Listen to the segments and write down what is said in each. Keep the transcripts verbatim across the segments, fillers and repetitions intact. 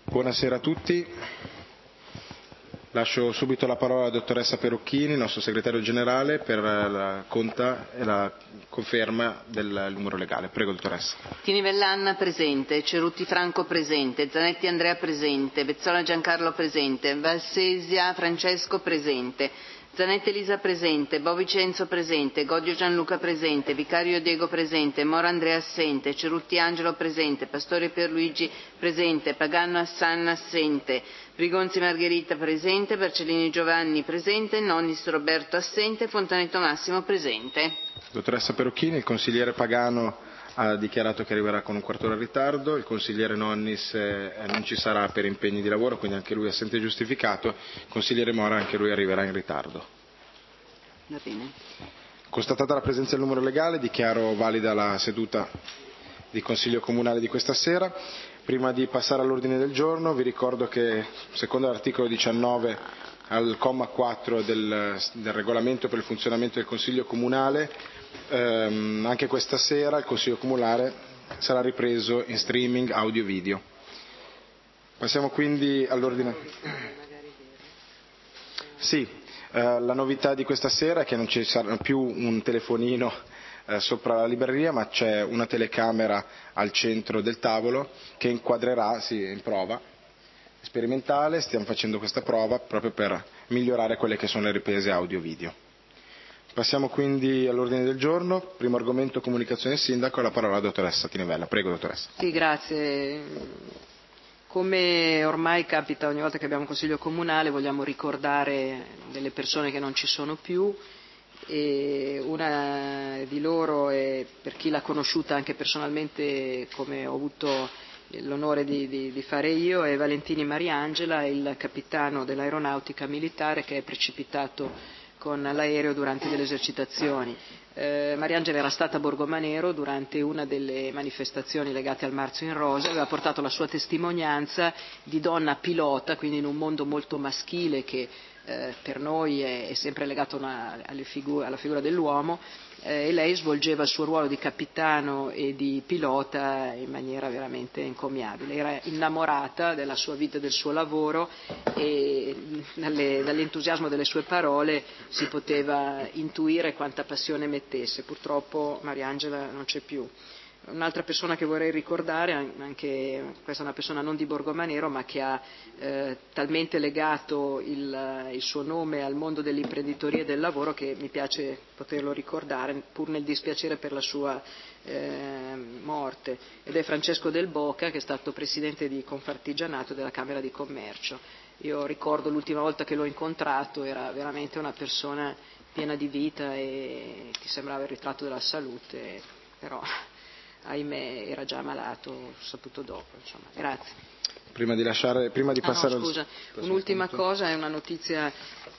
Buonasera a tutti. Lascio subito la parola alla dottoressa Perocchini, nostro segretario generale, per la conta e la conferma del numero legale. Prego, dottoressa. Tinivellanna presente, Cerutti Franco presente, Zanetti Andrea presente, Bezzola Giancarlo presente, Valsesia Francesco presente, Zanetti Elisa presente, Bovicenzo presente, Godio Gianluca presente, Vicario Diego presente, Mora Andrea assente, Cerutti Angelo presente, Pastore Pierluigi presente, Pagano Assanna assente, Brigonzi Margherita presente, Barcellini Giovanni presente, Nonnis Roberto assente, Fontanetto Massimo presente. Dottoressa Perocchini, il consigliere Pagano ha dichiarato che arriverà con un quarto d'ora di ritardo, il consigliere Nonnis eh, non ci sarà per impegni di lavoro, quindi anche lui è assente giustificato, il consigliere Mora anche lui arriverà in ritardo. Va bene. Constatata la presenza del numero legale, dichiaro valida la seduta di Consiglio Comunale di questa sera. Prima di passare all'ordine del giorno vi ricordo che secondo l'articolo diciannove al comma quattro del, del regolamento per il funzionamento del Consiglio Comunale, ehm, anche questa sera il Consiglio Comunale sarà ripreso in streaming audio-video. Passiamo quindi all'ordine. Sì, eh, la novità di questa sera è che non ci sarà più un telefonino eh, sopra la libreria, ma c'è una telecamera al centro del tavolo che inquadrerà, sì, in prova sperimentale, stiamo facendo questa prova proprio per migliorare quelle che sono le riprese audio-video. Passiamo quindi all'ordine del giorno. Primo argomento, comunicazione del sindaco, la parola alla dottoressa Tinivella. Prego, dottoressa. Sì, grazie. Come ormai capita ogni volta che abbiamo un consiglio comunale, vogliamo ricordare delle persone che non ci sono più, e una di loro, è, per chi l'ha conosciuta anche personalmente come ho avuto l'onore di, di, di fare io, è Valentini Mariangela, il capitano dell'aeronautica militare che è precipitato con l'aereo durante delle esercitazioni. Eh, Mariangela era stata a Borgomanero durante una delle manifestazioni legate al Marzo in Rosa, aveva portato la sua testimonianza di donna pilota, quindi in un mondo molto maschile che eh, per noi è, è sempre legato una, alle figu- alla figura dell'uomo, eh, e lei svolgeva il suo ruolo di capitano e di pilota in maniera veramente encomiabile. Era innamorata della sua vita e del suo lavoro, e dalle, dall'entusiasmo delle sue parole si poteva intuire quanta passione mettesse. Purtroppo Mariangela non c'è più. Un'altra persona che vorrei ricordare, anche questa è una persona non di Borgomanero, ma che ha eh, talmente legato il, il suo nome al mondo dell'imprenditoria e del lavoro che mi piace poterlo ricordare, pur nel dispiacere per la sua eh, morte, ed è Francesco Del Boca, che è stato presidente di Confartigianato della Camera di Commercio. Io ricordo l'ultima volta che l'ho incontrato, era veramente una persona piena di vita e che sembrava il ritratto della salute, però ahimè era già malato, ho saputo dopo, insomma. Grazie. Prima di lasciare, prima di ah, passare no, scusa, al... un'ultima cosa, è una notizia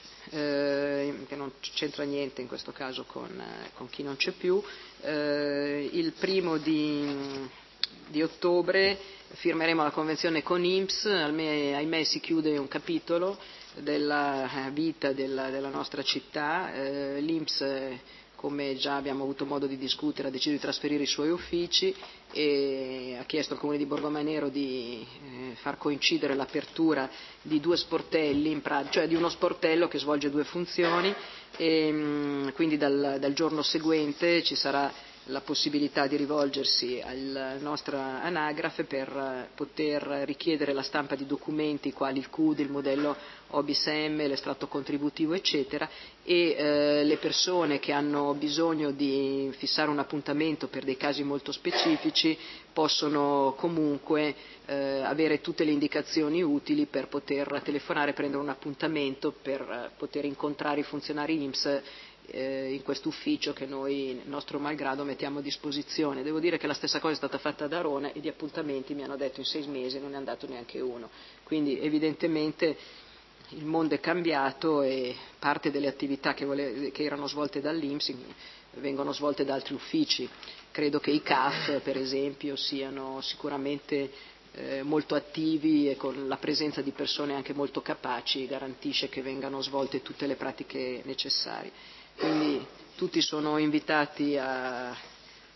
eh, che non c'entra niente in questo caso con, eh, con chi non c'è più. Eh, il primo di, di ottobre firmeremo la convenzione con I N P S, ahimè, ahimè si chiude un capitolo della vita della, della nostra città. eh, L'I N P S, come già abbiamo avuto modo di discutere, ha deciso di trasferire i suoi uffici e ha chiesto al Comune di Borgomanero di eh, far coincidere l'apertura di due sportelli, in pra- cioè di uno sportello che svolge due funzioni, e mh, quindi dal, dal giorno seguente ci sarà la possibilità di rivolgersi alla nostra anagrafe per poter richiedere la stampa di documenti quali il C U D, il modello O B I S M, l'estratto contributivo eccetera, e eh, le persone che hanno bisogno di fissare un appuntamento per dei casi molto specifici possono comunque eh, avere tutte le indicazioni utili per poter telefonare, prendere un appuntamento per eh, poter incontrare i funzionari I N P S in questo ufficio che noi, nostro malgrado, mettiamo a disposizione. Devo dire che la stessa cosa è stata fatta ad Arona e di appuntamenti mi hanno detto in sei mesi non è andato neanche uno. Quindi evidentemente il mondo è cambiato e parte delle attività che, vole, che erano svolte dall'I N P S vengono svolte da altri uffici. Credo che i C A F, per esempio, siano sicuramente eh, molto attivi e con la presenza di persone anche molto capaci garantisce che vengano svolte tutte le pratiche necessarie. Quindi tutti sono invitati a,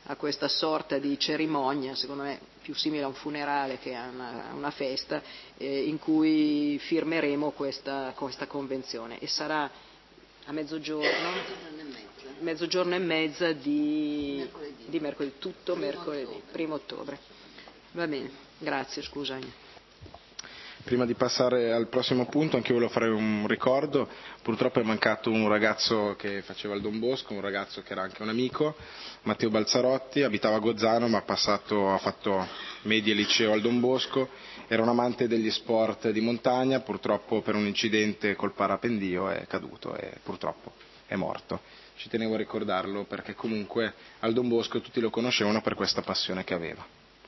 a questa sorta di cerimonia, secondo me più simile a un funerale che a una, a una festa, eh, in cui firmeremo questa, questa convenzione, e sarà a mezzogiorno, mezzogiorno e mezza di mercoledì, di mercoledì tutto primo mercoledì, ottobre. primo ottobre. Va bene, grazie, scusami. Prima di passare al prossimo punto, anche io volevo fare un ricordo. Purtroppo è mancato un ragazzo che faceva il Don Bosco, un ragazzo che era anche un amico, Matteo Balzarotti, abitava a Gozzano ma ha, passato, ha fatto media e liceo al Don Bosco, era un amante degli sport di montagna, purtroppo per un incidente col parapendio è caduto e purtroppo è morto. Ci tenevo a ricordarlo perché comunque al Don Bosco tutti lo conoscevano per questa passione che aveva.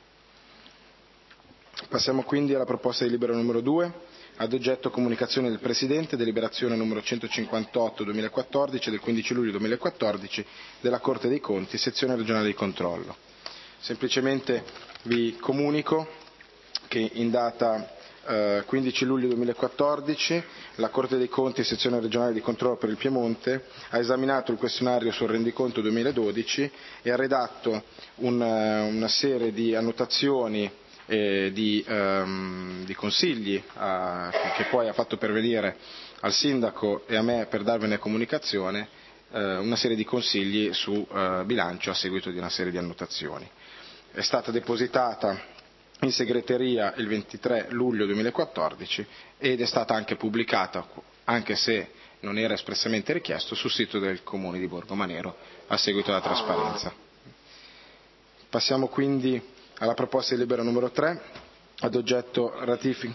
Passiamo quindi alla proposta di delibera numero due, ad oggetto comunicazione del Presidente, deliberazione numero centocinquantotto duemilaquattordici del quindici luglio duemilaquattordici della Corte dei Conti, sezione regionale di controllo. Semplicemente vi comunico che in data eh, quindici luglio duemilaquattordici la Corte dei Conti, sezione regionale di controllo per il Piemonte, ha esaminato il questionario sul rendiconto duemiladodici e ha redatto un, una serie di annotazioni Eh, di, ehm, di consigli a, che poi ha fatto pervenire al sindaco e a me per darvene comunicazione, eh, una serie di consigli su eh, bilancio a seguito di una serie di annotazioni. È stata depositata in segreteria il ventitré luglio duemilaquattordici ed è stata anche pubblicata, anche se non era espressamente richiesto, sul sito del Comune di Borgomanero a seguito della trasparenza. Passiamo quindi alla proposta di delibera numero tre, ad oggetto ratifica.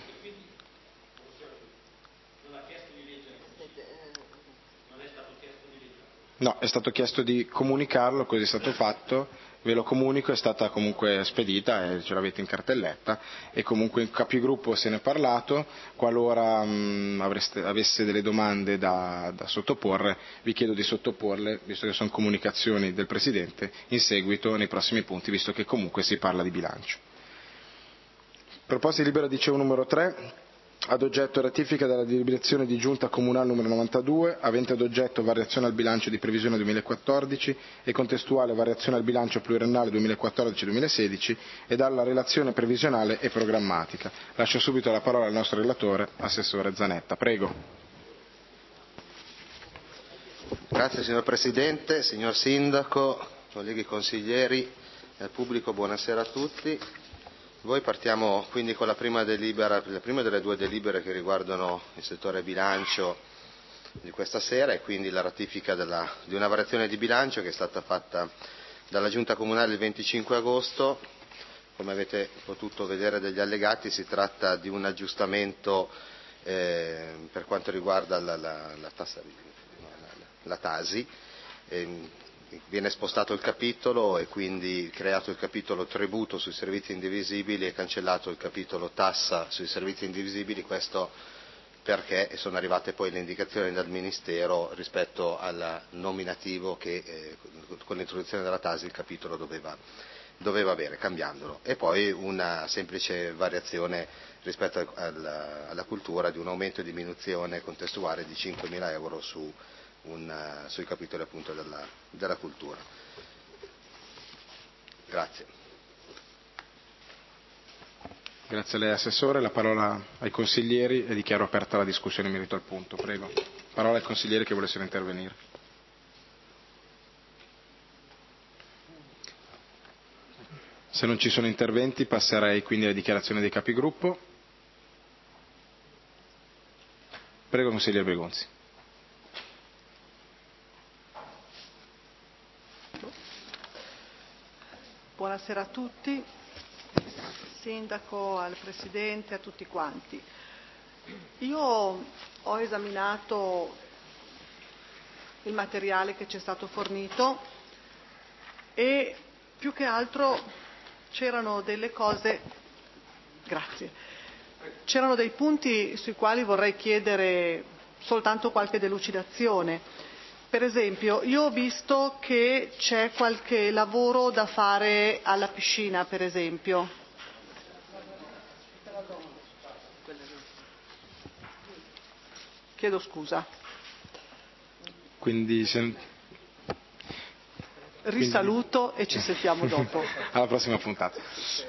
No, è stato chiesto di comunicarlo, così è stato fatto, ve lo comunico, è stata comunque spedita e ce l'avete in cartelletta e comunque in capigruppo se ne è parlato, qualora mh, avreste, avesse delle domande da, da sottoporre, vi chiedo di sottoporle, visto che sono comunicazioni del Presidente, in seguito nei prossimi punti, visto che comunque si parla di bilancio. Proposta di delibera, dicevo, numero tre, ad oggetto ratifica della deliberazione di giunta comunale numero novantadue, avente ad oggetto variazione al bilancio di previsione duemilaquattordici e contestuale variazione al bilancio pluriennale duemilaquattordici duemilasedici e dalla relazione previsionale e programmatica. Lascio subito la parola al nostro relatore, Assessore Zanetta. Prego. Grazie signor Presidente, signor Sindaco, colleghi consiglieri, eh, pubblico, buonasera a tutti. Noi partiamo quindi con la prima delibera, la prima delle due delibere che riguardano il settore bilancio di questa sera e quindi la ratifica della, di una variazione di bilancio che è stata fatta dalla Giunta Comunale il venticinque agosto. Come avete potuto vedere dagli allegati si tratta di un aggiustamento eh, per quanto riguarda la, la, la, tassa, la, la Tasi. Eh, Viene spostato il capitolo e quindi creato il capitolo tributo sui servizi indivisibili e cancellato il capitolo tassa sui servizi indivisibili, questo perché sono arrivate poi le indicazioni dal Ministero rispetto al nominativo che eh, con l'introduzione della Tasi il capitolo doveva, doveva avere, cambiandolo. E poi una semplice variazione rispetto alla, alla cultura di un aumento e diminuzione contestuale di cinquemila euro su Un, uh, sui capitoli appunto della, della cultura. Grazie. Grazie a lei Assessore, la parola ai consiglieri e dichiaro aperta la discussione in merito al punto. Prego. Parola ai consiglieri che volessero intervenire. Se non ci sono interventi passerei quindi alle dichiarazioni dei capigruppo. Prego consigliere Bregonzi. Buonasera a tutti, Sindaco, al Presidente, a tutti quanti. Io ho esaminato il materiale che ci è stato fornito e più che altro c'erano delle cose, grazie, c'erano dei punti sui quali vorrei chiedere soltanto qualche delucidazione. Per esempio, io ho visto che c'è qualche lavoro da fare alla piscina, per esempio. Chiedo scusa. Quindi se... risaluto e ci sentiamo dopo. Alla prossima puntata.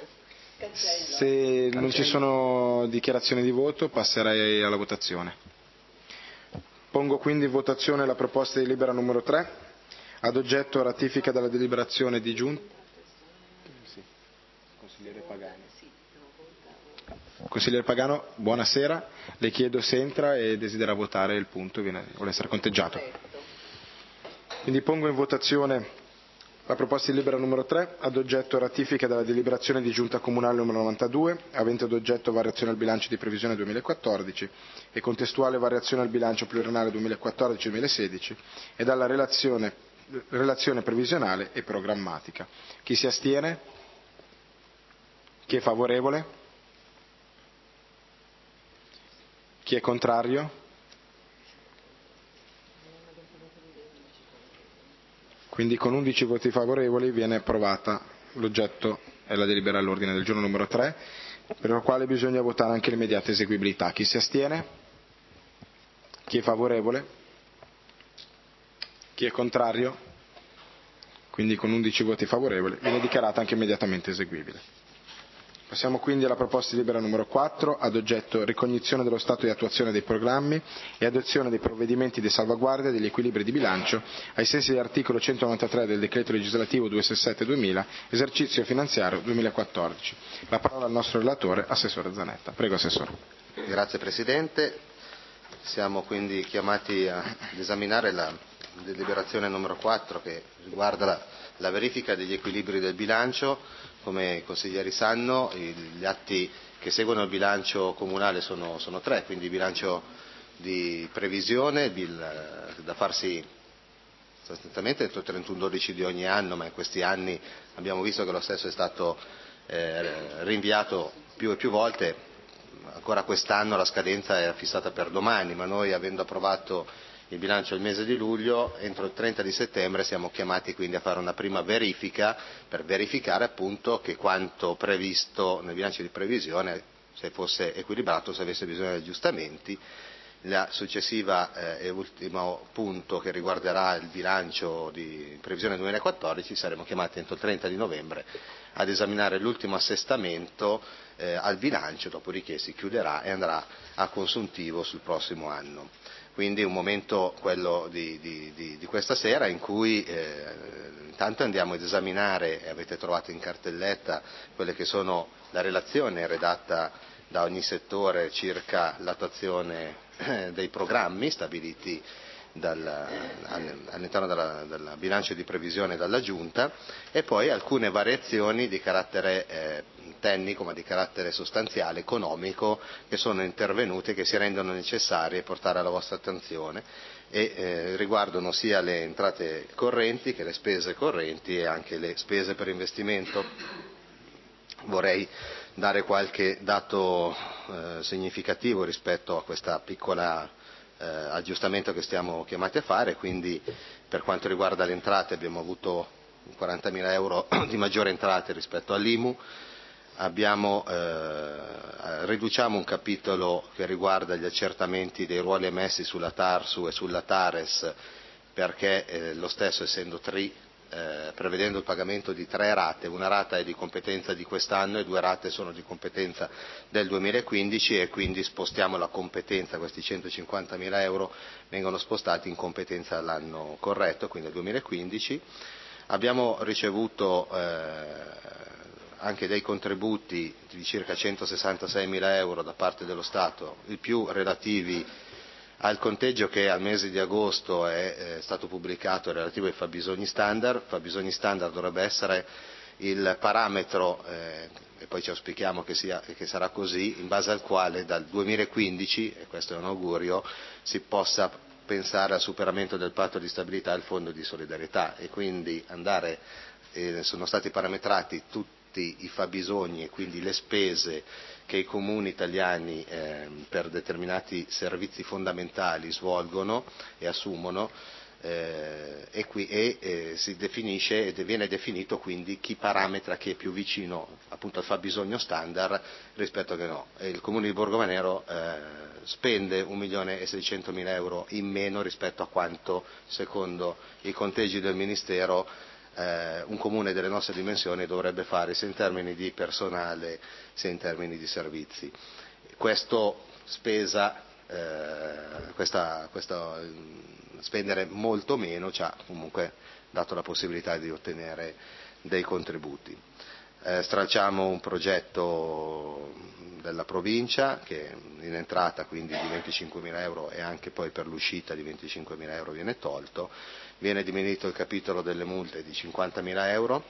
Se non ci sono dichiarazioni di voto, passerei alla votazione. Pongo quindi in votazione la proposta di delibera numero tre, ad oggetto ratifica della deliberazione di giunta. Sì. Consigliere Pagano. Consigliere Pagano, buonasera. Le chiedo se entra e desidera votare il punto, viene, vuole essere conteggiato. Quindi pongo in votazione la proposta di delibera numero tre, ad oggetto ratifica della deliberazione di giunta comunale numero novantadue, avente ad oggetto variazione al bilancio di previsione duemilaquattordici e contestuale variazione al bilancio pluriennale duemilaquattordici duemilasedici e dalla relazione, relazione previsionale e programmatica. Chi si astiene? Chi è favorevole? Chi è contrario? Quindi con undici voti favorevoli viene approvata l'oggetto e la delibera all'ordine del giorno numero tre, per la quale bisogna votare anche l'immediata eseguibilità. Chi si astiene? Chi è favorevole? Chi è contrario? Quindi con undici voti favorevoli viene dichiarata anche immediatamente eseguibile. Passiamo quindi alla proposta di delibera numero quattro, ad oggetto ricognizione dello stato di attuazione dei programmi e adozione dei provvedimenti di salvaguardia degli equilibri di bilancio ai sensi dell'articolo centonovantatré del decreto legislativo duecentosessantasette duemila, esercizio finanziario duemilaquattordici. La parola al nostro relatore, Assessore Zanetta. Prego, Assessore. Grazie Presidente. Siamo quindi chiamati ad esaminare la deliberazione numero quattro che riguarda la, la verifica degli equilibri del bilancio. Come i consiglieri sanno, gli atti che seguono il bilancio comunale sono, sono tre, quindi il bilancio di previsione il, da farsi sostanzialmente entro il trentuno dodici di ogni anno, ma in questi anni abbiamo visto che lo stesso è stato eh, rinviato più e più volte. Ancora quest'anno la scadenza è fissata per domani, ma noi, avendo approvato il bilancio il mese di luglio, entro il trenta di settembre siamo chiamati quindi a fare una prima verifica per verificare appunto che quanto previsto nel bilancio di previsione se fosse equilibrato, se avesse bisogno di aggiustamenti. La successiva eh, e ultimo punto che riguarderà il bilancio di previsione duemilaquattordici, saremo chiamati entro il trenta di novembre ad esaminare l'ultimo assestamento eh, al bilancio, dopodiché si chiuderà e andrà a consuntivo sul prossimo anno. Quindi un momento, quello di, di, di, di questa sera, in cui eh, intanto andiamo ad esaminare, e avete trovato in cartelletta, quelle che sono la relazione redatta da ogni settore circa l'attuazione eh, dei programmi stabiliti dal, all'interno della, del bilancio di previsione dalla Giunta, e poi alcune variazioni di carattere eh, tecnico ma di carattere sostanziale, economico, che sono intervenute e che si rendono necessarie portare alla vostra attenzione e eh, riguardano sia le entrate correnti che le spese correnti e anche le spese per investimento. Vorrei dare qualche dato eh, significativo rispetto a questa piccola Eh, aggiustamento che stiamo chiamati a fare. Quindi per quanto riguarda le entrate abbiamo avuto quarantamila euro di maggiori entrate rispetto all'I M U, abbiamo, eh, riduciamo un capitolo che riguarda gli accertamenti dei ruoli emessi sulla TARSU e sulla TARES, perché eh, lo stesso, essendo T R I, Eh, prevedendo il pagamento di tre rate, una rata è di competenza di quest'anno e due rate sono di competenza del duemilaquindici, e quindi spostiamo la competenza, questi centocinquantamila euro vengono spostati in competenza all'anno corretto, quindi al duemilaquindici. Abbiamo ricevuto eh, anche dei contributi di circa centosessantaseimila euro da parte dello Stato, i più relativi al conteggio che al mese di agosto è, è stato pubblicato relativo ai fabbisogni standard. Fabbisogni standard dovrebbe essere il parametro, eh, e poi ci auspichiamo che, sia, che sarà così, in base al quale dal duemilaquindici, e questo è un augurio, si possa pensare al superamento del patto di stabilità e al fondo di solidarietà, e quindi andare, eh, sono stati parametrati tutti i fabbisogni e quindi le spese che i comuni italiani eh, per determinati servizi fondamentali svolgono e assumono, eh, e, qui, e eh, si definisce e viene definito quindi chi parametra, chi è più vicino appunto al fabbisogno standard rispetto a che no. E il comune di Borgomanero eh, spende un milione e seicentomila euro in meno rispetto a quanto, secondo i conteggi del Ministero, eh, un comune delle nostre dimensioni dovrebbe fare sia in termini di personale sia in termini di servizi. Questo spesa, eh, questa, questa, spendere molto meno ci ha comunque dato la possibilità di ottenere dei contributi. Eh, stralciamo un progetto della provincia che in entrata quindi di venticinquemila euro e anche poi per l'uscita di venticinquemila euro viene tolto, viene diminuito il capitolo delle multe di cinquantamila euro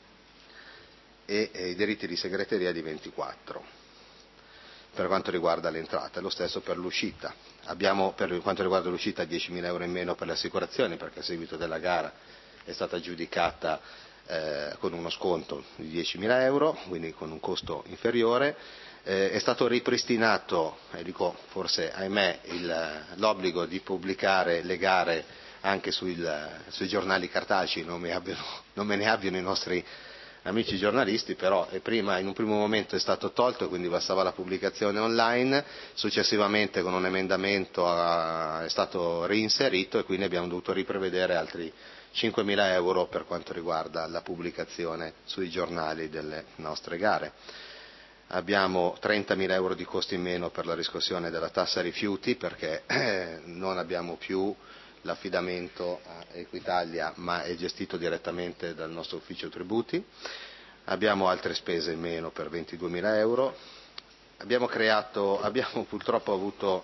e, e i diritti di segreteria di ventiquattro per quanto riguarda l'entrata, lo stesso per l'uscita. Abbiamo per quanto riguarda l'uscita diecimila euro in meno per le assicurazioni perché a seguito della gara è stata aggiudicata eh, con uno sconto di diecimila euro, quindi con un costo inferiore. Eh, è stato ripristinato, e dico forse ahimè, il, l'obbligo di pubblicare le gare anche sui, sui giornali cartacei, non me, abbiano, non me ne abbiano i nostri amici giornalisti, però prima, in un primo momento è stato tolto, quindi bastava la pubblicazione online, successivamente con un emendamento a, è stato reinserito e quindi abbiamo dovuto riprevedere altri cinquemila euro per quanto riguarda la pubblicazione sui giornali delle nostre gare. Abbiamo trentamila euro di costi in meno per la riscossione della tassa rifiuti perché eh, non abbiamo più l'affidamento a Equitalia ma è gestito direttamente dal nostro ufficio tributi. Abbiamo altre spese in meno per ventiduemila euro. Abbiamo creato, abbiamo purtroppo avuto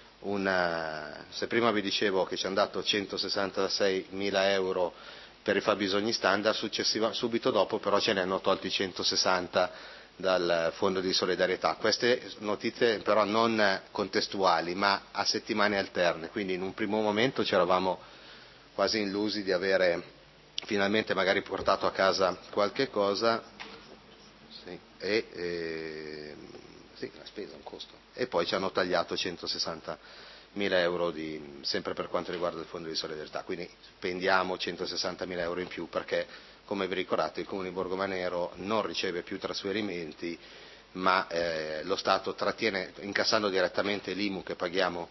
una, se prima vi dicevo che ci hanno dato centosessantaseimila euro per i fabbisogni standard, successiva, subito dopo però ce ne hanno tolti centosessanta dal fondo di solidarietà. Queste notizie però non contestuali ma a settimane alterne, quindi in un primo momento ci eravamo quasi illusi di avere finalmente magari portato a casa qualche cosa sì, e, e sì, la spesa è un costo e poi ci hanno tagliato centosessantamila euro di, sempre per quanto riguarda il fondo di solidarietà, quindi spendiamo centosessantamila euro in più perché come vi ricordate il Comune di Borgomanero non riceve più trasferimenti ma eh, lo Stato trattiene incassando direttamente l'I M U che paghiamo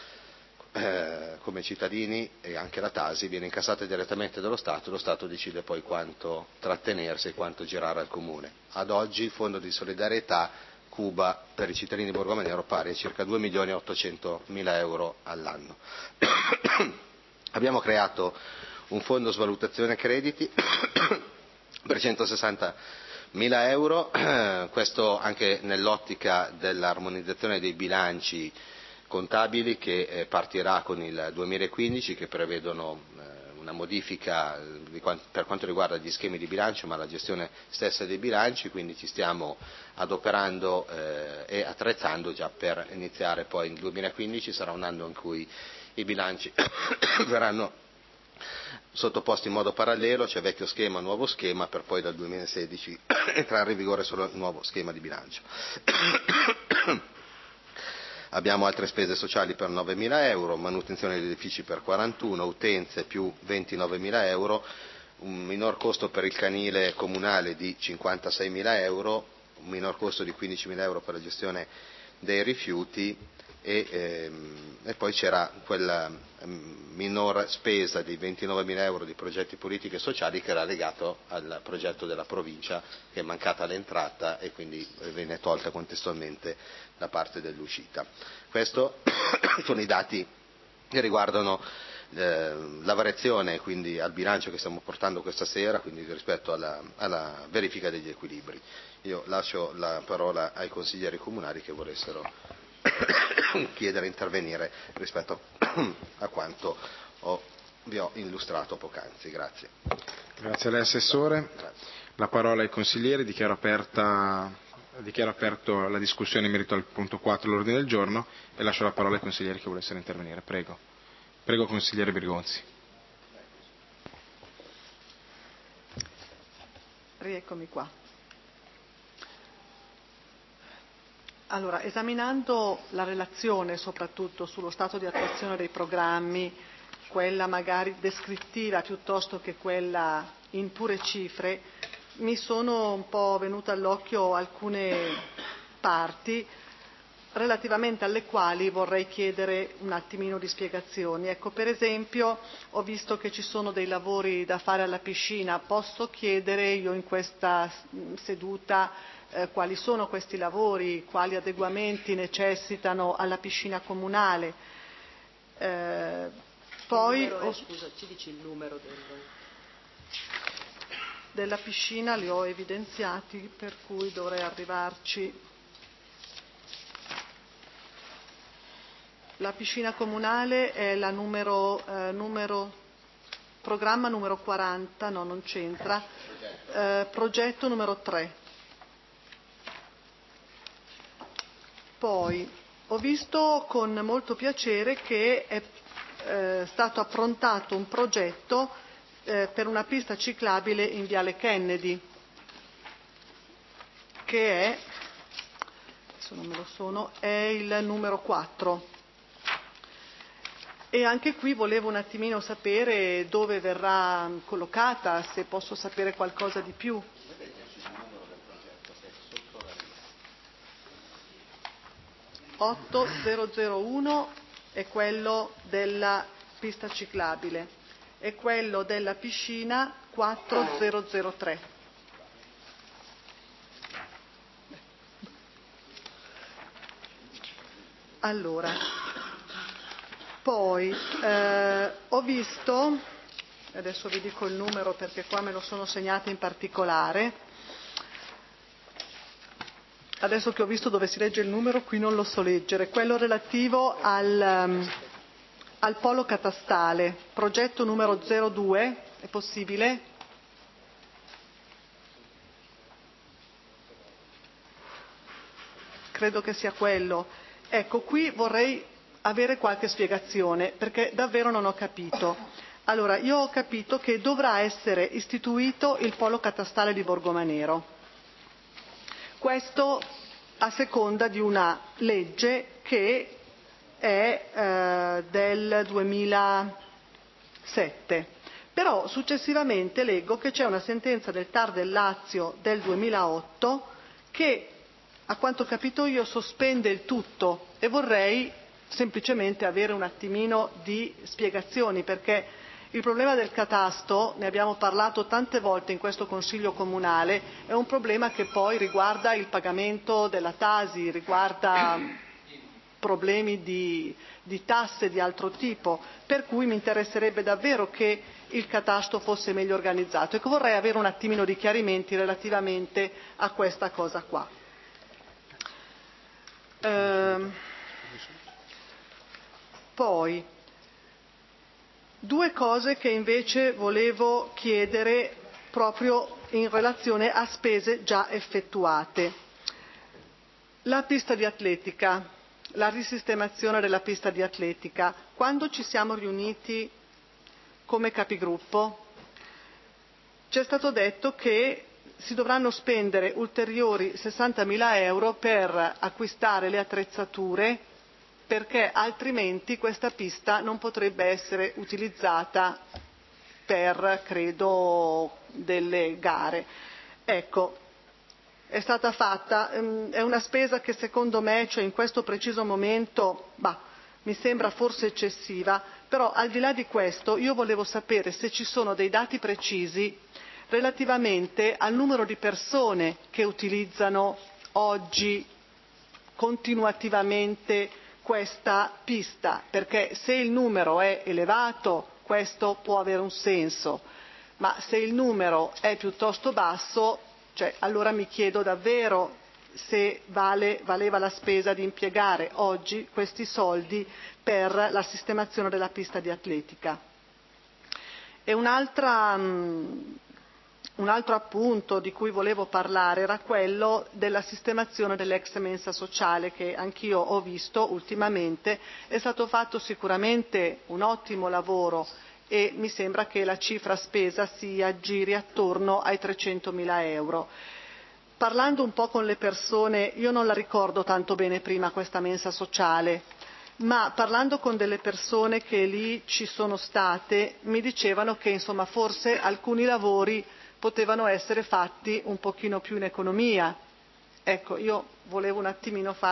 eh, come cittadini e anche la Tasi viene incassata direttamente dallo Stato e lo Stato decide poi quanto trattenersi e quanto girare al Comune. Ad oggi il Fondo di solidarietà cuba per i cittadini di Borgomanero pari a circa due milioni e ottocentomila euro all'anno. Abbiamo creato un fondo svalutazione crediti per centosessantamila euro, questo anche nell'ottica dell'armonizzazione dei bilanci contabili che partirà con il duemilaquindici, che prevedono una modifica per quanto riguarda gli schemi di bilancio ma la gestione stessa dei bilanci, quindi ci stiamo adoperando eh, e attrezzando già per iniziare poi il duemilaquindici, sarà un anno in cui i bilanci verranno sottoposti in modo parallelo, c'è vecchio schema, nuovo schema, per poi dal duemilasedici entrare in vigore solo il nuovo schema di bilancio. Abbiamo altre spese sociali per novemila euro, manutenzione degli edifici per quarantuno, utenze più ventinovemila euro, un minor costo per il canile comunale di cinquantaseimila euro, un minor costo di quindicimila euro per la gestione dei rifiuti e, ehm, e poi c'era quella minor spesa di ventinovemila euro di progetti politiche e sociali che era legato al progetto della provincia che è mancata l'entrata e quindi venne tolta contestualmente da parte dell'uscita. Questi sono i dati che riguardano eh, la variazione quindi al bilancio che stiamo portando questa sera, quindi rispetto alla, alla verifica degli equilibri. Io lascio la parola ai consiglieri comunali che volessero chiedere intervenire rispetto a quanto ho, vi ho illustrato poc'anzi. Grazie. Grazie a lei Assessore. Grazie. La parola ai consiglieri, dichiaro aperta, dichiaro aperto la discussione in merito al punto quattro dell'ordine del giorno e lascio la parola ai consiglieri che volessero intervenire. Prego. Prego consigliere Brigonzi. Rieccomi qua. Allora, esaminando la relazione soprattutto sullo stato di attuazione dei programmi, quella magari descrittiva piuttosto che quella in pure cifre, mi sono un po' venute all'occhio alcune parti relativamente alle quali vorrei chiedere un attimino di spiegazioni. Ecco, per esempio, ho visto che ci sono dei lavori da fare alla piscina. Posso chiedere io in questa seduta eh, quali sono questi lavori, quali adeguamenti necessitano alla piscina comunale? Eh, poi, è, oh, scusa, ci dici il numero del... della piscina li ho evidenziati, per cui dovrei arrivarci. La piscina comunale è la numero, eh, numero programma numero quaranta, no, non c'entra, eh, progetto numero tre. Poi ho visto con molto piacere che è eh, stato approntato un progetto eh, per una pista ciclabile in Viale Kennedy, che è, adesso non me lo sono, è il numero quattro. E anche qui volevo un attimino sapere dove verrà collocata, se posso sapere qualcosa di più. ottocentouno è quello della pista ciclabile e quello della piscina quattromilatre. Allora, poi eh, ho visto, adesso vi dico il numero perché qua me lo sono segnato in particolare, adesso che ho visto dove si legge il numero qui non lo so leggere, quello relativo al, um, al polo catastale, progetto numero zero due, è possibile? Credo che sia quello. Ecco, qui vorrei avere qualche spiegazione perché davvero non ho capito. Allora, io ho capito che dovrà essere istituito il polo catastale di Borgomanero. Questo a seconda di una legge che è eh, del duemilasette. Però successivamente leggo che c'è una sentenza del T A R del Lazio del duemilaotto che, a quanto ho capito io, sospende il tutto e vorrei semplicemente avere un attimino di spiegazioni, perché il problema del catasto, ne abbiamo parlato tante volte in questo Consiglio Comunale, è un problema che poi riguarda il pagamento della Tasi, riguarda problemi di, di tasse di altro tipo, per cui mi interesserebbe davvero che il catasto fosse meglio organizzato. Ecco, vorrei avere un attimino di chiarimenti relativamente a questa cosa qua. Ehm, Poi, due cose che invece volevo chiedere proprio in relazione a spese già effettuate. La pista di atletica, la risistemazione della pista di atletica. Quando ci siamo riuniti come capigruppo, c'è stato detto che si dovranno spendere ulteriori sessantamila euro per acquistare le attrezzature, perché altrimenti questa pista non potrebbe essere utilizzata per, credo, delle gare. Ecco, è stata fatta, è una spesa che secondo me, cioè in questo preciso momento, bah, mi sembra forse eccessiva, però al di là di questo io volevo sapere se ci sono dei dati precisi relativamente al numero di persone che utilizzano oggi continuativamente questa pista, perché se il numero è elevato questo può avere un senso, ma se il numero è piuttosto basso, cioè, allora mi chiedo davvero se vale, valeva la spesa di impiegare oggi questi soldi per la sistemazione della pista di atletica. E un'altra, um, un altro appunto di cui volevo parlare era quello della sistemazione dell'ex mensa sociale, che anch'io ho visto ultimamente. È stato fatto sicuramente un ottimo lavoro e mi sembra che la cifra spesa si aggiri attorno ai trecentomila euro. Parlando un po' con le persone, io non la ricordo tanto bene prima questa mensa sociale, ma parlando con delle persone che lì ci sono state mi dicevano che insomma forse alcuni lavori potevano essere fatti un pochino più in economia. Ecco, io volevo un attimino fare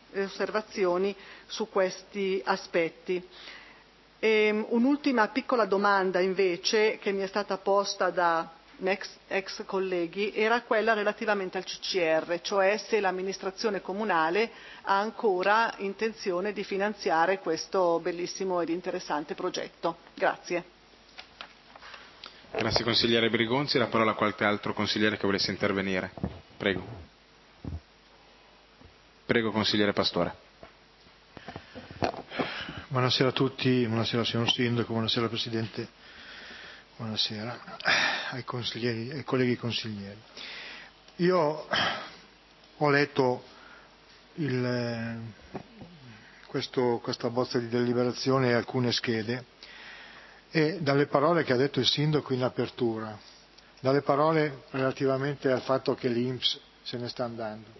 le osservazioni su questi aspetti. E un'ultima piccola domanda invece che mi è stata posta da ex, ex colleghi era quella relativamente al C C R, cioè se l'amministrazione comunale ha ancora intenzione di finanziare questo bellissimo ed interessante progetto. Grazie. Grazie consigliere Brigonzi, la parola a qualche altro consigliere che volesse intervenire. Prego. Prego consigliere Pastore. Buonasera a tutti, buonasera signor Sindaco, buonasera Presidente, buonasera ai consiglieri, ai colleghi consiglieri. Io ho letto il, questo, questa bozza di deliberazione e alcune schede e dalle parole che ha detto il Sindaco in apertura, dalle parole relativamente al fatto che l'I N P S se ne sta andando,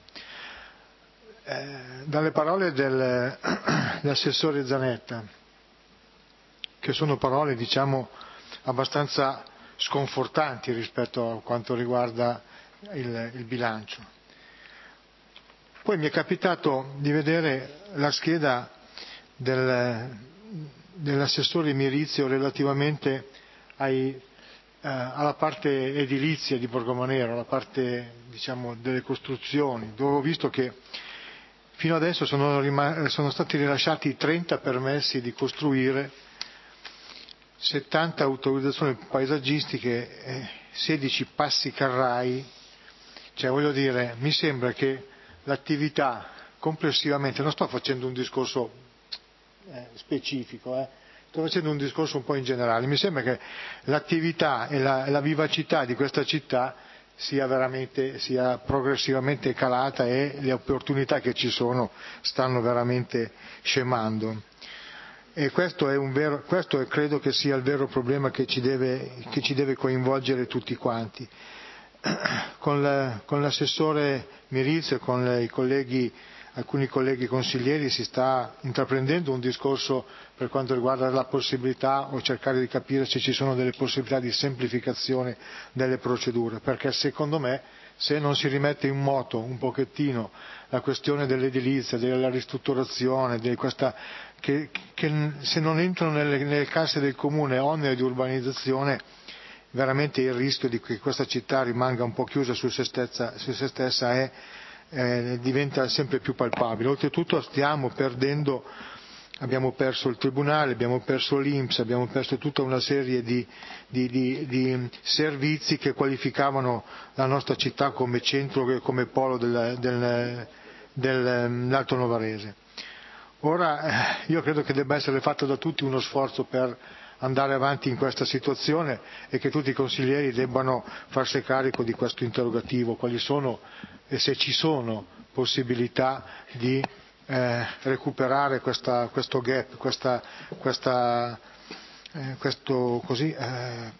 Eh, dalle parole del, dell'assessore Zanetta, che sono parole diciamo abbastanza sconfortanti rispetto a quanto riguarda il, il bilancio. Poi mi è capitato di vedere la scheda del, dell'assessore Mirizio relativamente ai, eh, alla parte edilizia di Borgomanero, alla parte diciamo delle costruzioni, dove ho visto che fino adesso sono, rim- sono stati rilasciati trenta permessi di costruire, settanta autorizzazioni paesaggistiche, eh, sedici passi carrai. Cioè voglio dire, mi sembra che l'attività complessivamente, non sto facendo un discorso eh, specifico, eh, sto facendo un discorso un po' in generale, mi sembra che l'attività e la, la vivacità di questa città sia veramente, sia progressivamente calata e le opportunità che ci sono stanno veramente scemando. E questo è un vero, questo è, credo che sia il vero problema che ci deve, che ci deve coinvolgere tutti quanti. Con, la, con l'assessore Mirizio e con i colleghi, alcuni colleghi consiglieri si sta intraprendendo un discorso per quanto riguarda la possibilità o cercare di capire se ci sono delle possibilità di semplificazione delle procedure, perché secondo me se non si rimette in moto un pochettino la questione dell'edilizia, della ristrutturazione, di questa, che, che se non entrano nelle, nelle casse del comune oneri di urbanizzazione, veramente il rischio di che questa città rimanga un po' chiusa su se stessa, su se stessa è, eh, diventa sempre più palpabile. Oltretutto stiamo perdendo, abbiamo perso il Tribunale, abbiamo perso l'I N P S, abbiamo perso tutta una serie di, di, di, di servizi che qualificavano la nostra città come centro e come polo del, del, dell'Alto Novarese. Ora io credo che debba essere fatto da tutti uno sforzo per andare avanti in questa situazione e che tutti i consiglieri debbano farsi carico di questo interrogativo, quali sono e se ci sono possibilità di eh, recuperare questa, questo gap, questa, questa, eh, questo così, eh,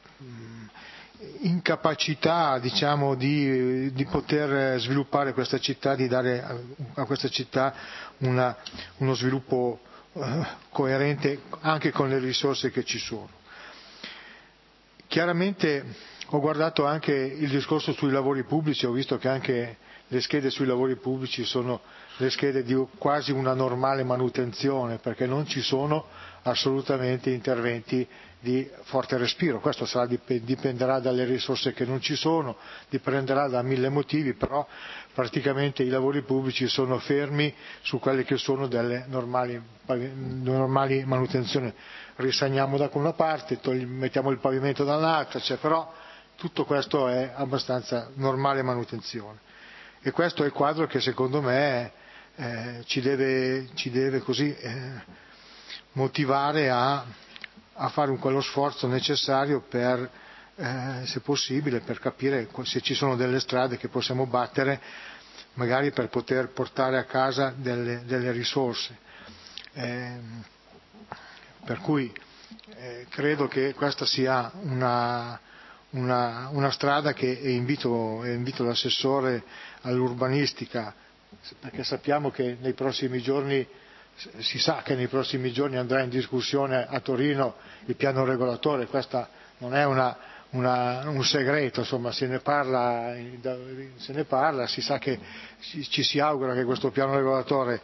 incapacità diciamo di, di poter sviluppare questa città, di dare a questa città una, uno sviluppo coerente anche con le risorse che ci sono. Chiaramente ho guardato anche il discorso sui lavori pubblici, ho visto che anche le schede sui lavori pubblici sono le schede di quasi una normale manutenzione, perché non ci sono assolutamente interventi di forte respiro. Questo sarà, dipenderà dalle risorse che non ci sono, dipenderà da mille motivi, però praticamente i lavori pubblici sono fermi su quelle che sono delle normali, normali manutenzioni. Risagniamo da una parte, togli, mettiamo il pavimento dall'altra, cioè, però tutto questo è abbastanza normale manutenzione. E questo è il quadro che secondo me eh, ci deve, ci deve così eh, motivare a, a fare un, quello sforzo necessario per, eh, se possibile, per capire se ci sono delle strade che possiamo battere, magari per poter portare a casa delle, delle risorse. Eh, per cui eh, credo che questa sia una, una, una strada che e invito, e invito l'assessore all'urbanistica, perché sappiamo che nei prossimi giorni, si sa che nei prossimi giorni andrà in discussione a Torino il piano regolatore, questa non è una, una, un segreto, insomma se ne parla, se ne parla, si sa che ci si augura che questo piano regolatore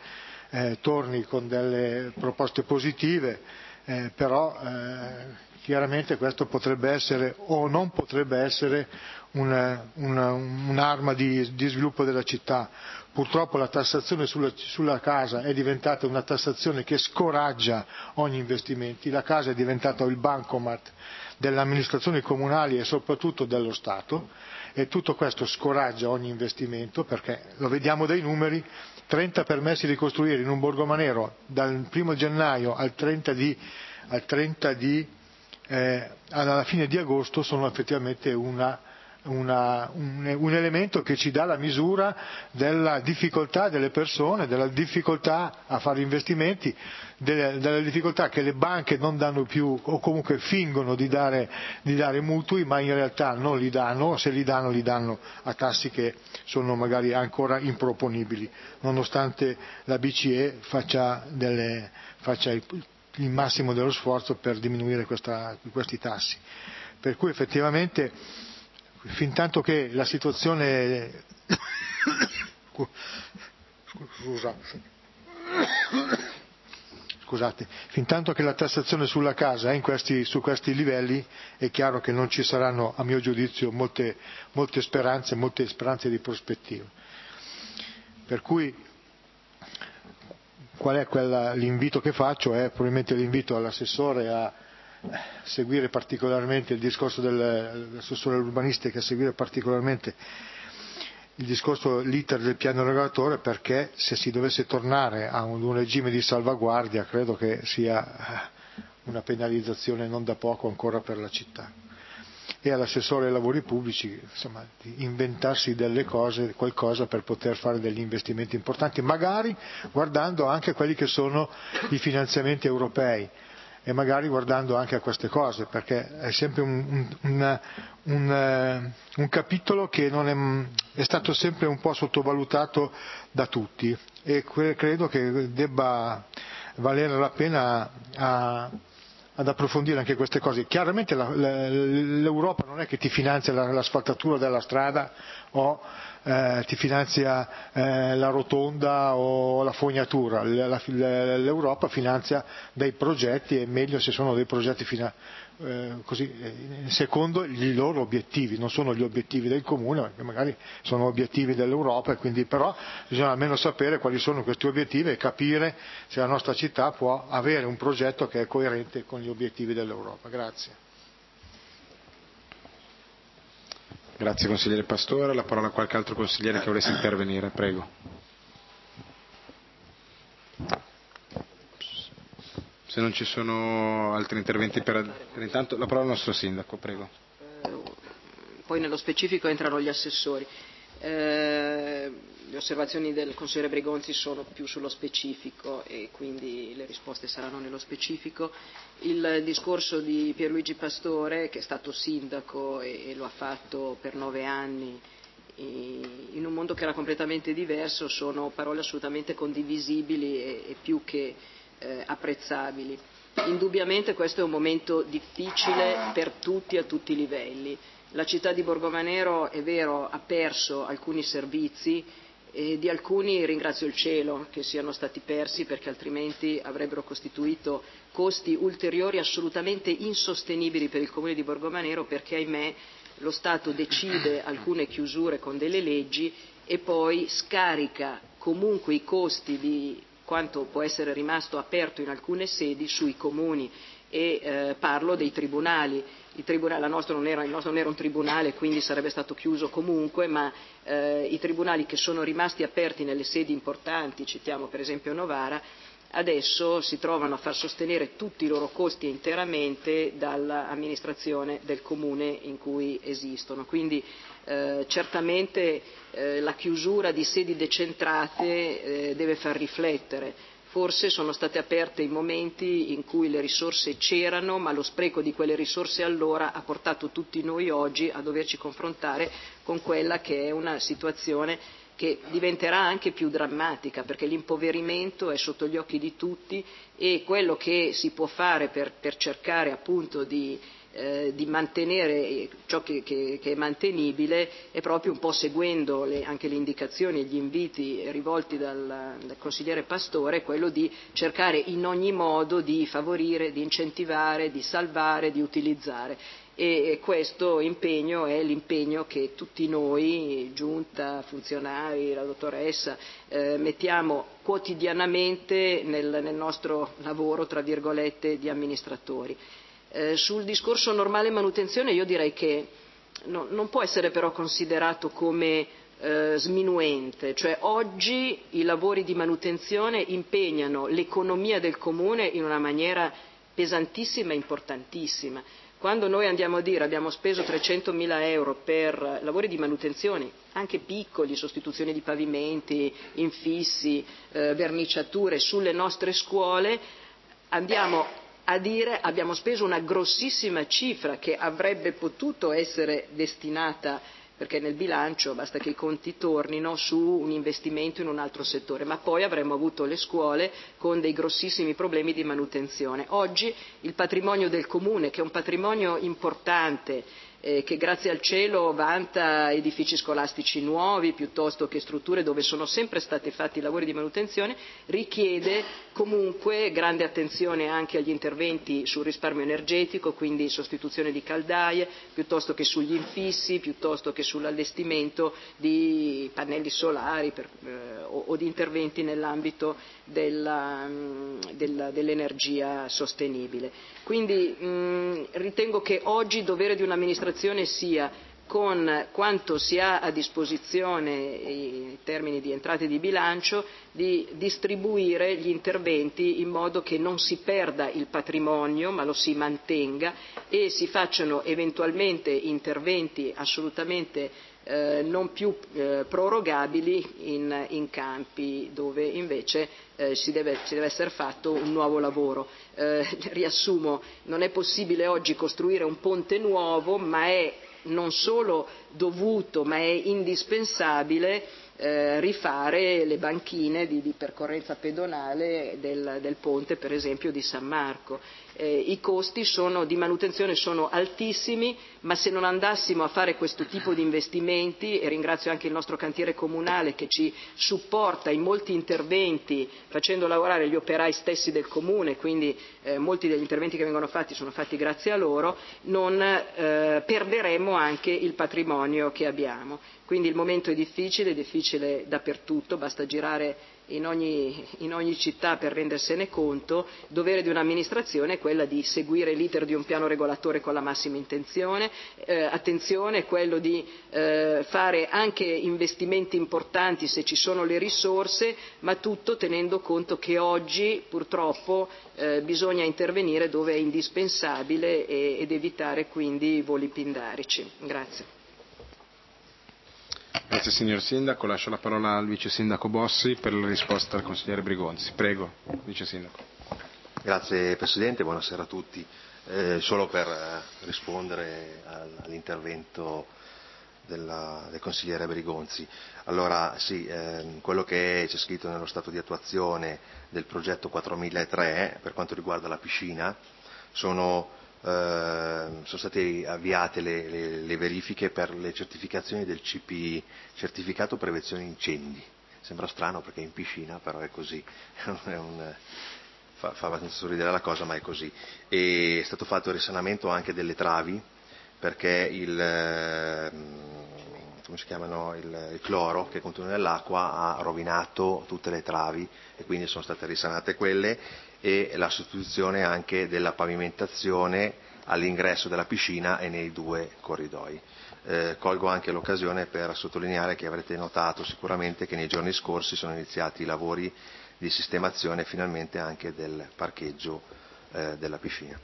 eh, torni con delle proposte positive, eh, però eh, chiaramente questo potrebbe essere o non potrebbe essere una, una, un'arma di, di sviluppo della città. Purtroppo la tassazione sulla, sulla casa è diventata una tassazione che scoraggia ogni investimento. La casa è diventata il bancomat delle amministrazioni comunali e soprattutto dello Stato, e tutto questo scoraggia ogni investimento, perché lo vediamo dai numeri: trenta permessi di costruire in un Borgomanero dal primo gennaio al trenta di, al trenta di eh, alla fine di agosto sono effettivamente una Una, un, un elemento che ci dà la misura della difficoltà delle persone, della difficoltà a fare investimenti, delle, della difficoltà che le banche non danno più, o comunque fingono di dare, di dare mutui, ma in realtà non li danno, se li danno li danno a tassi che sono magari ancora improponibili, nonostante la B C E faccia, delle, faccia il, il massimo dello sforzo per diminuire questa, questi tassi. Per cui effettivamente, fintanto che la situazione scusate, scusate, fintanto che la tassazione sulla casa è in questi, su questi livelli, è chiaro che non ci saranno, a mio giudizio, molte, molte speranze, molte speranze di prospettiva. Per cui qual è quella, l'invito che faccio? È probabilmente l'invito all'assessore a seguire particolarmente il discorso dell'assessore all'urbanistica, a seguire particolarmente il discorso, l'iter del piano regolatore, perché se si dovesse tornare a un, un regime di salvaguardia credo che sia una penalizzazione non da poco ancora per la città. E all'assessore ai lavori pubblici, insomma, di inventarsi delle cose, qualcosa per poter fare degli investimenti importanti, magari guardando anche quelli che sono i finanziamenti europei, e magari guardando anche a queste cose, perché è sempre un, un, un, un, un capitolo che non è, è stato sempre un po' sottovalutato da tutti, e credo che debba valere la pena a, ad approfondire anche queste cose. Chiaramente la, la, l'Europa non è che ti finanzia la, l'asfaltatura della strada o eh, ti finanzia eh, la rotonda o la fognatura. La, la, L'Europa finanzia dei progetti, e meglio se sono dei progetti fina, eh, così, eh, secondo i loro obiettivi, non sono gli obiettivi del comune, che magari sono obiettivi dell'Europa, e quindi però bisogna almeno sapere quali sono questi obiettivi e capire se la nostra città può avere un progetto che è coerente con gli obiettivi dell'Europa. Grazie. Grazie consigliere Pastore. La parola a qualche altro consigliere che volesse intervenire, prego. Se non ci sono altri interventi per, per intanto, la parola al nostro sindaco, prego. Poi nello specifico entrano gli assessori. Eh, le osservazioni del consigliere Bregonzi sono più sullo specifico e quindi le risposte saranno nello specifico. Il discorso di Pierluigi Pastore, che è stato sindaco e, e lo ha fatto per nove anni in un mondo che era completamente diverso, sono parole assolutamente condivisibili e, e più che eh, apprezzabili. Indubbiamente questo è un momento difficile per tutti a tutti i livelli. La città di Borgomanero, è vero, ha perso alcuni servizi, e di alcuni ringrazio il cielo che siano stati persi, perché altrimenti avrebbero costituito costi ulteriori assolutamente insostenibili per il comune di Borgomanero, perché ahimè lo Stato decide alcune chiusure con delle leggi e poi scarica comunque i costi di quanto può essere rimasto aperto in alcune sedi sui comuni, e eh, parlo dei tribunali. Il tribunale, la nostra non era, il nostro non era un tribunale, quindi sarebbe stato chiuso comunque, ma eh, i tribunali che sono rimasti aperti nelle sedi importanti, citiamo per esempio Novara, adesso si trovano a far sostenere tutti i loro costi interamente dall'amministrazione del comune in cui esistono. Quindi eh, certamente eh, la chiusura di sedi decentrate eh, deve far riflettere. Forse sono state aperte in momenti in cui le risorse c'erano, ma lo spreco di quelle risorse allora ha portato tutti noi oggi a doverci confrontare con quella che è una situazione che diventerà anche più drammatica, perché l'impoverimento è sotto gli occhi di tutti, e quello che si può fare per, per cercare appunto di eh, di mantenere ciò che, che, che è mantenibile, è proprio un po' seguendo le, anche le indicazioni e gli inviti rivolti dal, dal consigliere Pastore, quello di cercare in ogni modo di favorire, di incentivare, di salvare, di utilizzare. E questo impegno è l'impegno che tutti noi, giunta, funzionari, la dottoressa, eh, mettiamo quotidianamente nel, nel nostro lavoro, tra virgolette, di amministratori. Eh, sul discorso normale manutenzione io direi che no, non può essere però considerato come eh, sminuente, cioè oggi i lavori di manutenzione impegnano l'economia del comune in una maniera pesantissima e importantissima. Quando noi andiamo a dire abbiamo speso trecentomila euro per lavori di manutenzione, anche piccoli, sostituzione di pavimenti, infissi, eh, verniciature sulle nostre scuole, andiamo a dire abbiamo speso una grossissima cifra che avrebbe potuto essere destinata, perché nel bilancio basta che i conti tornino, su un investimento in un altro settore, ma poi avremmo avuto le scuole con dei grossissimi problemi di manutenzione. Oggi il patrimonio del comune, che è un patrimonio importante, eh, che grazie al cielo vanta edifici scolastici nuovi piuttosto che strutture dove sono sempre stati fatti i lavori di manutenzione, richiede comunque grande attenzione anche agli interventi sul risparmio energetico, quindi sostituzione di caldaie, piuttosto che sugli infissi, piuttosto che sull'allestimento di pannelli solari per, eh, o, o di interventi nell'ambito della, della, dell'energia sostenibile. Quindi mh, ritengo che oggi il dovere di un'amministrazione sia, con quanto si ha a disposizione in termini di entrate di bilancio, di distribuire gli interventi in modo che non si perda il patrimonio ma lo si mantenga e si facciano eventualmente interventi assolutamente eh, non più eh, prorogabili in, in campi dove invece eh, si, deve, si deve essere fatto un nuovo lavoro. Eh, riassumo, non è possibile oggi costruire un ponte nuovo, ma è non solo dovuto ma è indispensabile eh, rifare le banchine di, di percorrenza pedonale del, del ponte, per esempio di San Marco. Eh, I costi sono, di manutenzione sono altissimi, ma se non andassimo a fare questo tipo di investimenti, e ringrazio anche il nostro cantiere comunale che ci supporta in molti interventi facendo lavorare gli operai stessi del comune, quindi eh, molti degli interventi che vengono fatti sono fatti grazie a loro, non eh, perderemo anche il patrimonio che abbiamo. Quindi il momento è difficile, è difficile dappertutto, basta girare in ogni, in ogni città per rendersene conto. Il dovere di un'amministrazione è quella di seguire l'iter di un piano regolatore con la massima intenzione, eh, attenzione è quello di eh, fare anche investimenti importanti se ci sono le risorse, ma tutto tenendo conto che oggi purtroppo eh, bisogna intervenire dove è indispensabile e, ed evitare quindi voli pindarici. Grazie. Grazie signor Sindaco, lascio la parola al Vice Sindaco Bossi per la risposta al consigliere Brigonzi. Prego, Vice Sindaco. Grazie Presidente, buonasera a tutti. Eh, solo per eh, rispondere all'intervento della, del consigliere Brigonzi. Allora sì, eh, quello che c'è scritto nello stato di attuazione del progetto quattromilatré per quanto riguarda la piscina sono Uh, sono state avviate le, le, le verifiche per le certificazioni del C P I, certificato prevenzione incendi. Sembra strano perché è in piscina, però è così, è un, fa, fa abbastanza sorridere la cosa, ma è così. E è stato fatto il risanamento anche delle travi perché il, come si chiamano, il, il cloro che è contenuto nell'acqua ha rovinato tutte le travi e quindi sono state risanate quelle, e la sostituzione anche della pavimentazione all'ingresso della piscina e nei due corridoi. Eh, colgo anche l'occasione per sottolineare che avrete notato sicuramente che nei giorni scorsi sono iniziati i lavori di sistemazione finalmente anche del parcheggio eh, della piscina.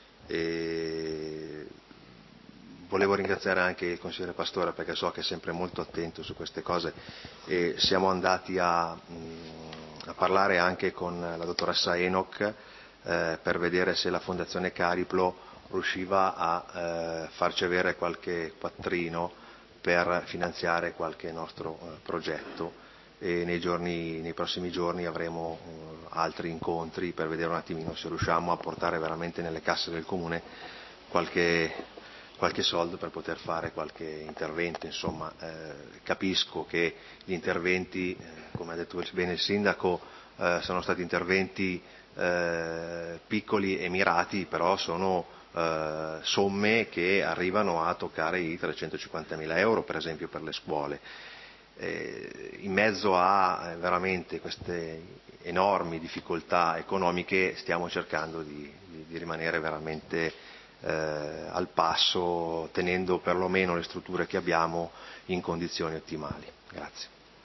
E volevo ringraziare anche il consigliere Pastore perché so che è sempre molto attento su queste cose e siamo andati a mh, a parlare anche con la dottoressa Enoch eh, per vedere se la Fondazione Cariplo riusciva a eh, farci avere qualche quattrino per finanziare qualche nostro eh, progetto e nei, giorni, nei prossimi giorni avremo eh, altri incontri per vedere un attimino se riusciamo a portare veramente nelle casse del Comune qualche, qualche soldo per poter fare qualche intervento. Insomma, eh, capisco che gli interventi, eh, come ha detto bene il Sindaco, eh, sono stati interventi eh, piccoli e mirati, però sono eh, somme che arrivano a toccare i trecentocinquantamila euro, per esempio, per le scuole. Eh, in mezzo a eh, veramente queste enormi difficoltà economiche stiamo cercando di, di, di rimanere veramente eh, al passo, tenendo perlomeno le strutture che abbiamo in condizioni ottimali. Grazie.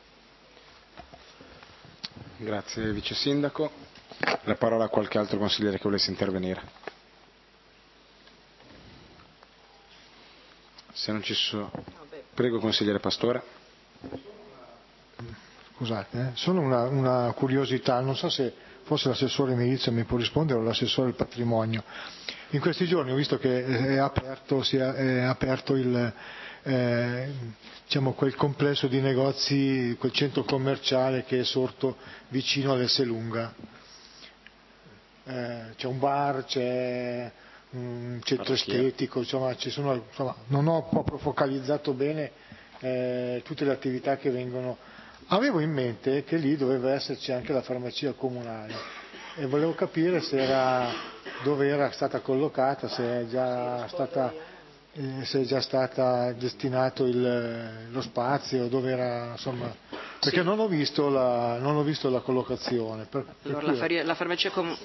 Grazie Vice Sindaco. La parola a qualche altro consigliere che volesse intervenire. Se non ci sono... Prego consigliere Pastore. Scusate, eh? solo una, una curiosità, non so se forse l'assessore Milizia mi può rispondere o l'assessore del patrimonio. In questi giorni ho visto che è aperto, si è, è aperto il, eh, diciamo, quel complesso di negozi, quel centro commerciale che è sorto vicino all'Esselunga. Eh, c'è un bar, c'è un centro estetico, insomma, ci sono, insomma, non ho proprio focalizzato bene eh, tutte le attività che vengono. Avevo in mente che lì doveva esserci anche la farmacia comunale e volevo capire se era, dove era stata collocata, se è già stata, eh, se è già stata destinato il, lo spazio, dove era, insomma, perché sì. non ho visto la, non ho visto la collocazione. Per, per allora, la, faria, la farmacia comunale.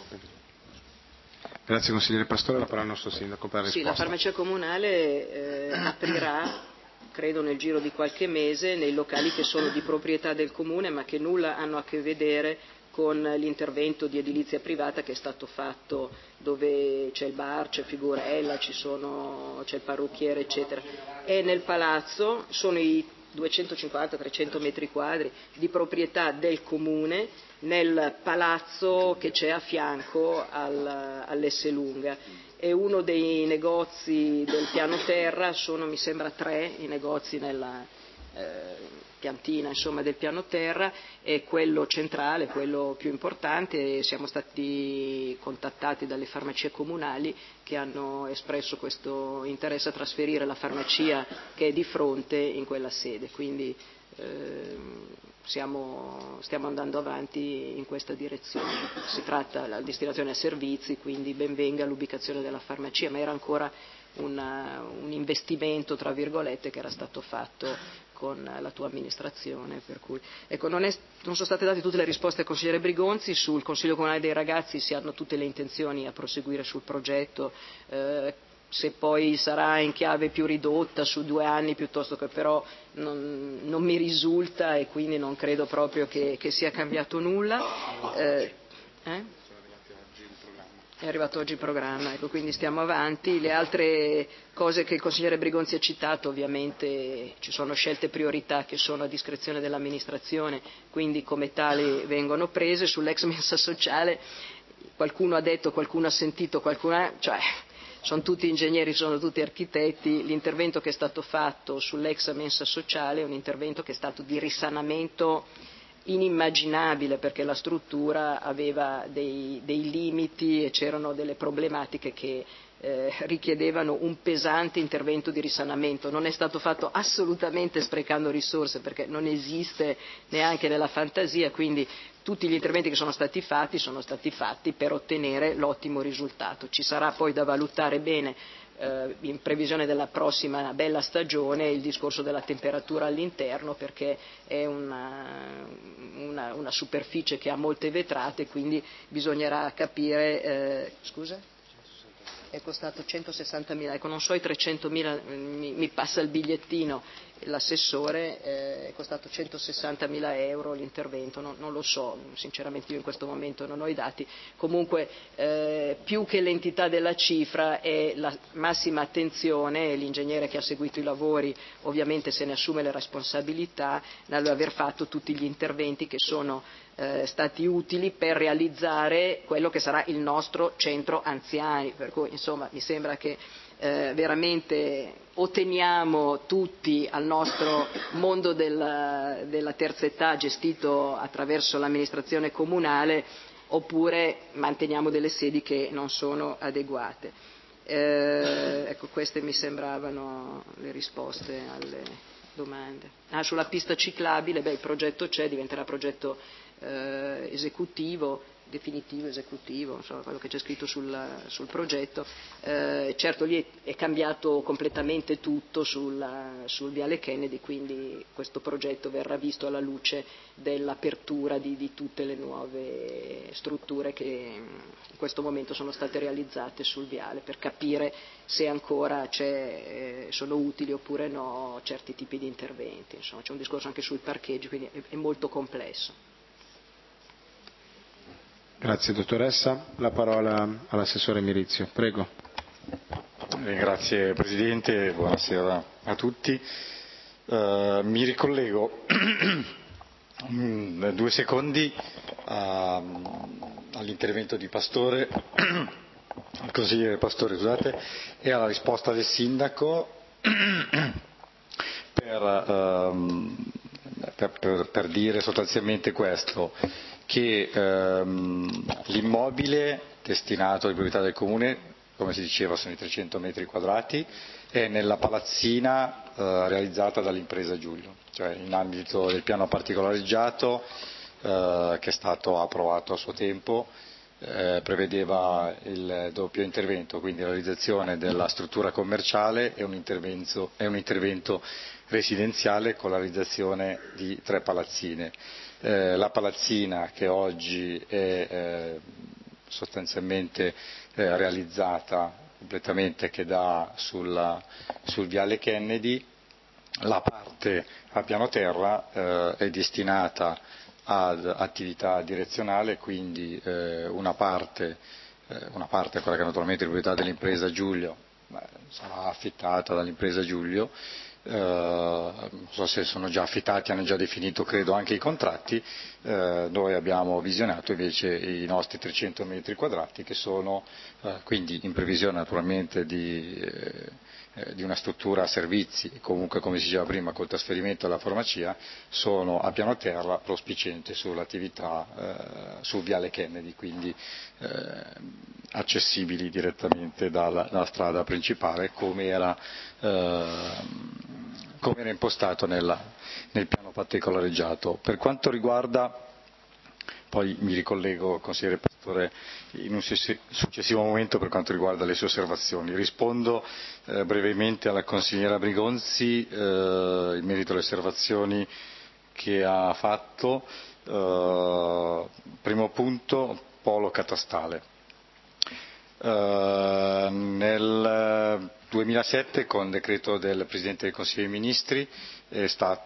Grazie consigliere Pastore, la parola al nostro sindaco per la risposta. Sì, la farmacia comunale eh, aprirà, credo nel giro di qualche mese, nei locali che sono di proprietà del comune ma che nulla hanno a che vedere con l'intervento di edilizia privata che è stato fatto, dove c'è il bar, c'è Figurella, ci sono, c'è il parrucchiere eccetera. E nel palazzo sono i duecentocinquanta trecento metri quadri di proprietà del comune nel palazzo che c'è a fianco al, all'Esselunga. È uno dei negozi del piano terra, sono mi sembra tre i negozi nella eh, piantina insomma, del piano terra, è quello centrale, quello più importante. Siamo stati contattati dalle farmacie comunali che hanno espresso questo interesse a trasferire la farmacia che è di fronte in quella sede, quindi eh, siamo, stiamo andando avanti in questa direzione. Si tratta della destinazione a servizi, quindi ben venga l'ubicazione della farmacia, ma era ancora una, un investimento tra virgolette che era stato fatto con la tua amministrazione, per cui ecco, non, è, non sono state date tutte le risposte al consigliere Brigonzi. Sul Consiglio Comunale dei Ragazzi si hanno tutte le intenzioni a proseguire sul progetto, eh, se poi sarà in chiave più ridotta su due anni piuttosto che, però non, non mi risulta e quindi non credo proprio che, che sia cambiato nulla. Eh, eh? È arrivato oggi il programma, ecco, quindi stiamo avanti. Le altre cose che il consigliere Brigonzi ha citato, ovviamente ci sono scelte priorità che sono a discrezione dell'amministrazione, quindi come tali vengono prese. Sull'ex mensa sociale qualcuno ha detto, qualcuno ha sentito, qualcuno ha, cioè sono tutti ingegneri, sono tutti architetti. L'intervento che è stato fatto sull'ex mensa sociale è un intervento che è stato di risanamento inimmaginabile, perché la struttura aveva dei, dei limiti e c'erano delle problematiche che eh, richiedevano un pesante intervento di risanamento. Non è stato fatto assolutamente sprecando risorse, perché non esiste neanche nella fantasia, quindi tutti gli interventi che sono stati fatti sono stati fatti per ottenere l'ottimo risultato. Ci sarà poi da valutare bene, in previsione della prossima bella stagione, il discorso della temperatura all'interno, perché è una, una, una superficie che ha molte vetrate, quindi bisognerà capire eh, scusa? È costato centosessantamila, ecco, non so i trecentomila, mi, mi passa il bigliettino l'assessore, eh, è costato centosessantamila euro l'intervento, non, non lo so, sinceramente io in questo momento non ho i dati. Comunque eh, più che l'entità della cifra è la massima attenzione, l'ingegnere che ha seguito i lavori ovviamente se ne assume le responsabilità nell'aver fatto tutti gli interventi che sono eh, stati utili per realizzare quello che sarà il nostro centro anziani, per cui insomma mi sembra che Eh, veramente o teniamo tutti al nostro mondo della, della terza età gestito attraverso l'amministrazione comunale, oppure manteniamo delle sedi che non sono adeguate. Eh, ecco, queste mi sembravano le risposte alle domande. Ah, sulla pista ciclabile, beh, il progetto c'è, diventerà progetto eh, esecutivo, definitivo, esecutivo, insomma, quello che c'è scritto sul, sul progetto. Eh, certo lì è, è cambiato completamente tutto sulla, sul viale Kennedy, quindi questo progetto verrà visto alla luce dell'apertura di, di tutte le nuove strutture che in questo momento sono state realizzate sul viale, per capire se ancora c'è, eh, sono utili oppure no certi tipi di interventi. Insomma, c'è un discorso anche sul parcheggio, quindi è, è molto complesso. Grazie dottoressa. La parola all'assessore Mirizio. Prego. Eh, grazie Presidente, buonasera a tutti. Uh, mi ricollego due secondi a, all'intervento di Pastore, al consigliere Pastore, scusate, e alla risposta del sindaco per, uh, per, per, per dire sostanzialmente questo, che ehm, l'immobile destinato di proprietà del Comune, come si diceva, sono i trecento metri quadrati, è nella palazzina eh, realizzata dall'impresa Giulio, cioè in ambito del piano particolareggiato eh, che è stato approvato a suo tempo, eh, prevedeva il doppio intervento, quindi la realizzazione della struttura commerciale e un intervento, e un intervento residenziale con la realizzazione di tre palazzine. Eh, la palazzina che oggi è eh, sostanzialmente eh, realizzata completamente, che dà sulla, sul viale Kennedy, la parte a piano terra eh, è destinata ad attività direzionale, quindi eh, una parte, eh, una parte, quella che naturalmente è proprietà dell'impresa Giulio, beh, sarà affittata dall'impresa Giulio. Uh, non so se sono già affittati, hanno già definito credo anche i contratti. Uh, noi abbiamo visionato invece i nostri trecento metri quadrati che sono uh, quindi in previsione naturalmente di, eh, di una struttura a servizi, comunque come si diceva prima col trasferimento alla farmacia, sono a piano terra prospiciente sull'attività uh, sul viale Kennedy, quindi uh, accessibili direttamente dalla, dalla strada principale come era uh, come era impostato nella, nel piano particolareggiato. Per quanto riguarda, poi mi ricollego al consigliere Pastore in un successivo momento per quanto riguarda le sue osservazioni. Rispondo eh, brevemente alla consigliera Brigonzi eh, in merito alle osservazioni che ha fatto. Eh, primo punto, polo catastale. Eh, nel duemilasette con decreto del Presidente del Consiglio dei Ministri è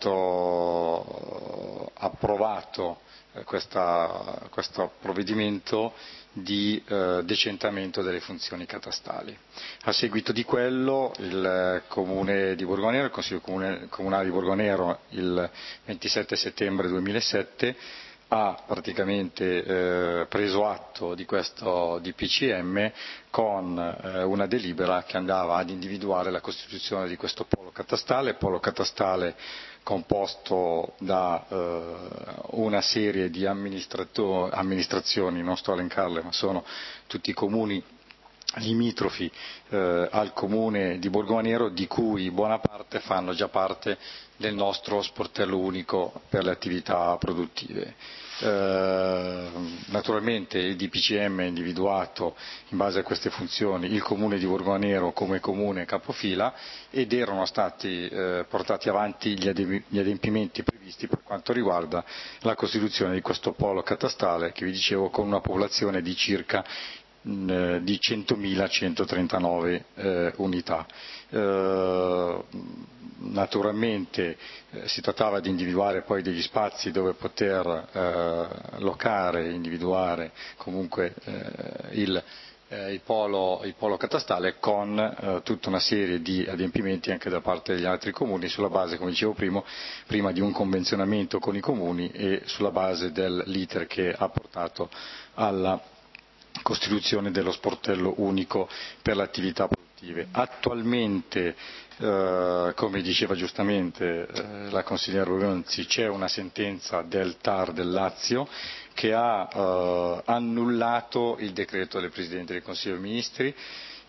stato approvato eh, questa, questo provvedimento di eh, decentamento delle funzioni catastali. A seguito di quello il Comune di Borgonero, il Consiglio Comune, Comunale di Borgonero il ventisette settembre duemilasette ha praticamente eh, preso atto di questo D P C M con eh, una delibera che andava ad individuare la costituzione di questo polo catastale, polo catastale composto da eh, una serie di amministrazioni, non sto a elencarle, ma sono tutti i comuni limitrofi eh, al comune di Borgomanero, di cui buona parte fanno già parte del nostro sportello unico per le attività produttive. Eh, naturalmente il D P C M ha individuato in base a queste funzioni il comune di Borgomanero come comune capofila ed erano stati eh, portati avanti gli, adem- gli adempimenti previsti per quanto riguarda la costituzione di questo polo catastale che vi dicevo con una popolazione di circa di centomila centotrentanove eh, unità. Eh, naturalmente eh, si trattava di individuare poi degli spazi dove poter eh, locare, individuare comunque eh, il, eh, il, polo, il polo catastale con eh, tutta una serie di adempimenti anche da parte degli altri comuni sulla base, come dicevo prima, prima di un convenzionamento con i comuni e sulla base dell'iter che ha portato alla costituzione dello sportello unico per le attività produttive. Attualmente, eh, come diceva giustamente eh, la consigliera Brigonzi, c'è una sentenza del T A R del Lazio che ha eh, annullato il decreto del Presidente del Consiglio dei Ministri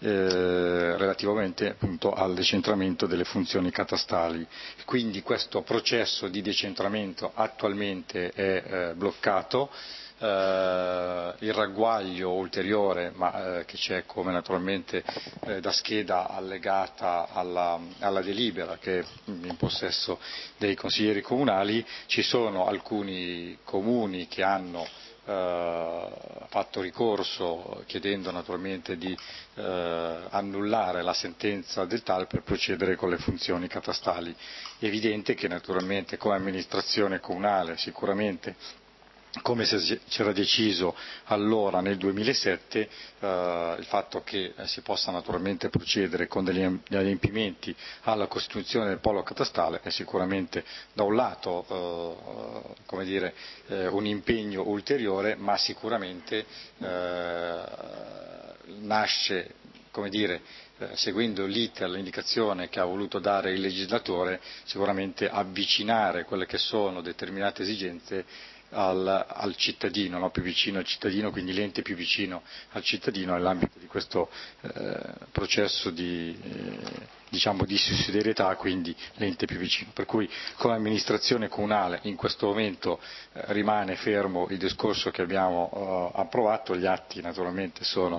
eh, relativamente appunto al decentramento delle funzioni catastali. Quindi questo processo di decentramento attualmente è eh, bloccato. Uh, il ragguaglio ulteriore, ma uh, che c'è come naturalmente uh, da scheda allegata alla, alla delibera che è in possesso dei consiglieri comunali, ci sono alcuni comuni che hanno uh, fatto ricorso chiedendo naturalmente di uh, annullare la sentenza del T A L per procedere con le funzioni catastali. È evidente che naturalmente come amministrazione comunale sicuramente, come c'era deciso allora nel duemilasette, eh, il fatto che eh, si possa naturalmente procedere con degli adempimenti alla costituzione del polo catastale è sicuramente da un lato eh, come dire, eh, un impegno ulteriore, ma sicuramente eh, nasce, come dire, eh, seguendo l'iter, l'indicazione che ha voluto dare il legislatore, sicuramente avvicinare quelle che sono determinate esigenze Al, al cittadino, no? Più vicino al cittadino, quindi l'ente più vicino al cittadino nell'ambito di questo eh, processo di, eh, diciamo di sussidiarietà, quindi l'ente più vicino. Per cui come amministrazione comunale in questo momento eh, rimane fermo il discorso che abbiamo eh, approvato, gli atti naturalmente sono,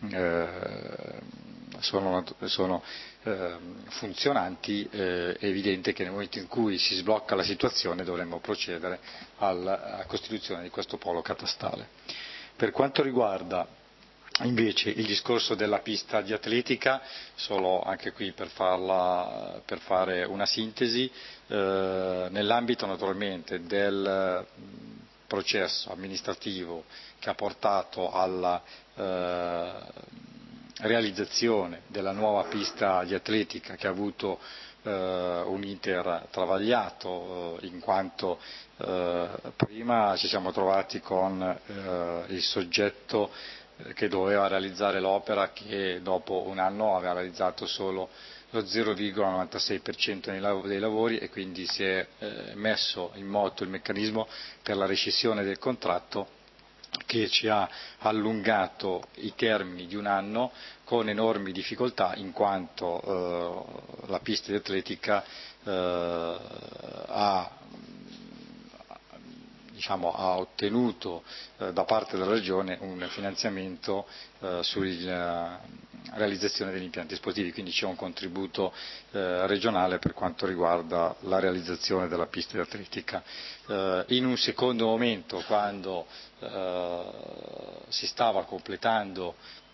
eh, sono, sono eh, funzionanti, eh, è evidente che nel momento in cui si sblocca la situazione dovremmo procedere alla costituzione di questo polo catastale. Per quanto riguarda invece il discorso della pista di atletica, solo anche qui per, farla, per fare una sintesi, eh, nell'ambito naturalmente del processo amministrativo che ha portato alla eh, realizzazione della nuova pista di atletica, che ha avuto eh, un iter travagliato eh, in quanto eh, prima ci siamo trovati con eh, il soggetto che doveva realizzare l'opera, che dopo un anno aveva realizzato solo lo zero virgola novantasei per cento dei lavori, e quindi si è eh, messo in moto il meccanismo per la rescissione del contratto, che ci ha allungato i termini di un anno con enormi difficoltà, in quanto eh, la pista di atletica eh, ha, diciamo, ha ottenuto eh, da parte della Regione un finanziamento eh, sulla realizzazione degli impianti sportivi, quindi c'è un contributo eh, regionale per quanto riguarda la realizzazione della pista di atletica. Eh, in un secondo momento, quando eh, si stava completando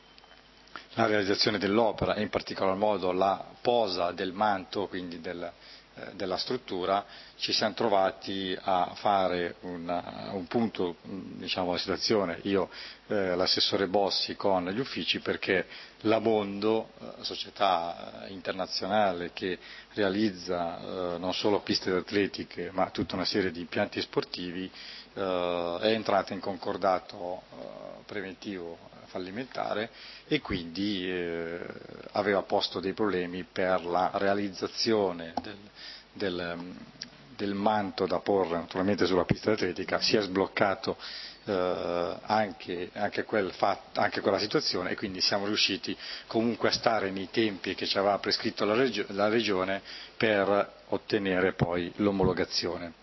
la realizzazione dell'opera e in particolar modo la posa del manto, quindi del, eh, della struttura, ci siamo trovati a fare una, un punto, diciamo, la situazione, io, eh, l'assessore Bossi con gli uffici, perché la Mondo, eh, società internazionale che realizza eh, non solo piste atletiche ma tutta una serie di impianti sportivi, eh, è entrata in concordato eh, preventivo fallimentare, e quindi eh, aveva posto dei problemi per la realizzazione del, del, del manto da porre naturalmente sulla pista atletica. Si è sbloccato eh, anche, anche, quel fatto, anche quella situazione, e quindi siamo riusciti comunque a stare nei tempi che ci aveva prescritto la, regio- la Regione per ottenere poi l'omologazione.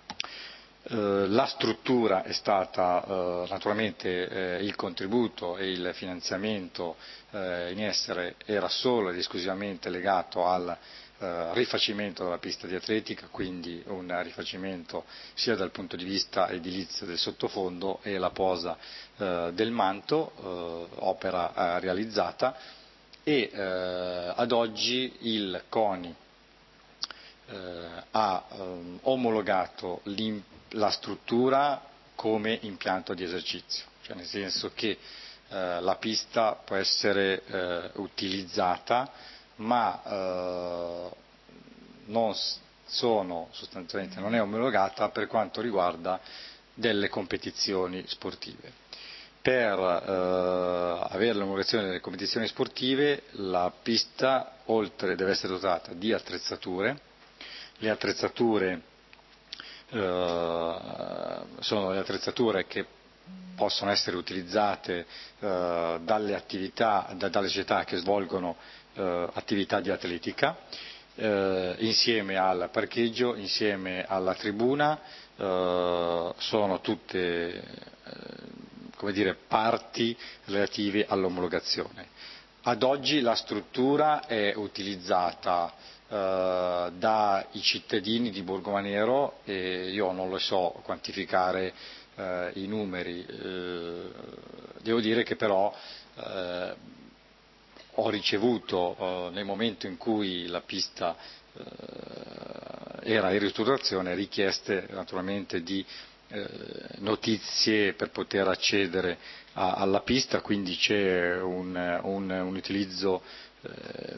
La struttura è stata eh, naturalmente eh, il contributo e il finanziamento eh, in essere era solo ed esclusivamente legato al eh, rifacimento della pista di atletica, quindi un rifacimento sia dal punto di vista edilizio del sottofondo e la posa eh, del manto, eh, opera eh, realizzata, e eh, ad oggi il CONI eh, ha eh, omologato l'impianto la struttura come impianto di esercizio, cioè nel senso che eh, la pista può essere eh, utilizzata, ma eh, non sono sostanzialmente non è omologata per quanto riguarda delle competizioni sportive. Per eh, avere l'omologazione delle competizioni sportive, la pista oltre deve essere dotata di attrezzature, le attrezzature Uh, sono le attrezzature che possono essere utilizzate eh, dalle attività, da, dalle società che svolgono eh, attività di atletica, eh, insieme al parcheggio, insieme alla tribuna, eh, sono tutte eh, come dire, parti relative all'omologazione. Ad oggi la struttura è utilizzata eh, dai cittadini di Borgomanero e io non lo so quantificare eh, i numeri, eh, devo dire che però eh, ho ricevuto eh, nel momento in cui la pista eh, era in ristrutturazione richieste naturalmente di eh, notizie per poter accedere a, alla pista, quindi c'è un, un, un utilizzo eh,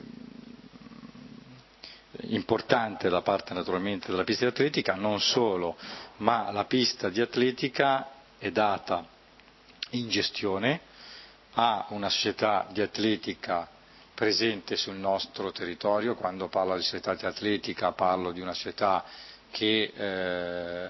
importante da parte naturalmente della pista di atletica, non solo, ma la pista di atletica è data in gestione a una società di atletica presente sul nostro territorio. Quando parlo di società di atletica parlo di una società che eh,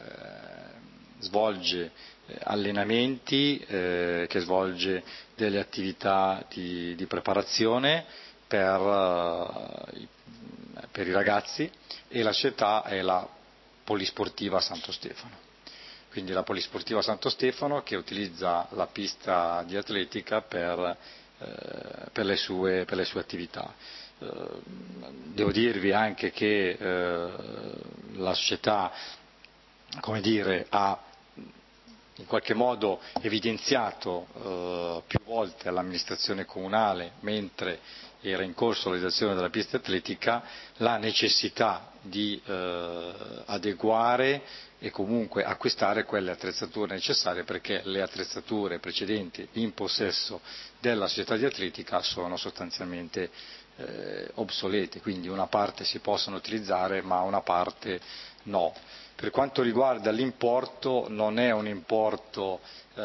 svolge allenamenti, eh, che svolge delle attività di, di preparazione per, uh, per i ragazzi, e la società è la Polisportiva Santo Stefano. Quindi la Polisportiva Santo Stefano che utilizza la pista di atletica per, eh, per, le, sue, per le sue attività. Eh, devo dirvi anche che eh, la società, come dire, ha in qualche modo evidenziato eh, più volte all'amministrazione comunale, mentre era in corso la realizzazione della pista atletica, la necessità di eh, adeguare e comunque acquistare quelle attrezzature necessarie, perché le attrezzature precedenti in possesso della società di atletica sono sostanzialmente eh, obsolete, quindi una parte si possono utilizzare ma una parte no. Per quanto riguarda l'importo, non è un importo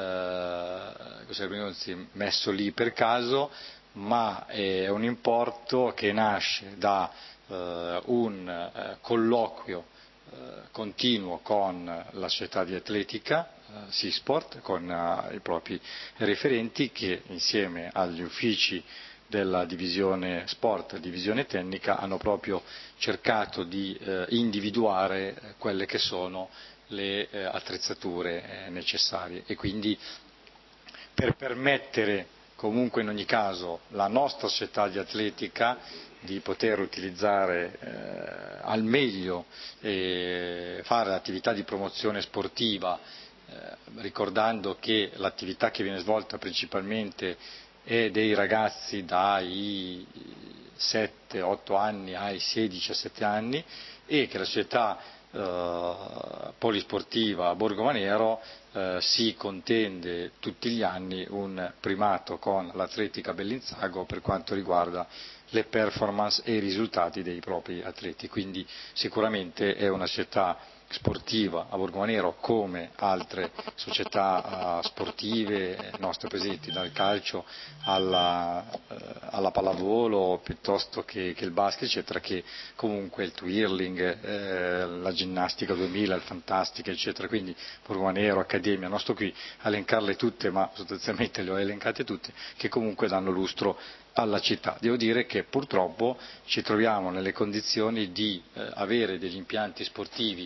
eh, messo lì per caso, ma è un importo che nasce da eh, un eh, colloquio eh, continuo con la società di atletica, eh, Sisport, con eh, i propri referenti, che insieme agli uffici della divisione sport, divisione tecnica, hanno proprio cercato di eh, individuare quelle che sono le eh, attrezzature eh, necessarie, e quindi per permettere comunque in ogni caso la nostra società di atletica di poter utilizzare eh, al meglio e fare attività di promozione sportiva, eh, ricordando che l'attività che viene svolta principalmente è dei ragazzi dai sette otto anni ai sedici diciassette anni, e che la società eh, polisportiva Borgomanero eh, si contende tutti gli anni un primato con l'Atletica Bellinzago per quanto riguarda le performance e i risultati dei propri atleti. Quindi sicuramente è una società sportiva a Borgomanero, come altre società uh, sportive nostre presenti, dal calcio alla, uh, alla pallavolo piuttosto che, che il basket eccetera, che comunque il twirling, eh, la ginnastica duemila, il fantastica eccetera. Quindi Borgomanero, Accademia, non sto qui a elencarle tutte, ma sostanzialmente le ho elencate tutte, che comunque danno lustro alla città. Devo dire che purtroppo ci troviamo nelle condizioni di eh, avere degli impianti sportivi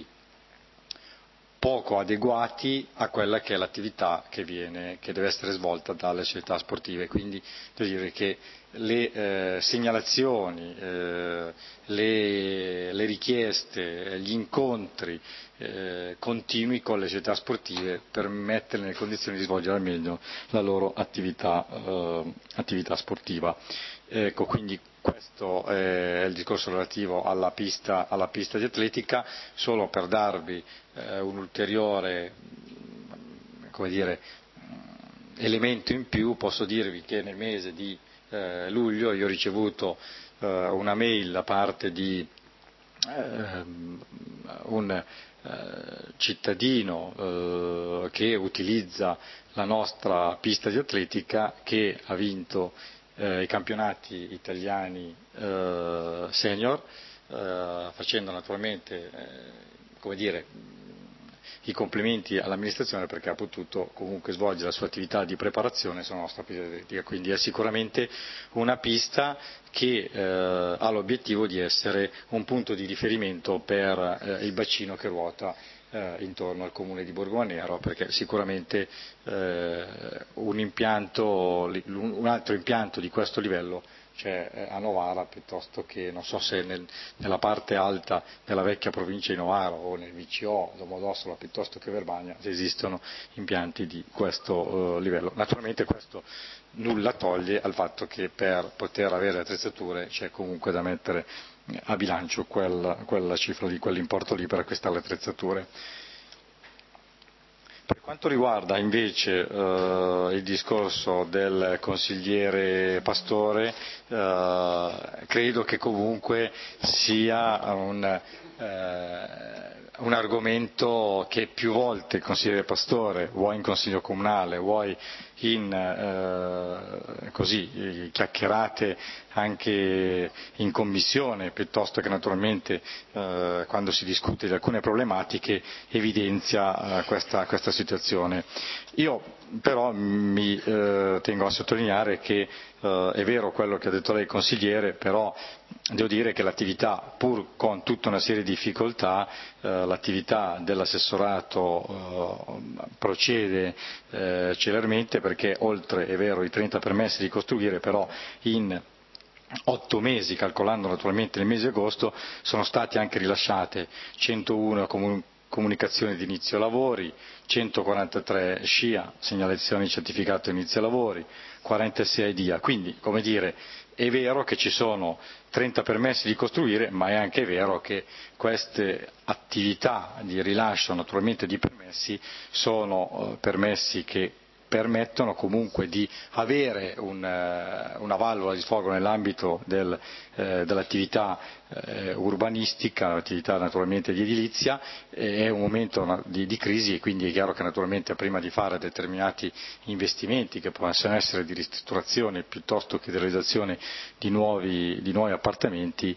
poco adeguati a quella che è l'attività che, viene, che deve essere svolta dalle società sportive. Quindi devo dire che le eh, segnalazioni, eh, le, le richieste, gli incontri eh, continui con le società sportive per metterle nelle condizioni di svolgere al meglio la loro attività, eh, attività sportiva. Ecco, quindi questo è il discorso relativo alla pista, alla pista di atletica. Solo per darvi eh, un ulteriore, come dire, elemento in più, posso dirvi che nel mese di eh, luglio io ho ricevuto eh, una mail da parte di eh, un eh, cittadino eh, che utilizza la nostra pista di atletica, che ha vinto Eh, i campionati italiani eh, senior, eh, facendo naturalmente eh, come dire, i complimenti all'amministrazione perché ha potuto comunque svolgere la sua attività di preparazione sulla nostra pista atletica, quindi è sicuramente una pista che eh, ha l'obiettivo di essere un punto di riferimento per eh, il bacino che ruota eh, intorno al comune di Borgomanero, perché sicuramente eh, un impianto, un altro impianto di questo livello c'è a Novara, piuttosto che, non so se nel, nella parte alta della vecchia provincia di Novara o nel V C O, Domodossola, piuttosto che Verbania, se esistono impianti di questo uh, livello. Naturalmente questo nulla toglie al fatto che per poter avere attrezzature c'è comunque da mettere a bilancio quella, quella cifra lì, quell'importo lì per acquistare le attrezzature. Per quanto riguarda invece eh, il discorso del consigliere Pastore, eh, credo che comunque sia un, eh, un argomento che più volte il consigliere Pastore, vuoi in consiglio comunale, vuoi in eh, così, chiacchierate anche in commissione, piuttosto che naturalmente eh, quando si discute di alcune problematiche, evidenzia eh, questa, questa situazione. Io però mi eh, tengo a sottolineare che eh, è vero quello che ha detto lei consigliere, però devo dire che l'attività, pur con tutta una serie di difficoltà, eh, l'attività dell'assessorato eh, procede eh, celermente, perché oltre, è vero, i trenta permessi di costruire, però in otto mesi, calcolando naturalmente il mese di agosto, sono state anche rilasciate centouno comun- comunicazioni di inizio lavori, centoquarantatré S C I A, segnalazioni di certificato di inizio lavori, quarantasei D I A, quindi, come dire, è vero che ci sono trenta permessi di costruire, ma è anche vero che queste attività di rilascio naturalmente di permessi sono eh, permessi che permettono comunque di avere un, una valvola di sfogo nell'ambito del, eh, dell'attività eh, urbanistica, l'attività naturalmente di edilizia. È un momento di, di crisi e quindi è chiaro che naturalmente prima di fare determinati investimenti che possono essere di ristrutturazione piuttosto che di realizzazione di nuovi, di nuovi appartamenti,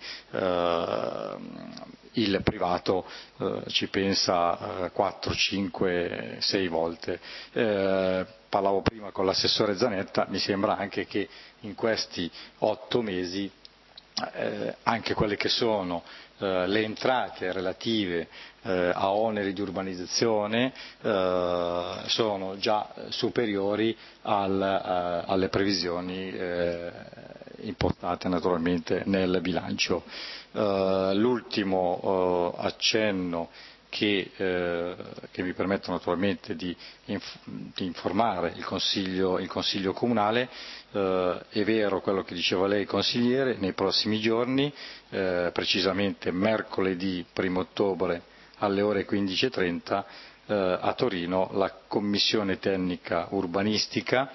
eh, il privato eh, ci pensa eh, quattro, cinque, sei volte. Eh, parlavo prima con l'assessore Zanetta, mi sembra anche che in questi otto mesi eh, anche quelle che sono eh, le entrate relative eh, a oneri di urbanizzazione eh, sono già superiori al, eh, alle previsioni eh, impostate naturalmente nel bilancio. Uh, l'ultimo uh, accenno che, eh, che mi permetto naturalmente di, inf- di informare il Consiglio, il Consiglio Comunale, eh, è vero quello che diceva lei consigliere, nei prossimi giorni, eh, precisamente mercoledì primo ottobre alle ore quindici e trenta eh, a Torino la Commissione Tecnica Urbanistica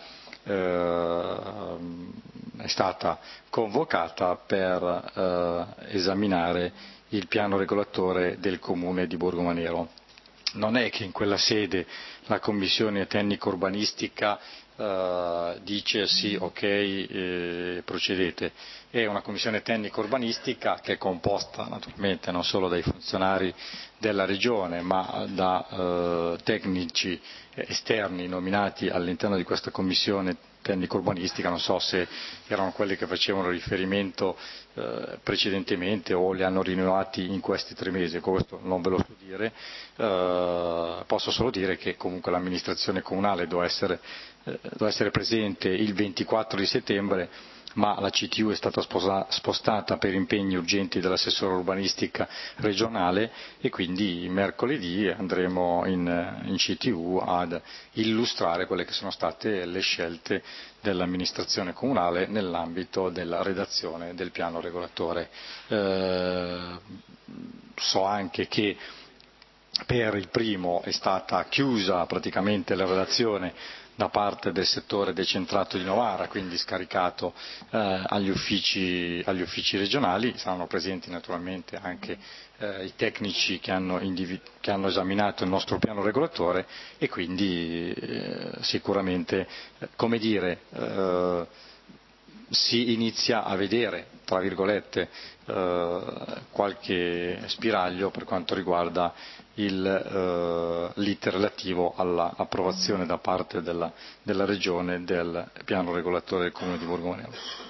Eh, è stata convocata per eh, esaminare il piano regolatore del comune di Borgomanero. Non è che in quella sede la commissione tecnica urbanistica eh, dice sì, ok, eh, procedete. È una commissione tecnica urbanistica che è composta naturalmente non solo dai funzionari della regione ma da eh, tecnici esterni nominati all'interno di questa commissione tecnica urbanistica, non so se erano quelli che facevano riferimento eh, precedentemente o li hanno rinnovati in questi tre mesi, questo non ve lo so dire, eh, posso solo dire che comunque l'amministrazione comunale doveva essere, eh, doveva essere presente il ventiquattro di settembre, ma la C T U è stata sposa, spostata per impegni urgenti dell'assessore urbanistica regionale e quindi mercoledì andremo in, in C T U ad illustrare quelle che sono state le scelte dell'amministrazione comunale nell'ambito della redazione del piano regolatore. Eh, so anche che per il primo è stata chiusa praticamente la redazione da parte del settore decentrato di Novara, quindi scaricato eh, agli, uffici, agli uffici regionali. Saranno presenti naturalmente anche eh, i tecnici che hanno, individu- che hanno esaminato il nostro piano regolatore e quindi eh, sicuramente, eh, come dire, eh, si inizia a vedere, tra virgolette, eh, qualche spiraglio per quanto riguarda il, eh, l'iter relativo all'approvazione da parte della, della Regione del piano regolatore del Comune di Borgomanello.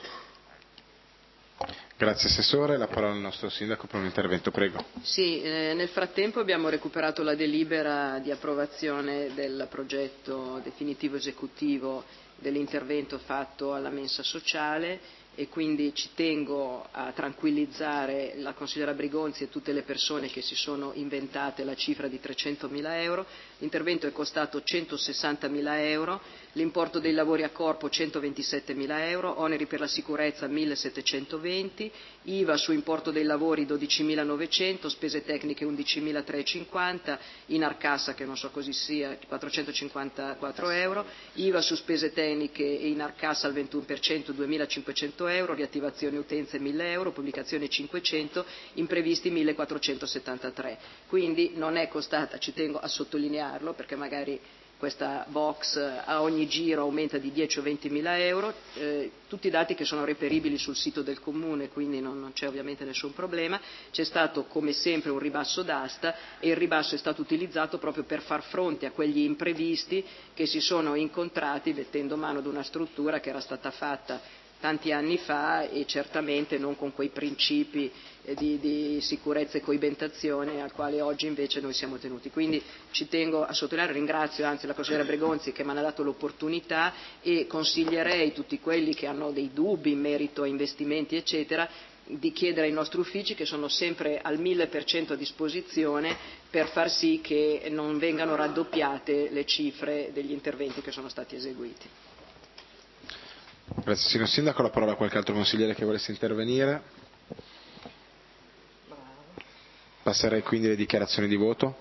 Grazie Assessore, la parola al nostro Sindaco per un intervento, prego. Sì, eh, nel frattempo abbiamo recuperato la delibera di approvazione del progetto definitivo esecutivo dell'intervento fatto alla mensa sociale e quindi ci tengo a tranquillizzare la consigliera Brigonzi e tutte le persone che si sono inventate la cifra di trecentomila euro. L'intervento è costato centosessantamila euro, l'importo dei lavori a corpo centoventisettemila euro, oneri per la sicurezza millesettecentoventi, I V A su importo dei lavori dodicimilanovecento, spese tecniche undicimilatrecentocinquanta, Inarcassa, che non so così sia, quattrocentocinquantaquattro euro, I V A su spese tecniche e Inarcassa al ventuno per cento duemilacinquecento euro, riattivazione utenze mille euro, pubblicazione cinquecento, imprevisti millequattrocentosettantatré. Quindi non è costata, ci tengo a sottolinearlo perché magari questa box a ogni giro aumenta di dieci o venti mila euro, eh, tutti i dati che sono reperibili sul sito del Comune, quindi non, non c'è ovviamente nessun problema. C'è stato come sempre un ribasso d'asta e il ribasso è stato utilizzato proprio per far fronte a quegli imprevisti che si sono incontrati mettendo mano ad una struttura che era stata fatta tanti anni fa e certamente non con quei principi di, di sicurezza e coibentazione al quale oggi invece noi siamo tenuti. Quindi ci tengo a sottolineare, ringrazio anzi la consigliera Bregonzi che mi ha dato l'opportunità e consiglierei tutti quelli che hanno dei dubbi in merito a investimenti eccetera di chiedere ai nostri uffici che sono sempre al mille per cento a disposizione per far sì che non vengano raddoppiate le cifre degli interventi che sono stati eseguiti. Grazie signor Sindaco, la parola a qualche altro consigliere che volesse intervenire. Passerei quindi alle dichiarazioni di voto.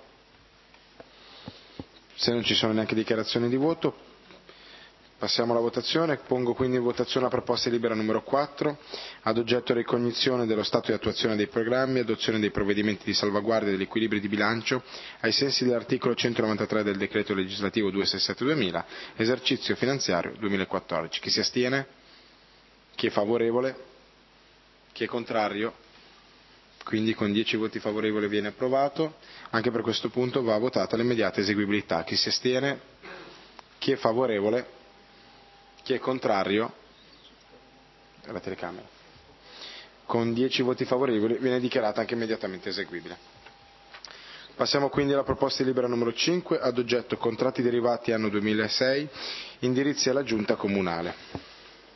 Se non ci sono neanche dichiarazioni di voto, passiamo alla votazione. Pongo quindi in votazione la proposta di delibera numero quattro, ad oggetto ricognizione dello stato di attuazione dei programmi, adozione dei provvedimenti di salvaguardia degli equilibri di bilancio, ai sensi dell'articolo centonovantatré del decreto legislativo duecentosessantasette duemila, esercizio finanziario duemilaquattordici. Chi si astiene? Chi è favorevole? Chi è contrario? Quindi con dieci voti favorevoli viene approvato. Anche per questo punto va votata l'immediata eseguibilità. Chi si astiene? Chi è favorevole? Chi è contrario? La telecamera. Con dieci voti favorevoli viene dichiarata anche immediatamente eseguibile. Passiamo quindi alla proposta di delibera numero cinque, ad oggetto contratti derivati anno duemilasei, indirizzi alla Giunta Comunale.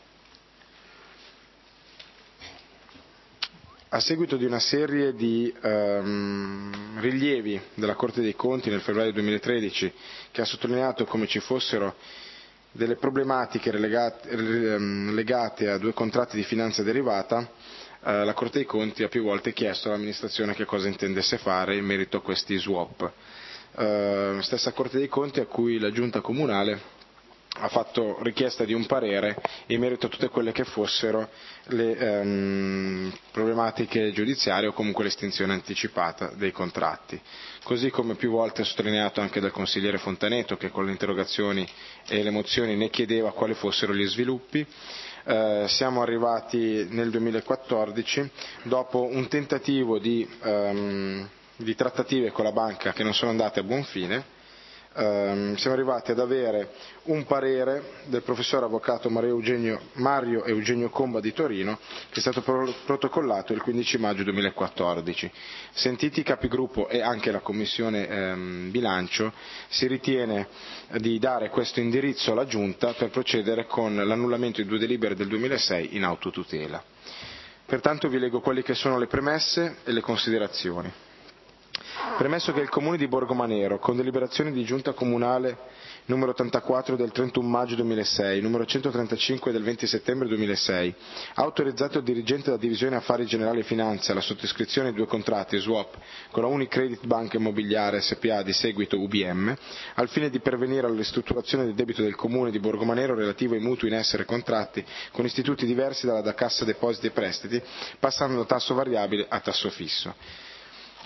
A seguito di una serie di um, rilievi della Corte dei Conti nel febbraio duemilatredici che ha sottolineato come ci fossero delle problematiche relegate, legate a due contratti di finanza derivata, eh, la Corte dei Conti ha più volte chiesto all'amministrazione che cosa intendesse fare in merito a questi swap. Eh, stessa Corte dei Conti a cui la Giunta Comunale ha fatto richiesta di un parere in merito a tutte quelle che fossero le ehm, problematiche giudiziarie o comunque l'estinzione anticipata dei contratti. Così come più volte sottolineato anche dal consigliere Fontaneto, che con le interrogazioni e le mozioni ne chiedeva quali fossero gli sviluppi, eh, siamo arrivati nel duemilaquattordici, dopo un tentativo di, ehm, di trattative con la banca che non sono andate a buon fine, Uh, siamo arrivati ad avere un parere del professor avvocato Mario Eugenio, Mario Eugenio Comba di Torino, che è stato pro- protocollato il quindici maggio duemilaquattordici. Sentiti i capigruppo e anche la Commissione ehm, bilancio, si ritiene di dare questo indirizzo alla Giunta per procedere con l'annullamento di due delibere del duemilasei in autotutela. Pertanto vi leggo quelle che sono le premesse e le considerazioni. Premesso che il Comune di Borgomanero, con deliberazione di Giunta Comunale numero ottantaquattro del trentuno maggio duemilasei, numero centotrentacinque del venti settembre duemilasei, ha autorizzato il dirigente della Divisione Affari Generali e Finanze alla sottoscrizione di due contratti swap con la Unicredit Banca Immobiliare S P A di seguito U B M, al fine di pervenire alla ristrutturazione del debito del Comune di Borgomanero relativo ai mutui in essere contratti con istituti diversi dalla da Cassa Depositi e Prestiti, passando da tasso variabile a tasso fisso.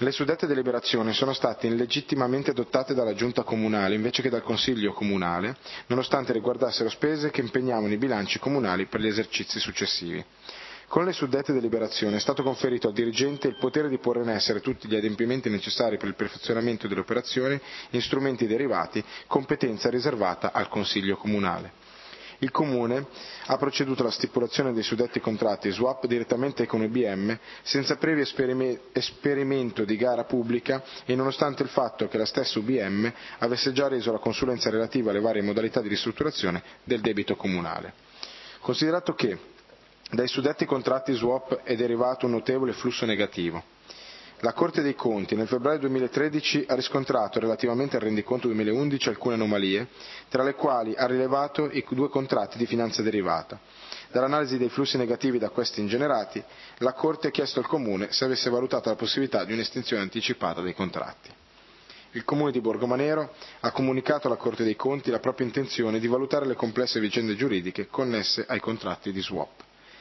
Le suddette deliberazioni sono state illegittimamente adottate dalla Giunta Comunale invece che dal Consiglio Comunale, nonostante riguardassero spese che impegnavano i bilanci comunali per gli esercizi successivi. Con le suddette deliberazioni è stato conferito al dirigente il potere di porre in essere tutti gli adempimenti necessari per il perfezionamento delle operazioni in strumenti derivati, competenza riservata al Consiglio Comunale. Il Comune ha proceduto alla stipulazione dei suddetti contratti swap direttamente con U B M senza previo esperimento di gara pubblica e nonostante il fatto che la stessa U B M avesse già reso la consulenza relativa alle varie modalità di ristrutturazione del debito comunale. Considerato che dai suddetti contratti swap è derivato un notevole flusso negativo, la Corte dei Conti nel febbraio duemilatredici ha riscontrato relativamente al rendiconto duemilaundici alcune anomalie, tra le quali ha rilevato i due contratti di finanza derivata. Dall'analisi dei flussi negativi da questi ingenerati, la Corte ha chiesto al Comune se avesse valutato la possibilità di un'estensione anticipata dei contratti. Il Comune di Borgomanero ha comunicato alla Corte dei Conti la propria intenzione di valutare le complesse vicende giuridiche connesse ai contratti di swap.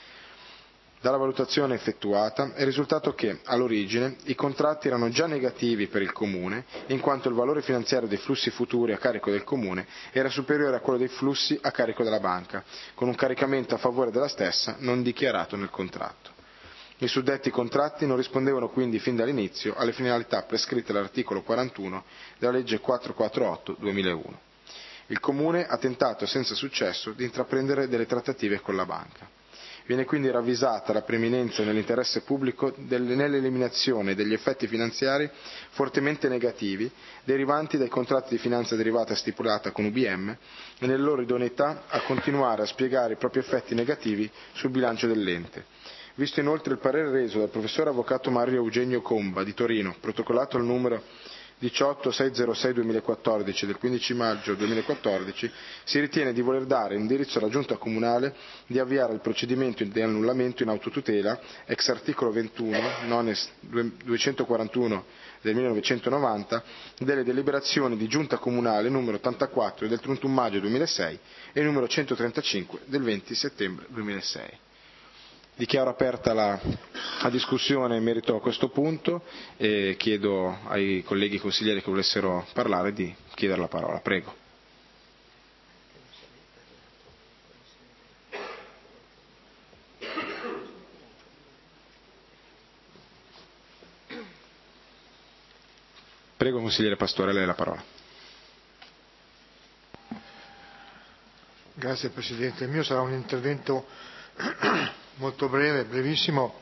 Dalla valutazione effettuata è risultato che, all'origine, i contratti erano già negativi per il Comune, in quanto il valore finanziario dei flussi futuri a carico del Comune era superiore a quello dei flussi a carico della banca, con un caricamento a favore della stessa non dichiarato nel contratto. I suddetti contratti non rispondevano quindi fin dall'inizio alle finalità prescritte dall'articolo quarantuno della legge quattrocentoquarantotto duemilauno. Il Comune ha tentato senza successo di intraprendere delle trattative con la banca. Viene quindi ravvisata la preminenza nell'interesse pubblico nell'eliminazione degli effetti finanziari fortemente negativi derivanti dai contratti di finanza derivata stipulata con U B M e nella loro idoneità a continuare a spiegare i propri effetti negativi sul bilancio dell'ente. Visto inoltre il parere reso dal professor avvocato Mario Eugenio Comba di Torino, protocollato al numero diciotto seicentosei duemilaquattordici del quindici maggio duemilaquattordici, si ritiene di voler dare indirizzo alla Giunta Comunale di avviare il procedimento di annullamento in autotutela ex articolo ventuno, nones duecentoquarantuno del millenovecentonovanta, delle deliberazioni di Giunta Comunale numero ottantaquattro del trentuno maggio duemilasei e numero centotrentacinque del venti settembre duemilasei. Dichiaro aperta la, la discussione in merito a questo punto e chiedo ai colleghi consiglieri che volessero parlare di chiedere la parola. Prego. Prego, consigliere Pastore, lei la parola. Grazie Presidente. Il mio sarà un intervento molto breve, brevissimo,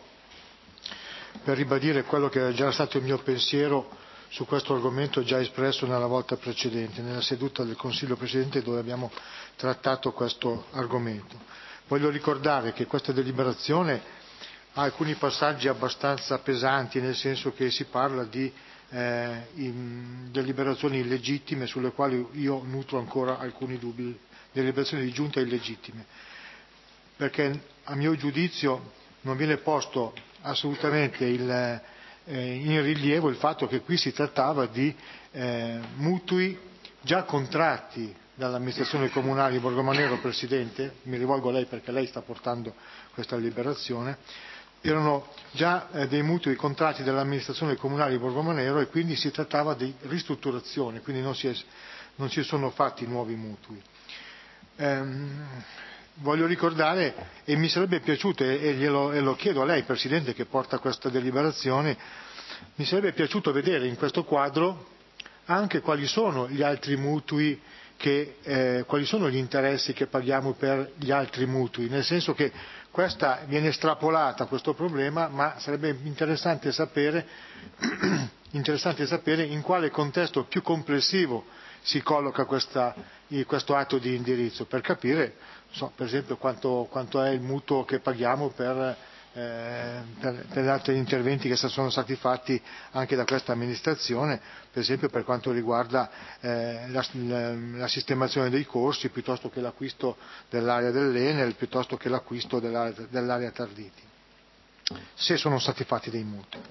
per ribadire quello che era già stato il mio pensiero su questo argomento già espresso nella volta precedente, nella seduta del Consiglio Presidente dove abbiamo trattato questo argomento. Voglio ricordare che questa deliberazione ha alcuni passaggi abbastanza pesanti, nel senso che si parla di eh, deliberazioni illegittime sulle quali io nutro ancora alcuni dubbi, deliberazioni di giunta illegittime, perché a mio giudizio non viene posto assolutamente il, eh, in rilievo il fatto che qui si trattava di eh, mutui già contratti dall'amministrazione comunale di Borgomanero. Presidente, mi rivolgo a lei perché lei sta portando questa deliberazione, erano già eh, dei mutui contratti dall'amministrazione comunale di Borgomanero e quindi si trattava di ristrutturazione, quindi non si, è, non si sono fatti nuovi mutui. Ehm, Voglio ricordare, e mi sarebbe piaciuto, e, glielo, e lo chiedo a lei Presidente che porta questa deliberazione, mi sarebbe piaciuto vedere in questo quadro anche quali sono gli altri mutui, che, eh, quali sono gli interessi che paghiamo per gli altri mutui, nel senso che questa viene estrapolata questo problema, ma sarebbe interessante sapere, interessante sapere in quale contesto più complessivo si colloca questa, questo atto di indirizzo, per capire so, per esempio quanto, quanto è il mutuo che paghiamo per, eh, per, per altri interventi che sono stati fatti anche da questa amministrazione, per esempio per quanto riguarda eh, la, la, la sistemazione dei corsi piuttosto che l'acquisto dell'area dell'Enel, piuttosto che l'acquisto dell'area, dell'area Tarditi, se sono stati fatti dei mutui.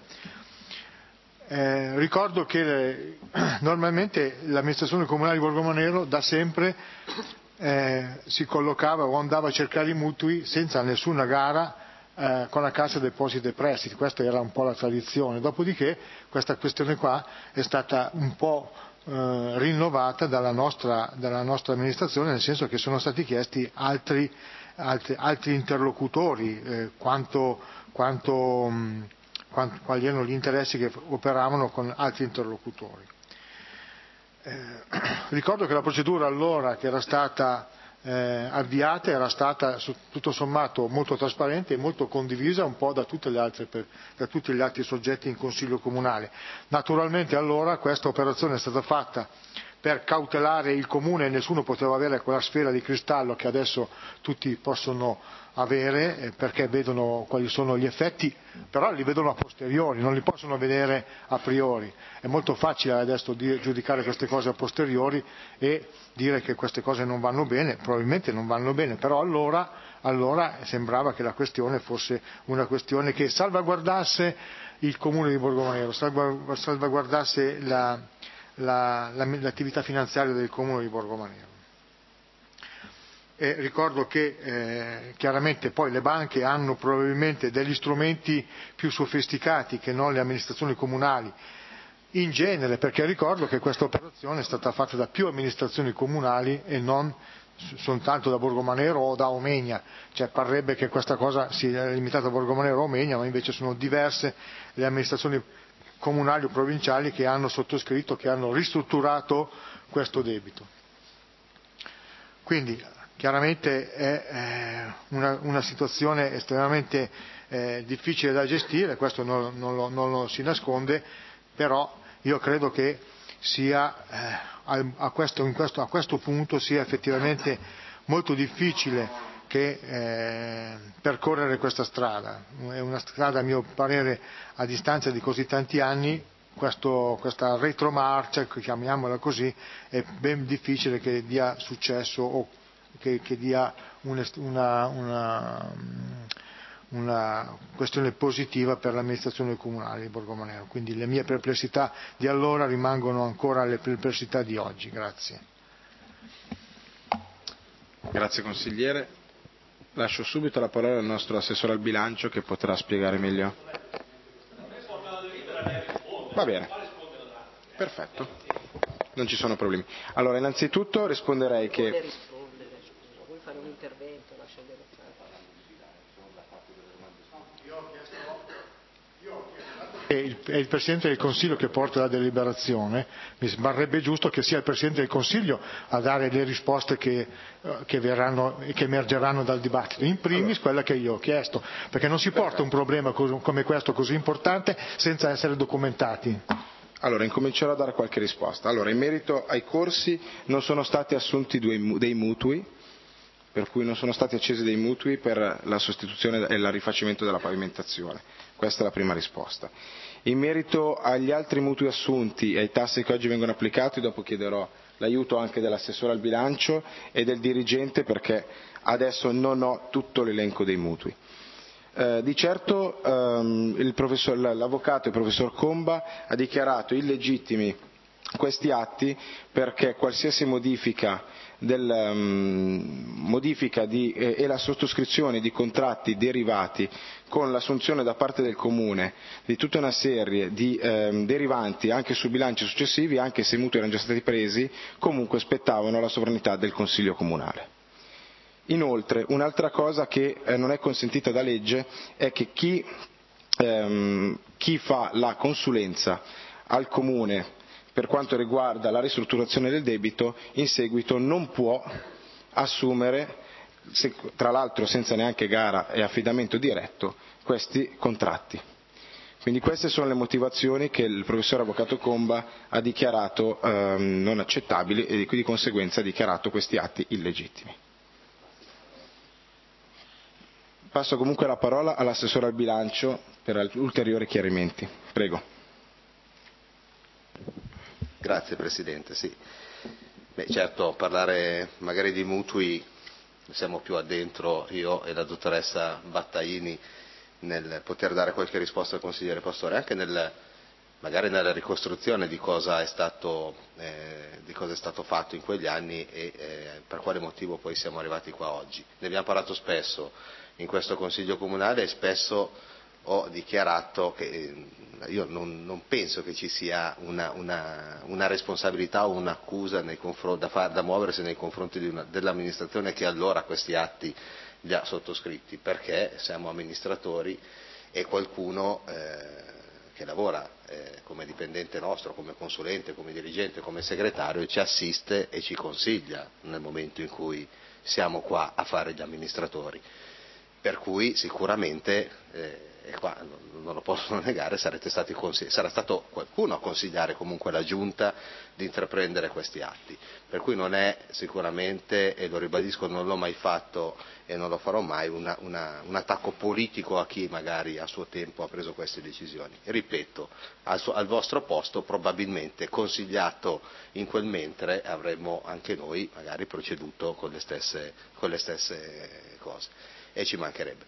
Eh, ricordo che eh, normalmente l'amministrazione comunale di Borgomanero da sempre eh, si collocava o andava a cercare i mutui senza nessuna gara eh, con la Cassa Depositi e Prestiti, questa era un po' la tradizione, dopodiché questa questione qua è stata un po' eh, rinnovata dalla nostra, dalla nostra amministrazione, nel senso che sono stati chiesti altri, altri, altri interlocutori, eh, quanto, quanto, mh, quanto, quali erano gli interessi che operavano con altri interlocutori. Eh, ricordo che la procedura allora che era stata eh, avviata era stata tutto sommato molto trasparente e molto condivisa un po' da, tutte le altre, da tutti gli altri soggetti in Consiglio Comunale. Naturalmente allora questa operazione è stata fatta per cautelare il Comune e nessuno poteva avere quella sfera di cristallo che adesso tutti possono avere, eh, perché vedono quali sono gli effetti, però li vedono a posteriori, non li possono vedere a priori. È molto facile adesso di giudicare queste cose a posteriori e dire che queste cose non vanno bene, probabilmente non vanno bene, però allora, allora sembrava che la questione fosse una questione che salvaguardasse il Comune di Borgomanero, salvaguardasse la, la, la, l'attività finanziaria del Comune di Borgomanero. E ricordo che eh, chiaramente poi le banche hanno probabilmente degli strumenti più sofisticati che non le amministrazioni comunali in genere, perché ricordo che questa operazione è stata fatta da più amministrazioni comunali e non soltanto da Borgomanero o da Omegna, cioè parrebbe che questa cosa sia limitata a Borgomanero o Omegna, ma invece sono diverse le amministrazioni comunali o provinciali che hanno sottoscritto, che hanno ristrutturato questo debito. Quindi chiaramente è eh, una, una situazione estremamente eh, difficile da gestire, questo non, non, lo, non lo si nasconde, però io credo che sia eh, a, questo, in questo, a questo punto sia effettivamente molto difficile che eh, percorrere questa strada. È una strada, a mio parere, a distanza di così tanti anni, questo, questa retromarcia, chiamiamola così, è ben difficile che dia successo o che, che dia una, una, una, una questione positiva per l'amministrazione comunale di Borgomanero. Quindi le mie perplessità di allora rimangono ancora le perplessità di oggi. Grazie. Grazie consigliere. Lascio subito la parola al nostro assessore al bilancio che potrà spiegare meglio. Va bene. Perfetto. Non ci sono problemi. Allora, innanzitutto risponderei che fare un intervento, lascia dire. È il, è il Presidente del Consiglio che porta la deliberazione, mi sembrerebbe giusto che sia il Presidente del Consiglio a dare le risposte che, che, verranno, che emergeranno dal dibattito, in primis quella che io ho chiesto, perché non si porta un problema come questo così importante senza essere documentati. Allora, incomincerò a dare qualche risposta. Allora, in merito ai corsi non sono stati assunti dei mutui, per cui non sono stati accesi dei mutui per la sostituzione e il rifacimento della pavimentazione. Questa è la prima risposta. In merito agli altri mutui assunti e ai tassi che oggi vengono applicati, dopo chiederò l'aiuto anche dell'assessore al bilancio e del dirigente, perché adesso non ho tutto l'elenco dei mutui. Eh, di certo ehm, il professor, l'avvocato, il professor Comba, ha dichiarato illegittimi questi atti perché qualsiasi modifica, del, um, modifica di, eh, e la sottoscrizione di contratti derivati con l'assunzione da parte del Comune di tutta una serie di eh, derivanti anche su bilanci successivi, anche se i mutui erano già stati presi, comunque spettavano alla sovranità del Consiglio Comunale. Inoltre, un'altra cosa che eh, non è consentita da legge è che chi, ehm, chi fa la consulenza al Comune per quanto riguarda la ristrutturazione del debito, in seguito non può assumere, se, tra l'altro senza neanche gara e affidamento diretto, questi contratti. Quindi queste sono le motivazioni che il professor avvocato Comba ha dichiarato ehm, non accettabili e di conseguenza ha dichiarato questi atti illegittimi. Passo comunque la parola all'assessore al bilancio per ulteriori chiarimenti. Prego. Grazie Presidente, sì. Beh, certo, parlare magari di mutui siamo più addentro io e la dottoressa Battaini nel poter dare qualche risposta al consigliere Pastore, anche nel magari nella ricostruzione di cosa è stato, eh, di cosa è stato fatto in quegli anni e eh, per quale motivo poi siamo arrivati qua oggi. Ne abbiamo parlato spesso in questo Consiglio Comunale e spesso ho dichiarato che eh, io non, non penso che ci sia una, una, una responsabilità o un'accusa nei confronti, da, far, da muoversi nei confronti di una, dell'amministrazione che allora questi atti li ha sottoscritti, perché siamo amministratori e qualcuno eh, che lavora eh, come dipendente nostro, come consulente, come dirigente, come segretario, ci assiste e ci consiglia nel momento in cui siamo qua a fare gli amministratori. Per cui sicuramente, eh, e qua non lo posso negare, sarete stati consigli- sarà stato qualcuno a consigliare comunque la Giunta di intraprendere questi atti. Per cui non è sicuramente, e lo ribadisco, non l'ho mai fatto e non lo farò mai, una, una, un attacco politico a chi magari a suo tempo ha preso queste decisioni. Ripeto, al, suo, al vostro posto probabilmente, consigliato in quel mentre, avremmo anche noi magari proceduto con le stesse, con le stesse cose. E ci mancherebbe.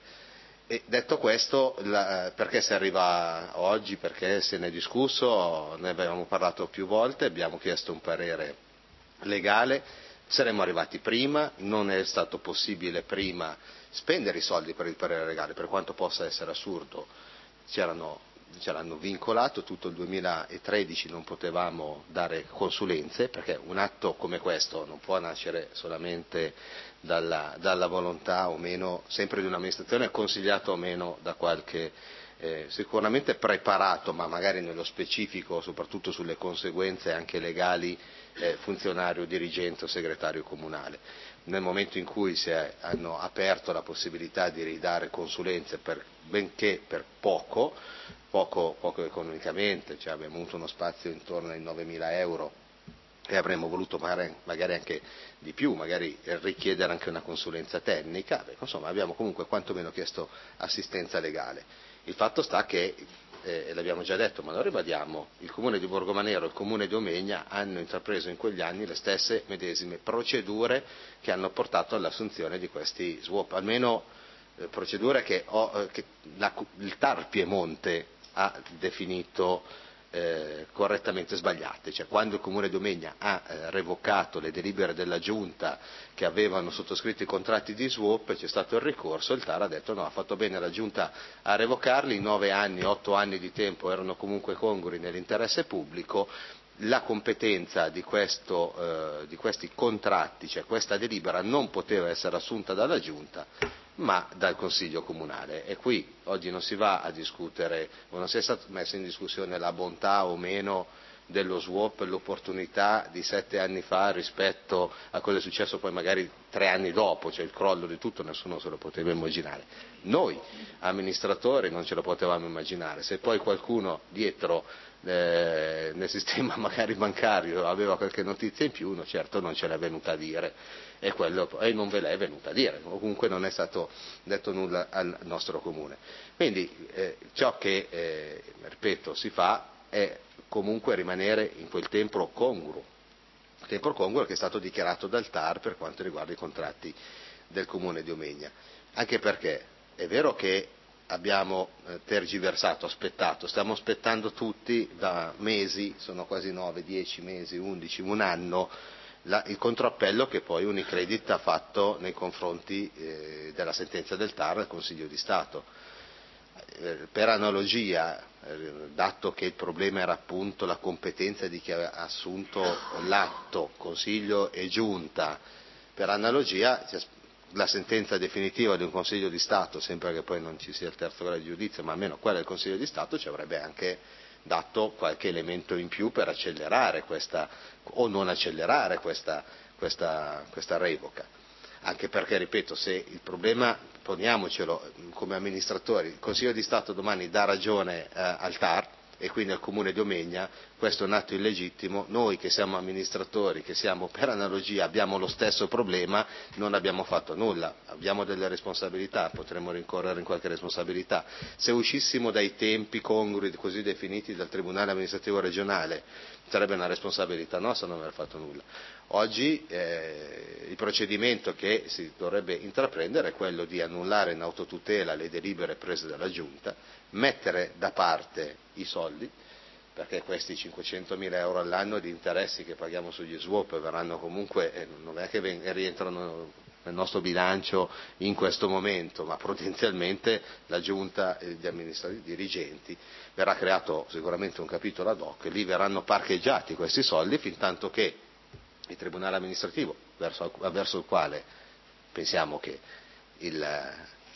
E detto questo, la, perché si arriva oggi, perché se ne è discusso, ne avevamo parlato più volte, abbiamo chiesto un parere legale, saremmo arrivati prima, non è stato possibile prima spendere i soldi per il parere legale, per quanto possa essere assurdo, c'erano, ce l'hanno vincolato, tutto il duemilatredici non potevamo dare consulenze, perché un atto come questo non può nascere solamente dalla, dalla volontà o meno, sempre di un'amministrazione, consigliato o meno da qualche, eh, sicuramente preparato, ma magari nello specifico, soprattutto sulle conseguenze anche legali, eh, funzionario, dirigente o segretario comunale. Nel momento in cui si è, hanno aperto la possibilità di ridare consulenze, per, benché per poco, poco, poco economicamente, cioè abbiamo avuto uno spazio intorno ai novemila euro e avremmo voluto magari, magari anche di più, magari richiedere anche una consulenza tecnica, beh, insomma abbiamo comunque quantomeno chiesto assistenza legale. Il fatto sta che, eh, l'abbiamo già detto ma lo ribadiamo, il Comune di Borgomanero e il Comune di Omegna hanno intrapreso in quegli anni le stesse medesime procedure che hanno portato all'assunzione di questi swap, almeno eh, procedure che, ho, eh, che la, il T A R Piemonte ha definito Eh, correttamente sbagliate, cioè quando il Comune di Omegna ha eh, revocato le delibere della Giunta che avevano sottoscritto i contratti di swap, c'è stato il ricorso, il T A R ha detto no, ha fatto bene la Giunta a revocarli, nove anni, otto anni di tempo erano comunque congrui nell'interesse pubblico, la competenza di, questo, eh, di questi contratti, cioè questa delibera non poteva essere assunta dalla Giunta ma dal Consiglio Comunale, e qui oggi non si va a discutere, o non si è stata messa in discussione la bontà o meno dello swap, l'opportunità di sette anni fa rispetto a quello che è successo poi magari tre anni dopo, cioè il crollo di tutto, nessuno se lo poteva immaginare. Noi amministratori non ce lo potevamo immaginare, se poi qualcuno dietro eh, nel sistema magari bancario aveva qualche notizia in più, uno certo non ce l'è venuta a dire e, quello, e non ve l'è venuta a dire, comunque non è stato detto nulla al nostro comune. Quindi eh, ciò che, eh, ripeto, si fa è comunque rimanere in quel tempo congruo, tempo congruo che è stato dichiarato dal T A R per quanto riguarda i contratti del Comune di Omegna, anche perché è vero che abbiamo tergiversato, aspettato, stiamo aspettando tutti da mesi, sono quasi nove, dieci mesi, undici, un anno, la, il controappello che poi Unicredit ha fatto nei confronti eh, della sentenza del T A R al Consiglio di Stato. Eh, per analogia, eh, dato che il problema era appunto la competenza di chi ha assunto l'atto, Consiglio e Giunta, per analogia la sentenza definitiva di un Consiglio di Stato, sempre che poi non ci sia il terzo grado di giudizio, ma almeno quella del Consiglio di Stato, ci avrebbe anche dato qualche elemento in più per accelerare questa, o non accelerare questa, questa, questa revoca. Anche perché, ripeto, se il problema, poniamocelo come amministratori, il Consiglio di Stato domani dà ragione eh, al T A R e quindi al Comune di Omegna, questo è un atto illegittimo, noi che siamo amministratori, che siamo per analogia, abbiamo lo stesso problema, non abbiamo fatto nulla, abbiamo delle responsabilità, potremmo rincorrere in qualche responsabilità. Se uscissimo dai tempi congrui così definiti dal Tribunale amministrativo regionale, sarebbe una responsabilità nostra non aver fatto nulla. Oggi eh, il procedimento che si dovrebbe intraprendere è quello di annullare in autotutela le delibere prese dalla Giunta, mettere da parte i soldi, perché questi cinquecentomila euro all'anno di interessi che paghiamo sugli swap verranno comunque, eh, non è che ven- rientrano nel nostro bilancio in questo momento, ma potenzialmente la giunta e gli amministrativi dirigenti verrà creato sicuramente un capitolo ad hoc, lì verranno parcheggiati questi soldi fin tanto che il tribunale amministrativo, verso, verso il quale pensiamo che il, eh,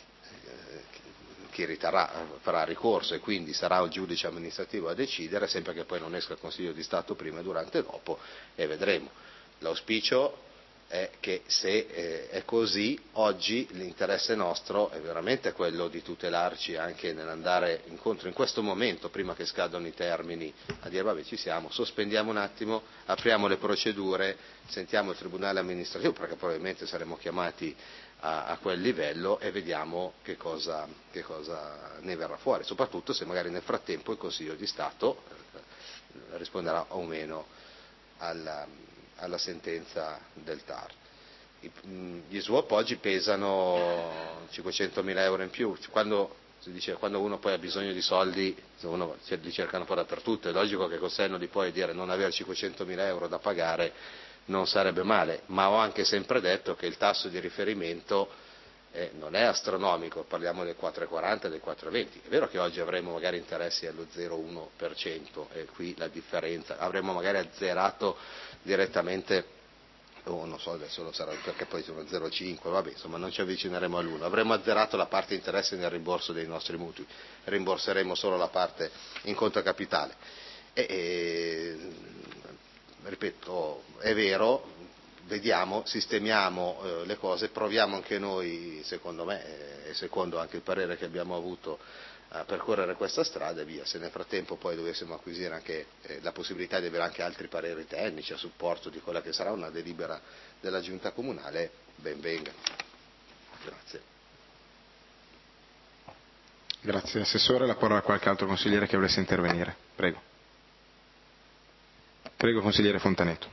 chi riterrà farà ricorso e quindi sarà il giudice amministrativo a decidere, sempre che poi non esca il Consiglio di Stato prima, durante e dopo, e vedremo. L'auspicio è che se eh, è così, oggi l'interesse nostro è veramente quello di tutelarci anche nell'andare incontro in questo momento, prima che scadano i termini, a dire vabbè ci siamo, sospendiamo un attimo, apriamo le procedure, sentiamo il Tribunale amministrativo, perché probabilmente saremo chiamati a, a quel livello, e vediamo che cosa, che cosa ne verrà fuori, soprattutto se magari nel frattempo il Consiglio di Stato eh, risponderà o meno alla alla sentenza del T A R. Gli swap oggi pesano cinquecentomila euro in più, quando, si dice, quando uno poi ha bisogno di soldi, uno li cercano un po' dappertutto, è logico che col senno di poi dire non avere cinquecentomila euro da pagare non sarebbe male, ma ho anche sempre detto che il tasso di riferimento eh, non è astronomico, parliamo del quattro virgola quaranta, del quattro virgola venti, è vero che oggi avremo magari interessi allo zero virgola uno per cento e qui la differenza, avremo magari azzerato direttamente, oh, non so adesso lo sarà perché poi sono zero virgola cinque, vabbè, insomma non ci avvicineremo all'uno, avremo azzerato la parte interesse nel rimborso dei nostri mutui, rimborseremo solo la parte in conto capitale e, e ripeto, è vero, vediamo, sistemiamo eh, le cose, proviamo anche noi, secondo me, e secondo anche il parere che abbiamo avuto, a percorrere questa strada e via. Se nel frattempo poi dovessimo acquisire anche eh, la possibilità di avere anche altri pareri tecnici a supporto di quella che sarà una delibera della Giunta Comunale, ben venga. Grazie. Grazie Assessore, la parola a qualche altro consigliere che volesse intervenire. Prego. Prego Consigliere Fontanetto.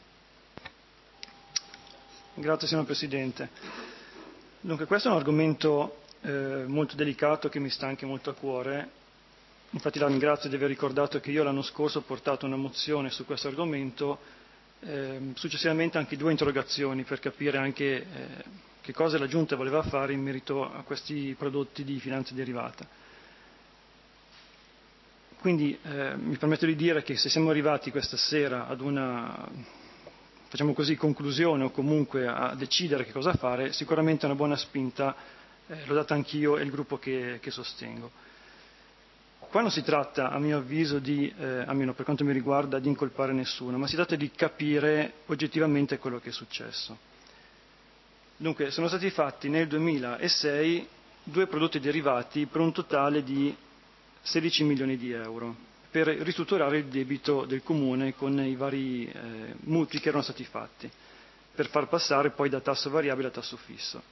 Grazie signor Presidente. Dunque questo è un argomento eh, molto delicato che mi sta anche molto a cuore, infatti la ringrazio di aver ricordato che io l'anno scorso ho portato una mozione su questo argomento, eh, successivamente anche due interrogazioni per capire anche eh, che cosa la Giunta voleva fare in merito a questi prodotti di finanza derivata. Quindi eh, mi permetto di dire che se siamo arrivati questa sera ad una, facciamo così, conclusione o comunque a decidere che cosa fare, sicuramente una buona spinta eh, l'ho data anch'io e il gruppo che, che sostengo. Qua non si tratta, a mio avviso, di, eh, almeno per quanto mi riguarda, di incolpare nessuno, ma si tratta di capire oggettivamente quello che è successo. Dunque, sono stati fatti nel duemilasei due prodotti derivati per un totale di sedici milioni di euro per ristrutturare il debito del Comune con i vari eh, mutui che erano stati fatti, per far passare poi da tasso variabile a tasso fisso.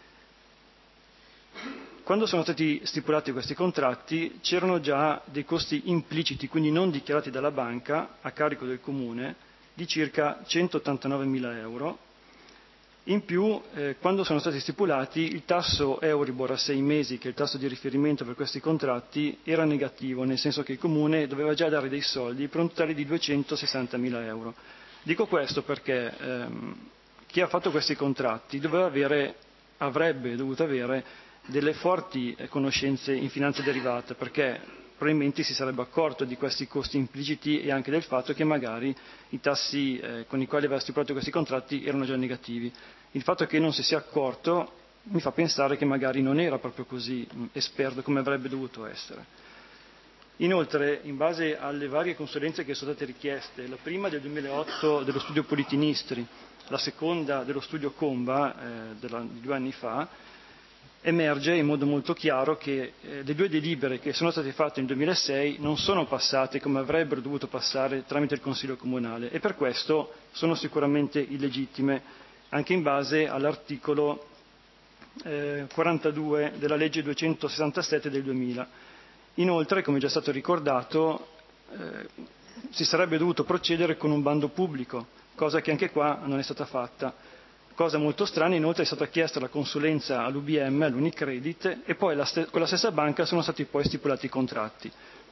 Quando sono stati stipulati questi contratti c'erano già dei costi impliciti, quindi non dichiarati dalla banca, a carico del Comune, di circa centottantanovemila euro. In più, eh, quando sono stati stipulati, il tasso Euribor a sei mesi, che è il tasso di riferimento per questi contratti, era negativo, nel senso che il Comune doveva già dare dei soldi per un totale di duecentosessantamila euro. Dico questo perché ehm, chi ha fatto questi contratti doveva avere, avrebbe dovuto avere delle forti conoscenze in finanza derivata, perché probabilmente si sarebbe accorto di questi costi impliciti e anche del fatto che magari i tassi eh, con i quali aveva stipulato questi contratti erano già negativi. Il fatto che non si sia accorto mi fa pensare che magari non era proprio così mh, esperto come avrebbe dovuto essere. Inoltre, in base alle varie consulenze che sono state richieste, la prima del duemilaotto dello studio Politinistri, la seconda dello studio Comba eh, della, di due anni fa, emerge in modo molto chiaro che eh, le due delibere che sono state fatte nel duemilasei non sono passate come avrebbero dovuto passare tramite il Consiglio Comunale e per questo sono sicuramente illegittime, anche in base all'articolo eh, quarantadue della legge duecentosessantasette del duemila. Inoltre, come è già stato ricordato, eh, si sarebbe dovuto procedere con un bando pubblico, cosa che anche qua non è stata fatta. Cosa molto strana, inoltre è stata chiesta la consulenza all'U B M, all'Unicredit, e poi la st- con la stessa banca sono stati poi stipulati i contratti.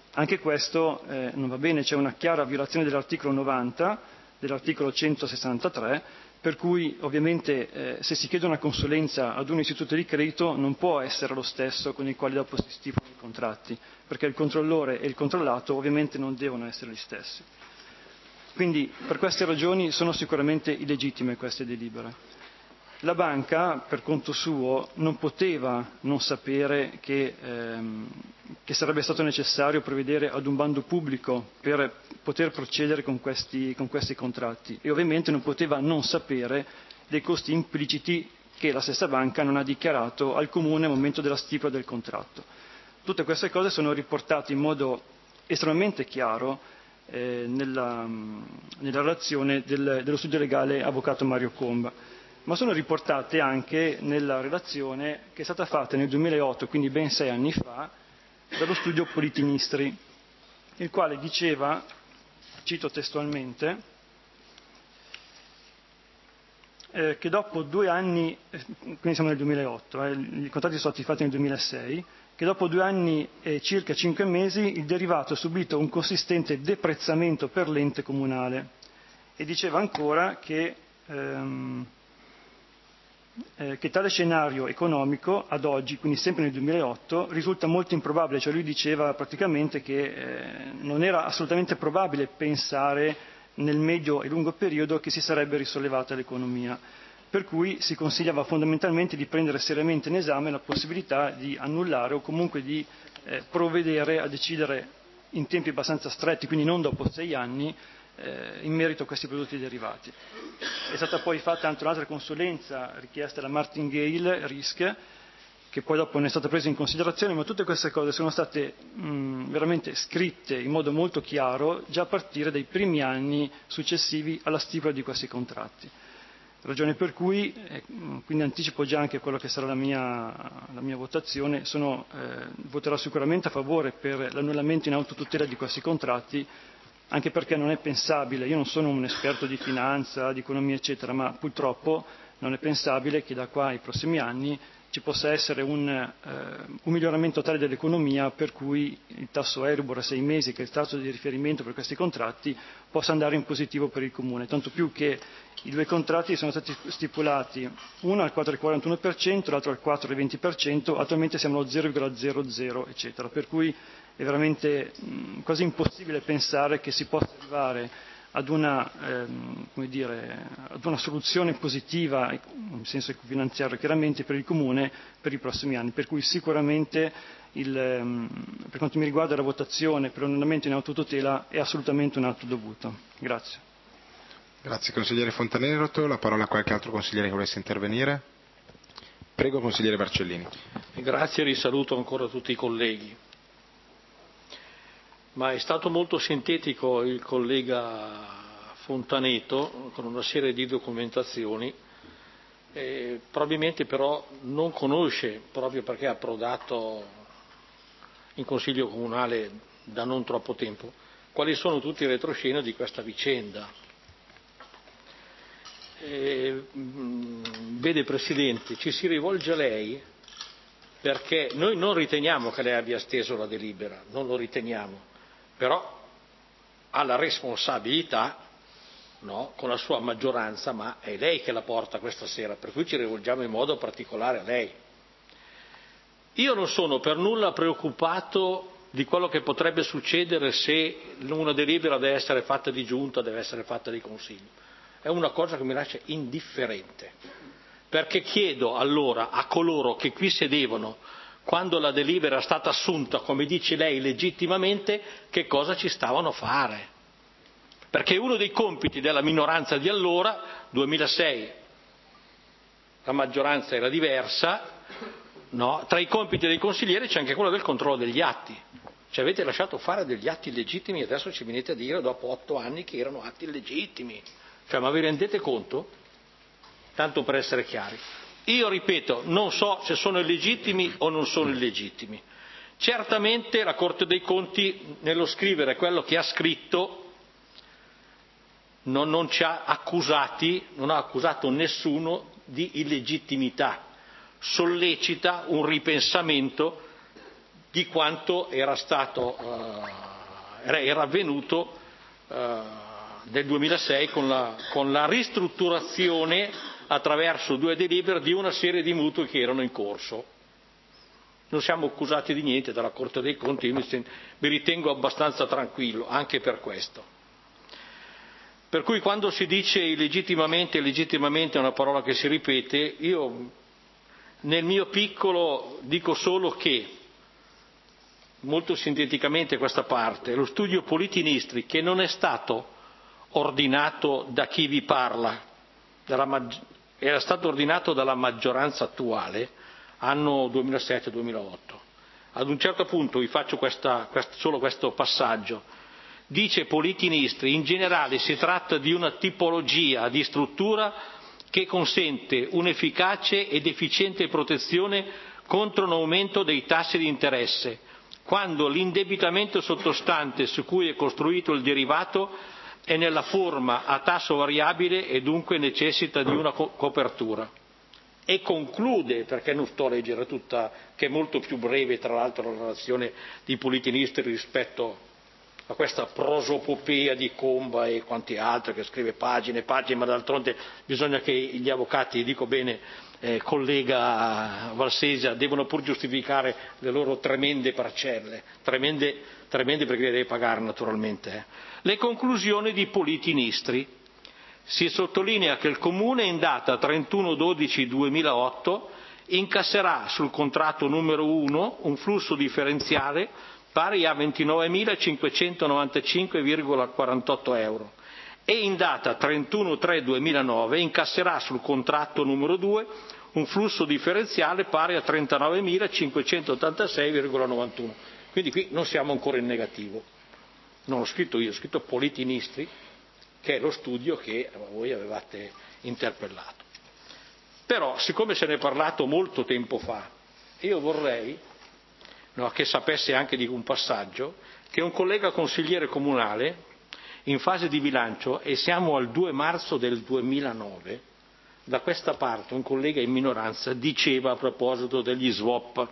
Anche questo eh, non va bene, c'è una chiara violazione dell'articolo novanta, dell'articolo centosessantatré, per cui ovviamente eh, se si chiede una consulenza ad un istituto di credito non può essere lo stesso con i quali dopo si stipulano i contratti, perché il controllore e il controllato ovviamente non devono essere gli stessi. Quindi per queste ragioni sono sicuramente illegittime queste delibere. La banca, per conto suo, non poteva non sapere che, ehm, che sarebbe stato necessario provvedere ad un bando pubblico per poter procedere con questi, con questi contratti e ovviamente non poteva non sapere dei costi impliciti che la stessa banca non ha dichiarato al Comune al momento della stipula del contratto. Tutte queste cose sono riportate in modo estremamente chiaro eh, nella, nella relazione del, dello studio legale avvocato Mario Comba, ma sono riportate anche nella relazione che è stata fatta nel duemilaotto, quindi ben sei anni fa, dallo studio Politinistri, il quale diceva, cito testualmente, eh, che dopo due anni, eh, quindi siamo nel duemilaotto, eh, i contratti sono stati fatti nel duemilasei, che dopo due anni e circa cinque mesi il derivato ha subito un consistente deprezzamento per l'ente comunale. E diceva ancora che ehm, Eh, che tale scenario economico ad oggi, quindi sempre nel duemilaotto, risulta molto improbabile, cioè lui diceva praticamente che eh, non era assolutamente probabile pensare nel medio e lungo periodo che si sarebbe risollevata l'economia, per cui si consigliava fondamentalmente di prendere seriamente in esame la possibilità di annullare o comunque di eh, provvedere a decidere in tempi abbastanza stretti, quindi non dopo sei anni, in merito a questi prodotti derivati. È stata poi fatta anche un'altra consulenza richiesta da Martingale Risk, che poi dopo non è stata presa in considerazione, ma tutte queste cose sono state mh, veramente scritte in modo molto chiaro già a partire dai primi anni successivi alla stipula di questi contratti. Ragione per cui, eh, quindi anticipo già anche quello che sarà la mia, la mia votazione, sono, eh, voterò sicuramente a favore per l'annullamento in autotutela di questi contratti, anche perché non è pensabile, io non sono un esperto di finanza, di economia eccetera, ma purtroppo non è pensabile che da qua ai prossimi anni ci possa essere un, eh, un miglioramento tale dell'economia per cui il tasso Euribor a sei mesi, che è il tasso di riferimento per questi contratti, possa andare in positivo per il Comune, tanto più che i due contratti sono stati stipulati, uno al quattro virgola quarantuno per cento, l'altro al quattro virgola venti per cento, attualmente siamo allo zero virgola zero zero eccetera, per cui è veramente mh, quasi impossibile pensare che si possa arrivare ad una, ehm, come dire, ad una soluzione positiva, in senso finanziario chiaramente, per il Comune per i prossimi anni, per cui sicuramente il, ehm, per quanto mi riguarda la votazione per l'annullamento in autotutela è assolutamente un atto dovuto. Grazie. Grazie consigliere Fontaneroto, la parola a qualche altro consigliere che volesse intervenire. Prego consigliere Barcellini. Grazie e risaluto ancora tutti i colleghi. Ma è stato molto sintetico il collega Fontaneto con una serie di documentazioni, eh, probabilmente però non conosce, proprio perché è approdato in Consiglio Comunale da non troppo tempo, quali sono tutti i retroscena di questa vicenda. Eh, vede Presidente, ci si rivolge a lei perché noi non riteniamo che lei abbia steso la delibera, non lo riteniamo. Però ha la responsabilità, no, con la sua maggioranza, ma è lei che la porta questa sera, per cui ci rivolgiamo in modo particolare a lei. Io non sono per nulla preoccupato di quello che potrebbe succedere se una delibera deve essere fatta di giunta, deve essere fatta di consiglio. È una cosa che mi lascia indifferente, perché chiedo allora a coloro che qui sedevano quando la delibera è stata assunta, come dice lei legittimamente, che cosa ci stavano a fare. Perché uno dei compiti della minoranza di allora, duemilasei, la maggioranza era diversa, no? Tra i compiti dei consiglieri c'è anche quello del controllo degli atti. Ci avete lasciato fare degli atti illegittimi e adesso ci venite a dire dopo otto anni che erano atti illegittimi. Cioè, ma vi rendete conto? Tanto per essere chiari. Io ripeto, non so se sono illegittimi o non sono illegittimi. Certamente la Corte dei Conti, nello scrivere quello che ha scritto, non, non ci ha accusati, non ha accusato nessuno di illegittimità. Sollecita un ripensamento di quanto era stato eh, era avvenuto eh, nel duemilasei con la, con la ristrutturazione attraverso due delibere di una serie di mutui che erano in corso. Non siamo accusati di niente dalla Corte dei Conti, io mi, sen- mi ritengo abbastanza tranquillo anche per questo. Per cui quando si dice illegittimamente, illegittimamente è una parola che si ripete, io nel mio piccolo dico solo che, molto sinteticamente questa parte, lo studio Politinistri, che non è stato ordinato da chi vi parla, dalla maggi- era stato ordinato dalla maggioranza attuale, anno duemilasette duemilaotto. Ad un certo punto vi faccio questa, quest, solo questo passaggio. Dice Politinistri, in generale si tratta di una tipologia di struttura che consente un'efficace ed efficiente protezione contro un aumento dei tassi di interesse, quando l'indebitamento sottostante su cui è costruito il derivato è nella forma a tasso variabile e dunque necessita di una co- copertura. E conclude, perché non sto a leggere tutta, che è molto più breve tra l'altro la relazione di Politinistri rispetto a questa prosopopea di Comba e quanti altri che scrive pagine e pagine, ma d'altronde bisogna che gli avvocati, dico bene, eh, collega Valsesia, devono pur giustificare le loro tremende parcelle, tremende, tremende perché le deve pagare naturalmente. Eh. Le conclusioni di Politinistri. Si sottolinea che il Comune in data trentuno dodici duemilaotto incasserà sul contratto numero uno un flusso differenziale pari a ventinovemilacinquecentonovantacinque virgola quarantotto euro e in data trentuno tre duemilanove incasserà sul contratto numero due un flusso differenziale pari a trentanovemilacinquecentottantasei virgola novantuno. Quindi qui non siamo ancora in negativo. Non l'ho scritto io, ho scritto Politinistri, che è lo studio che voi avevate interpellato. Però, siccome se ne è parlato molto tempo fa, io vorrei no, che sapesse anche di un passaggio, che un collega consigliere comunale, in fase di bilancio, e siamo al due marzo del duemilanove, da questa parte un collega in minoranza diceva a proposito degli swap.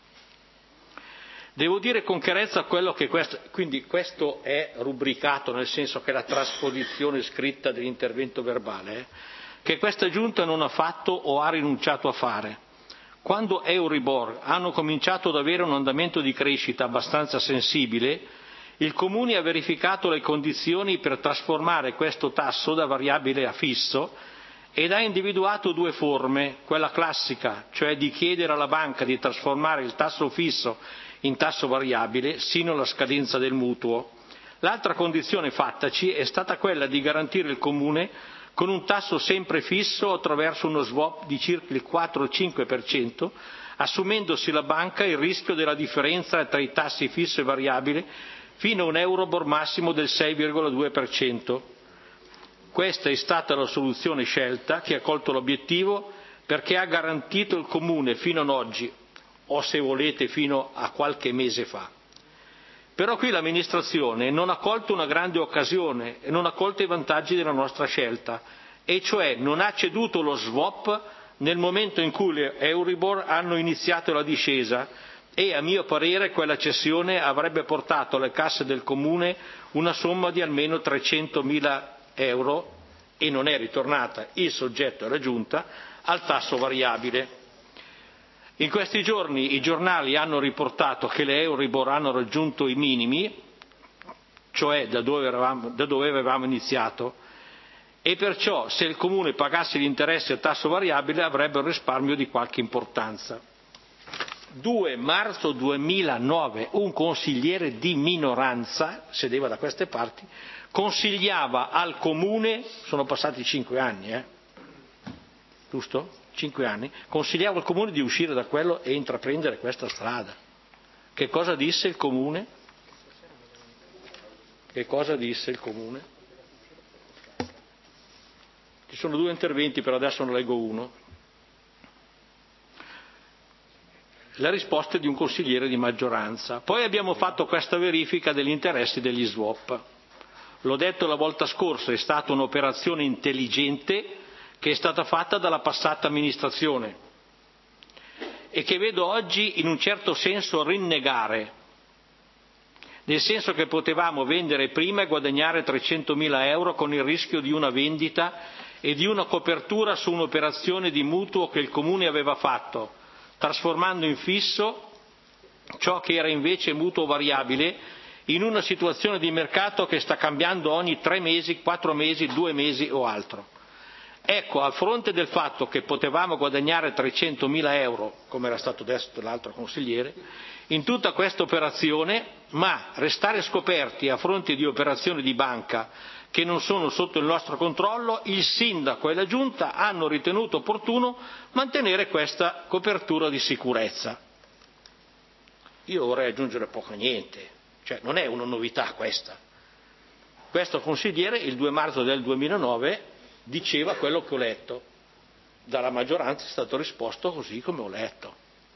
Devo dire con chiarezza quello che questo, quindi questo è rubricato nel senso che è la trasposizione scritta dell'intervento verbale, eh, che questa giunta non ha fatto o ha rinunciato a fare. Quando Euribor hanno cominciato ad avere un andamento di crescita abbastanza sensibile, il Comune ha verificato le condizioni per trasformare questo tasso da variabile a fisso ed ha individuato due forme, quella classica, cioè di chiedere alla banca di trasformare il tasso fisso in tasso variabile sino alla scadenza del mutuo. L'altra condizione fattaci è stata quella di garantire il Comune con un tasso sempre fisso attraverso uno swap di circa il quattro cinque per cento, assumendosi la banca il rischio della differenza tra i tassi fisso e variabile fino a un Euribor massimo del sei virgola due per cento. Questa è stata la soluzione scelta che ha colto l'obiettivo perché ha garantito il Comune fino ad oggi, o se volete fino a qualche mese fa. Però qui l'amministrazione non ha colto una grande occasione e non ha colto i vantaggi della nostra scelta, e cioè non ha ceduto lo swap nel momento in cui le Euribor hanno iniziato la discesa e a mio parere quella cessione avrebbe portato alle casse del Comune una somma di almeno trecentomila euro e non è ritornata, il soggetto è la Giunta, al tasso variabile. In questi giorni i giornali hanno riportato che le Euribor hanno raggiunto i minimi, cioè da dove avevamo, da dove avevamo iniziato, e perciò se il Comune pagasse gli interessi a tasso variabile avrebbe un risparmio di qualche importanza. due marzo duemilanove un consigliere di minoranza, sedeva da queste parti, consigliava al Comune, sono passati cinque anni, eh? giusto? Cinque anni, consigliava al Comune di uscire da quello e intraprendere questa strada. Che cosa disse il Comune? Che cosa disse il Comune? Ci sono due interventi, però adesso ne leggo uno. La risposta è di un consigliere di maggioranza. Poi abbiamo fatto questa verifica degli interessi degli swap. L'ho detto la volta scorsa, è stata un'operazione intelligente che è stata fatta dalla passata amministrazione e che vedo oggi in un certo senso rinnegare, nel senso che potevamo vendere prima e guadagnare trecentomila euro con il rischio di una vendita e di una copertura su un'operazione di mutuo che il Comune aveva fatto, trasformando in fisso ciò che era invece mutuo variabile in una situazione di mercato che sta cambiando ogni tre mesi, quattro mesi, due mesi o altro. Ecco, a fronte del fatto che potevamo guadagnare trecentomila euro, come era stato detto dall'altro consigliere, in tutta questa operazione, ma restare scoperti a fronte di operazioni di banca che non sono sotto il nostro controllo, il sindaco e la giunta hanno ritenuto opportuno mantenere questa copertura di sicurezza. Io vorrei aggiungere poco e niente, cioè non è una novità questa. Questo consigliere il due marzo del duemilanove diceva quello che ho letto, dalla maggioranza è stato risposto così come ho letto.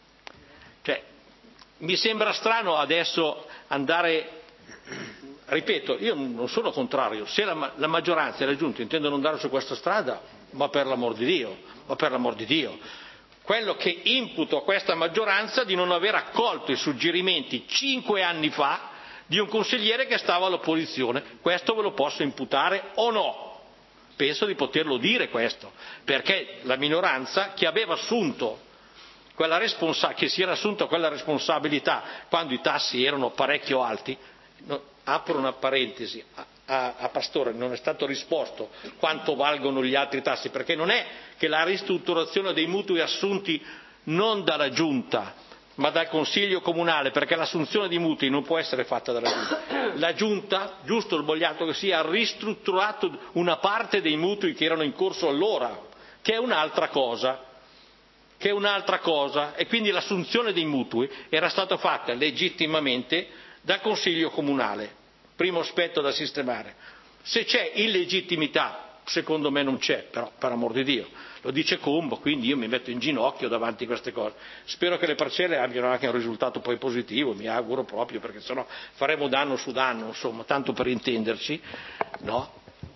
Cioè, mi sembra strano adesso andare, ripeto, io non sono contrario, se la, la maggioranza e la giunta intendono andare su questa strada, ma per l'amor di Dio, ma per l'amor di Dio. Quello che imputo a questa maggioranza di non aver accolto i suggerimenti cinque anni fa di un consigliere che stava all'opposizione, questo ve lo posso imputare o no? Penso di poterlo dire questo, perché la minoranza che aveva assunto quella responsa- che si era assunta quella responsabilità quando i tassi erano parecchio alti, no, apro una parentesi, a, a, a Pastore non è stato risposto quanto valgono gli altri tassi, perché non è che la ristrutturazione dei mutui assunti non dalla Giunta ma dal Consiglio Comunale, perché l'assunzione di mutui non può essere fatta dalla Giunta. La Giunta, giusto o sbagliato che sia, ha ristrutturato una parte dei mutui che erano in corso allora, che è un'altra cosa, che è un'altra cosa, e quindi l'assunzione dei mutui era stata fatta legittimamente dal Consiglio Comunale, primo aspetto da sistemare. Se c'è illegittimità, secondo me non c'è, però per amor di Dio, lo dice Combo, quindi io mi metto in ginocchio davanti a queste cose. Spero che le parcelle abbiano anche un risultato poi positivo, mi auguro proprio, perché sennò faremo danno su danno, insomma, tanto per intenderci, no?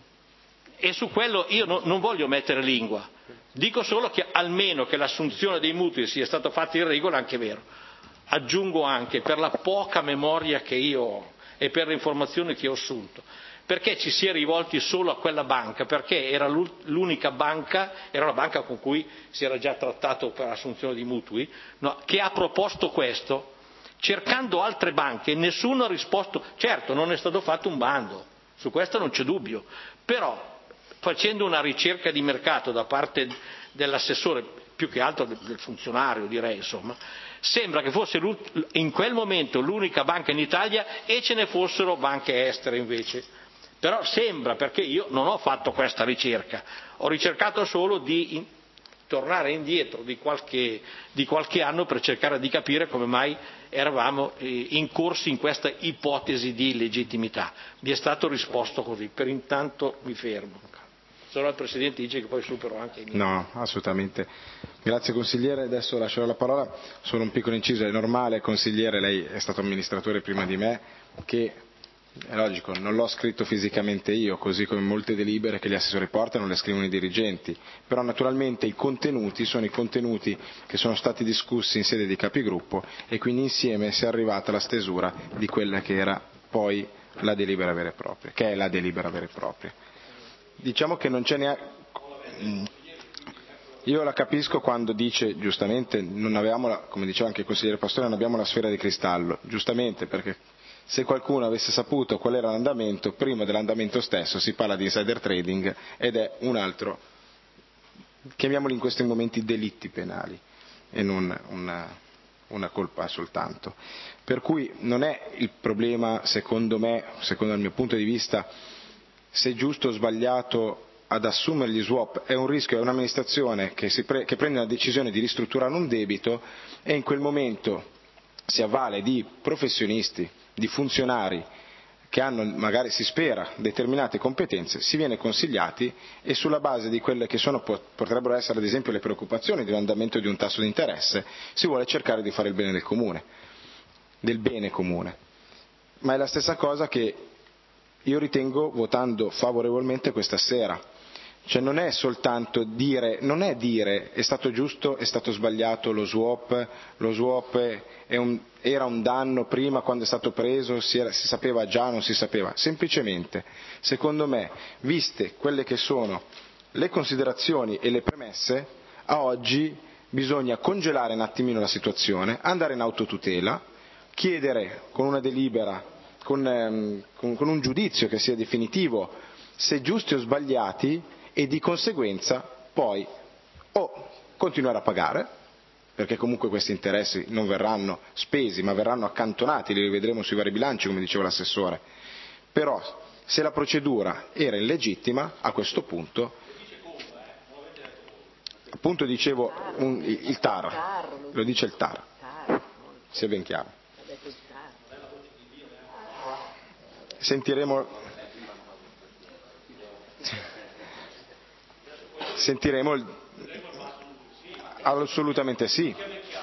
E su quello io no, non voglio mettere lingua, dico solo che almeno che l'assunzione dei mutui sia stata fatta in regola, anche vero. Aggiungo anche, per la poca memoria che io ho e per le informazioni che ho assunto, perché ci si è rivolti solo a quella banca? Perché era l'unica banca, era una banca con cui si era già trattato per l'assunzione di mutui, no, che ha proposto questo, cercando altre banche, nessuno ha risposto. Certo, non è stato fatto un bando, su questo non c'è dubbio, però facendo una ricerca di mercato da parte dell'assessore, più che altro del funzionario direi, insomma, sembra che fosse in quel momento l'unica banca in Italia e ce ne fossero banche estere invece. Però sembra, perché io non ho fatto questa ricerca, ho ricercato solo di in, tornare indietro di qualche, di qualche anno per cercare di capire come mai eravamo eh, incorsi in questa ipotesi di illegittimità. Mi è stato risposto così, per intanto mi fermo. Se no il Presidente dice che poi supero anche i miei. No, assolutamente. Grazie consigliere, adesso lascerò la parola. Solo un piccolo inciso, è normale consigliere, lei è stato amministratore prima di me, che è logico, non l'ho scritto fisicamente io, così come molte delibere che gli assessori portano le scrivono i dirigenti, però naturalmente i contenuti sono i contenuti che sono stati discussi in sede di capigruppo e quindi insieme si è arrivata alla stesura di quella che era poi la delibera vera e propria, che è la delibera vera e propria. Diciamo che non c'è neanche, io la capisco quando dice giustamente non avevamo la, come diceva anche il consigliere Pastore, non abbiamo la sfera di cristallo, giustamente, perché se qualcuno avesse saputo qual era l'andamento, prima dell'andamento stesso si parla di insider trading ed è un altro, chiamiamoli in questi momenti delitti penali e non una, una colpa soltanto. Per cui non è il problema, secondo me, secondo il mio punto di vista, se è giusto o sbagliato ad assumere gli swap, è un rischio, è un'amministrazione che, si pre- che prende una decisione di ristrutturare un debito e in quel momento si avvale di professionisti, di funzionari che hanno magari, si spera, determinate competenze, si viene consigliati e sulla base di quelle che sono, potrebbero essere ad esempio le preoccupazioni di un andamento di un tasso di interesse, si vuole cercare di fare il bene del comune, del bene comune. Ma è la stessa cosa che io ritengo votando favorevolmente questa sera, Cioè non è soltanto dire, non è dire è stato giusto, è stato sbagliato lo swap, lo swap è un, era un danno prima quando è stato preso, si, era, si sapeva già, non si sapeva. Semplicemente, secondo me, viste quelle che sono le considerazioni e le premesse, a oggi bisogna congelare un attimino la situazione, andare in autotutela, chiedere con una delibera, con, ehm, con, con un giudizio che sia definitivo, se giusti o sbagliati, e di conseguenza poi o continuare a pagare, perché comunque questi interessi non verranno spesi ma verranno accantonati, li rivedremo sui vari bilanci come diceva l'assessore, però se la procedura era illegittima a questo punto, appunto dicevo un, il T A R, lo dice il T A R, sia ben chiaro. Sentiremo Sentiremo il... assolutamente sì.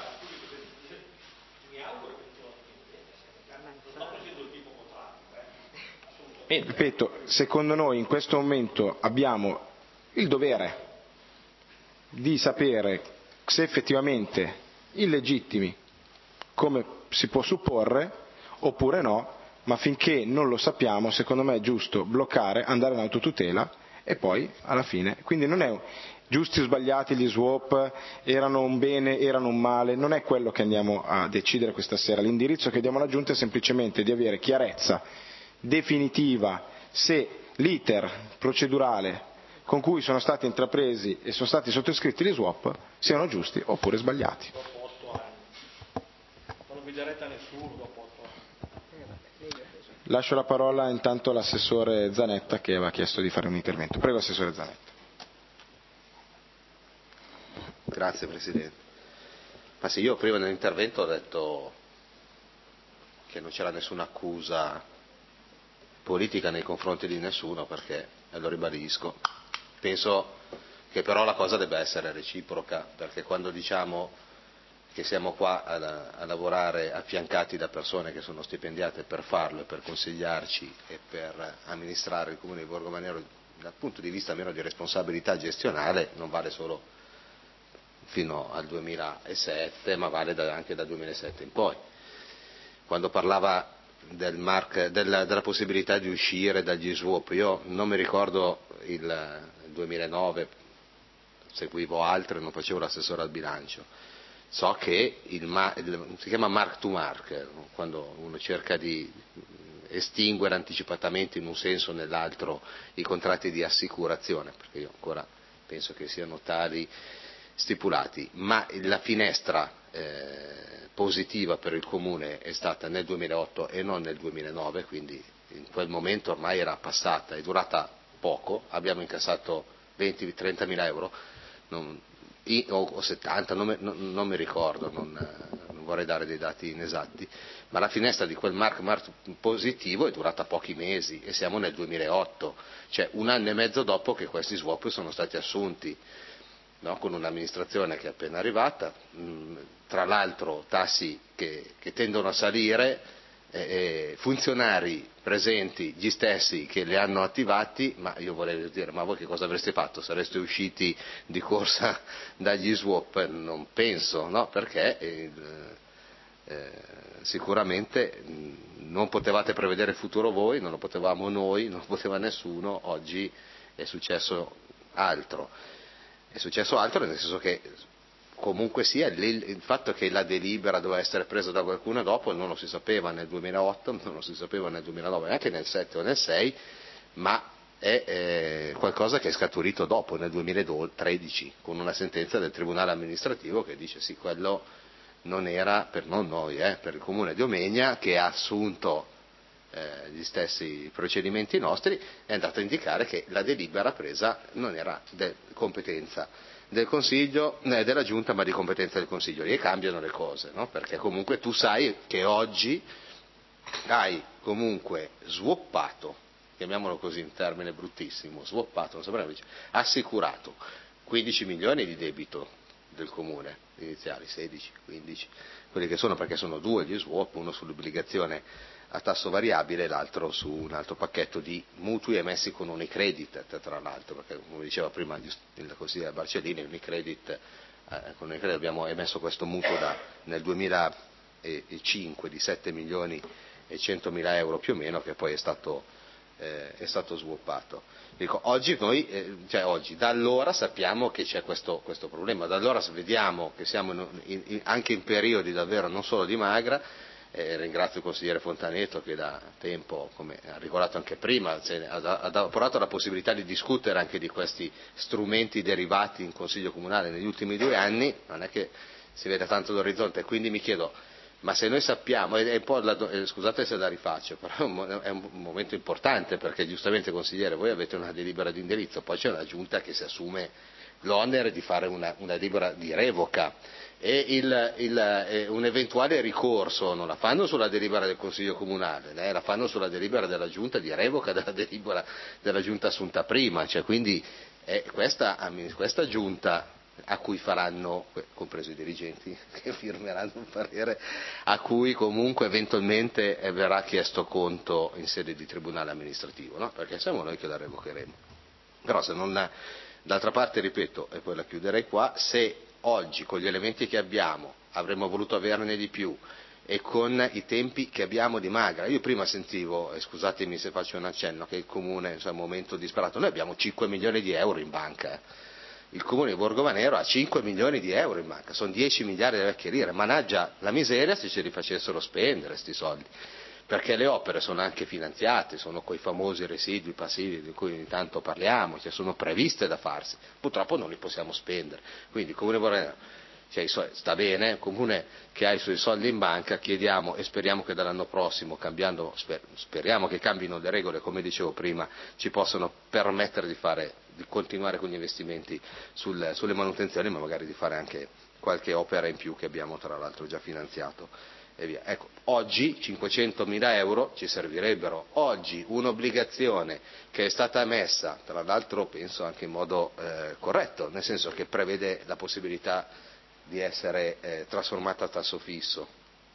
Ripeto, secondo noi in questo momento abbiamo il dovere di sapere se effettivamente illegittimi, come si può supporre, oppure no, ma finché non lo sappiamo, secondo me è giusto bloccare, andare in autotutela e poi alla fine, quindi non è giusti o sbagliati gli swap, erano un bene, erano un male, non è quello che andiamo a decidere questa sera, l'indirizzo che diamo alla Giunta è semplicemente di avere chiarezza definitiva se l'iter procedurale con cui sono stati intrapresi e sono stati sottoscritti gli swap siano giusti oppure sbagliati. Non vi darete a nessuno dopo otto anni. Lascio la parola intanto all'assessore Zanetta che aveva chiesto di fare un intervento. Prego, assessore Zanetta. Grazie Presidente. Ma sì, io prima nell'intervento ho detto che non c'era nessuna accusa politica nei confronti di nessuno, perché, e lo ribadisco, penso che però la cosa debba essere reciproca, perché quando diciamo che siamo qua a, a lavorare affiancati da persone che sono stipendiate per farlo e per consigliarci e per amministrare il Comune di Borgo Maniero dal punto di vista almeno di responsabilità gestionale, non vale solo fino al duemilasette, ma vale da, anche dal duemilasette in poi. Quando parlava del mark, della, della possibilità di uscire dagli swap, io non mi ricordo il duemilanove, seguivo altre, non facevo l'assessore al bilancio. So che il, il, si chiama mark to mark, quando uno cerca di estinguere anticipatamente in un senso o nell'altro i contratti di assicurazione, perché io ancora penso che siano tali stipulati, ma la finestra eh, positiva per il Comune è stata nel duemilaotto e non nel duemilanove, quindi in quel momento ormai era passata, è durata poco, abbiamo incassato venti trenta mila euro, non, o settanta, non, non, non mi ricordo, non, non vorrei dare dei dati inesatti, ma la finestra di quel mark, mark positivo è durata pochi mesi e siamo nel duemilaotto, cioè un anno e mezzo dopo che questi swap sono stati assunti, no? Con un'amministrazione che è appena arrivata, mh, tra l'altro tassi che, che tendono a salire, eh, funzionari presenti gli stessi che li hanno attivati, ma io vorrei dire, ma voi che cosa avreste fatto? Sareste usciti di corsa dagli swap? Non penso, no? Perché eh, eh, sicuramente non potevate prevedere il futuro voi, non lo potevamo noi, non lo poteva nessuno, oggi è successo altro. È successo altro nel senso che comunque sia il fatto che la delibera doveva essere presa da qualcuno dopo non lo si sapeva nel duemilaotto, non lo si sapeva nel duemilanove, anche nel sette o nel sei, ma è eh, qualcosa che è scaturito dopo, nel duemilatredici, con una sentenza del Tribunale amministrativo che dice sì, quello non era per non noi, eh, per il Comune di Omegna, che ha assunto eh, gli stessi procedimenti nostri, è andato a indicare che la delibera presa non era di competenza del Consiglio, eh, della Giunta, ma di competenza del Consiglio. E cambiano le cose, no? Perché comunque tu sai che oggi hai comunque swappato, chiamiamolo così in termine bruttissimo, swappato, non saprei dice, assicurato quindici milioni di debito del Comune, iniziali sedici, quindici, quelli che sono, perché sono due gli swap, uno sull'obbligazione a tasso variabile e l'altro su un altro pacchetto di mutui emessi con Unicredit, tra l'altro, perché come diceva prima il consigliere Barcellini, Unicredit, eh, con Unicredit abbiamo emesso questo mutuo da, nel duemilacinque di sette milioni e centomila euro più o meno, che poi è stato, eh, è stato swappato. Dico, oggi noi, eh, cioè oggi, da allora sappiamo che c'è questo, questo problema, da allora vediamo che siamo in, in, in, anche in periodi davvero non solo di magra. Eh, ringrazio il consigliere Fontaneto che da tempo, come ha ricordato anche prima, ha, ha dato la possibilità di discutere anche di questi strumenti derivati in Consiglio Comunale negli ultimi due anni, non è che si vede tanto l'orizzonte, quindi mi chiedo, ma se noi sappiamo, è un po' la, eh, scusate se la rifaccio, però è un, è un momento importante, perché giustamente consigliere, voi avete una delibera di indirizzo, poi c'è una giunta che si assume l'onere di fare una, una delibera di revoca, e il, il, eh, un eventuale ricorso non la fanno sulla delibera del Consiglio Comunale, eh, la fanno sulla delibera della Giunta di revoca della delibera della Giunta assunta prima, cioè, quindi eh, questa, questa Giunta a cui faranno, compreso i dirigenti che firmeranno un parere, a cui comunque eventualmente eh, verrà chiesto conto in sede di tribunale amministrativo, no? Perché siamo noi che la revocheremo. Però se non, d'altra parte ripeto, e poi la chiuderei qua, se oggi con gli elementi che abbiamo avremmo voluto averne di più e con i tempi che abbiamo di magra, io prima sentivo, e scusatemi se faccio un accenno, che il comune è un momento disperato, noi abbiamo cinque milioni di euro in banca, il comune di Borgomanero ha cinque milioni di euro in banca, sono dieci miliardi di vecchie lire, managgia la miseria se ci rifacessero spendere questi soldi, perché le opere sono anche finanziate, sono quei famosi residui passivi di cui ogni tanto parliamo, cioè sono previste da farsi, purtroppo non li possiamo spendere, quindi il comune di Borgomanero, cioè, sta bene, il comune che ha i suoi soldi in banca, chiediamo e speriamo che dall'anno prossimo, cambiando, sper, speriamo che cambino le regole, come dicevo prima, ci possano permettere di, fare, di continuare con gli investimenti sul, sulle manutenzioni, ma magari di fare anche qualche opera in più che abbiamo tra l'altro già finanziato. E via. Ecco, oggi cinquecentomila euro ci servirebbero, oggi un'obbligazione che è stata messa, tra l'altro penso anche in modo eh, corretto, nel senso che prevede la possibilità di essere eh, trasformata a tasso fisso,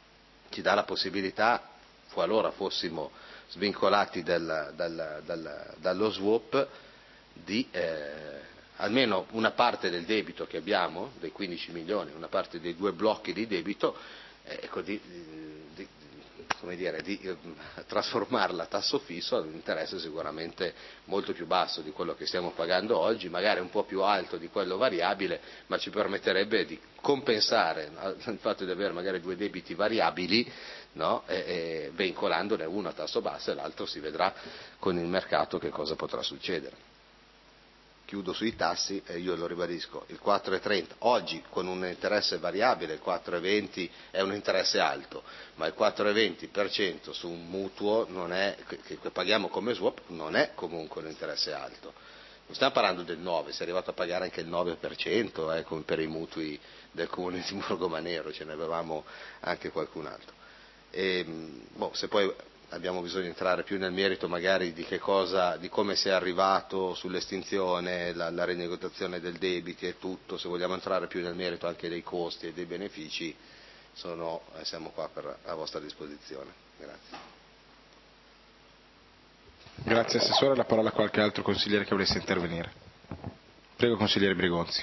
ci dà la possibilità, qualora fossimo svincolati dal, dal, dal, dallo swap, di eh, almeno una parte del debito che abbiamo, dei quindici milioni, una parte dei due blocchi di debito, ecco, di, di, come dire, di eh, trasformarla a tasso fisso ad un interesse sicuramente molto più basso di quello che stiamo pagando oggi, magari un po' più alto di quello variabile, ma ci permetterebbe di compensare, no, il fatto di avere magari due debiti variabili, no, e, e vincolandone uno a tasso basso e l'altro si vedrà con il mercato che cosa potrà succedere. Chiudo sui tassi, e io lo ribadisco, il quattro virgola trenta oggi con un interesse variabile, il quattro virgola venti è un interesse alto, ma il quattro virgola venti per cento su un mutuo non è, che, che paghiamo come swap non è comunque un interesse alto. Non stiamo parlando del nove, si è arrivato a pagare anche il nove per cento eh, come per i mutui del comune di Borgomanero, ce ne avevamo anche qualcun altro. E, boh, se poi abbiamo bisogno di entrare più nel merito magari di che cosa, di come si è arrivato sull'estinzione, la, la rinegoziazione del debito e tutto, se vogliamo entrare più nel merito anche dei costi e dei benefici, sono, eh, siamo qua per, a vostra disposizione. Grazie. Grazie Assessore, la parola a qualche altro consigliere che volesse intervenire. Prego consigliere Brigonzi.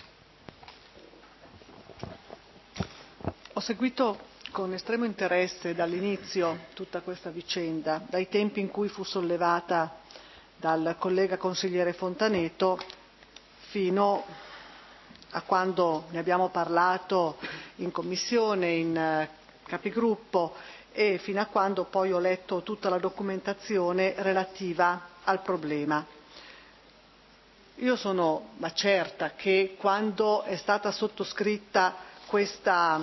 Ho seguito con estremo interesse dall'inizio tutta questa vicenda, dai tempi in cui fu sollevata dal collega consigliere Fontaneto fino a quando ne abbiamo parlato in commissione, in capigruppo e fino a quando poi ho letto tutta la documentazione relativa al problema. Io sono ma certa che quando è stata sottoscritta questa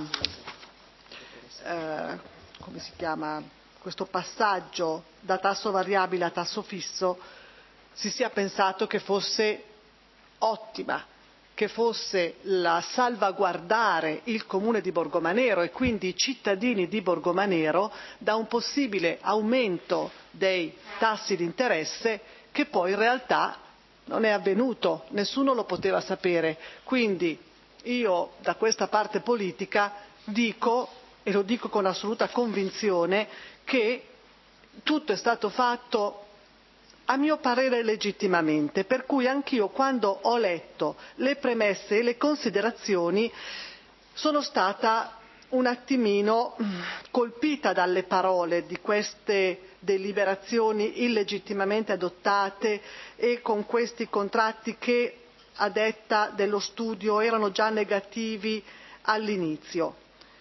Eh, come si chiama, questo passaggio da tasso variabile a tasso fisso si sia pensato che fosse ottima, che fosse la salvaguardare il comune di Borgomanero e quindi i cittadini di Borgomanero da un possibile aumento dei tassi di interesse che poi in realtà non è avvenuto, nessuno lo poteva sapere. Quindi io da questa parte politica dico, e lo dico con assoluta convinzione, che tutto è stato fatto a mio parere legittimamente, per cui anch'io quando ho letto le premesse e le considerazioni sono stata un attimino colpita dalle parole di queste deliberazioni illegittimamente adottate e con questi contratti che, a detta dello studio, erano già negativi all'inizio.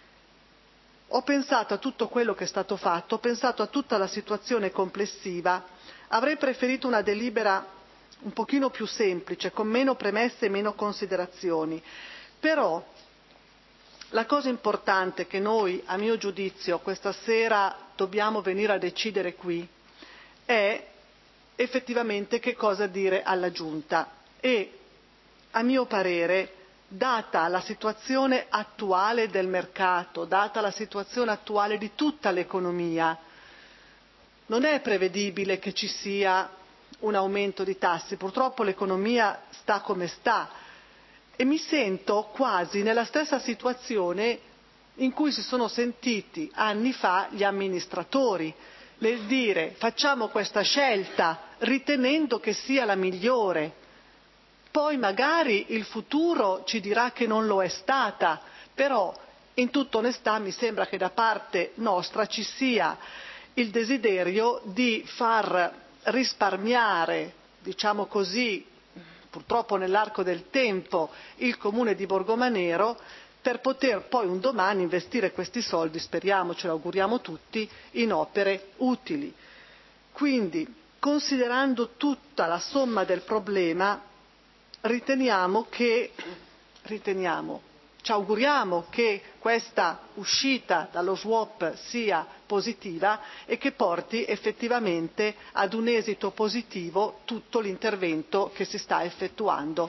Ho pensato a tutto quello che è stato fatto, ho pensato a tutta la situazione complessiva. Avrei preferito una delibera un pochino più semplice, con meno premesse e meno considerazioni, però la cosa importante che noi, a mio giudizio, questa sera dobbiamo venire a decidere qui è effettivamente che cosa dire alla Giunta e, a mio parere, data la situazione attuale del mercato, data la situazione attuale di tutta l'economia, non è prevedibile che ci sia un aumento di tassi. Purtroppo l'economia sta come sta e mi sento quasi nella stessa situazione in cui si sono sentiti anni fa gli amministratori, nel dire facciamo questa scelta ritenendo che sia la migliore, poi magari il futuro ci dirà che non lo è stata, però in tutta onestà mi sembra che da parte nostra ci sia il desiderio di far risparmiare, diciamo così, purtroppo nell'arco del tempo, il comune di Borgomanero per poter poi un domani investire questi soldi, speriamo, ce lo auguriamo tutti, in opere utili. Quindi, considerando tutta la somma del problema, riteniamo che, riteniamo, ci auguriamo che questa uscita dallo swap sia positiva e che porti effettivamente ad un esito positivo tutto l'intervento che si sta effettuando.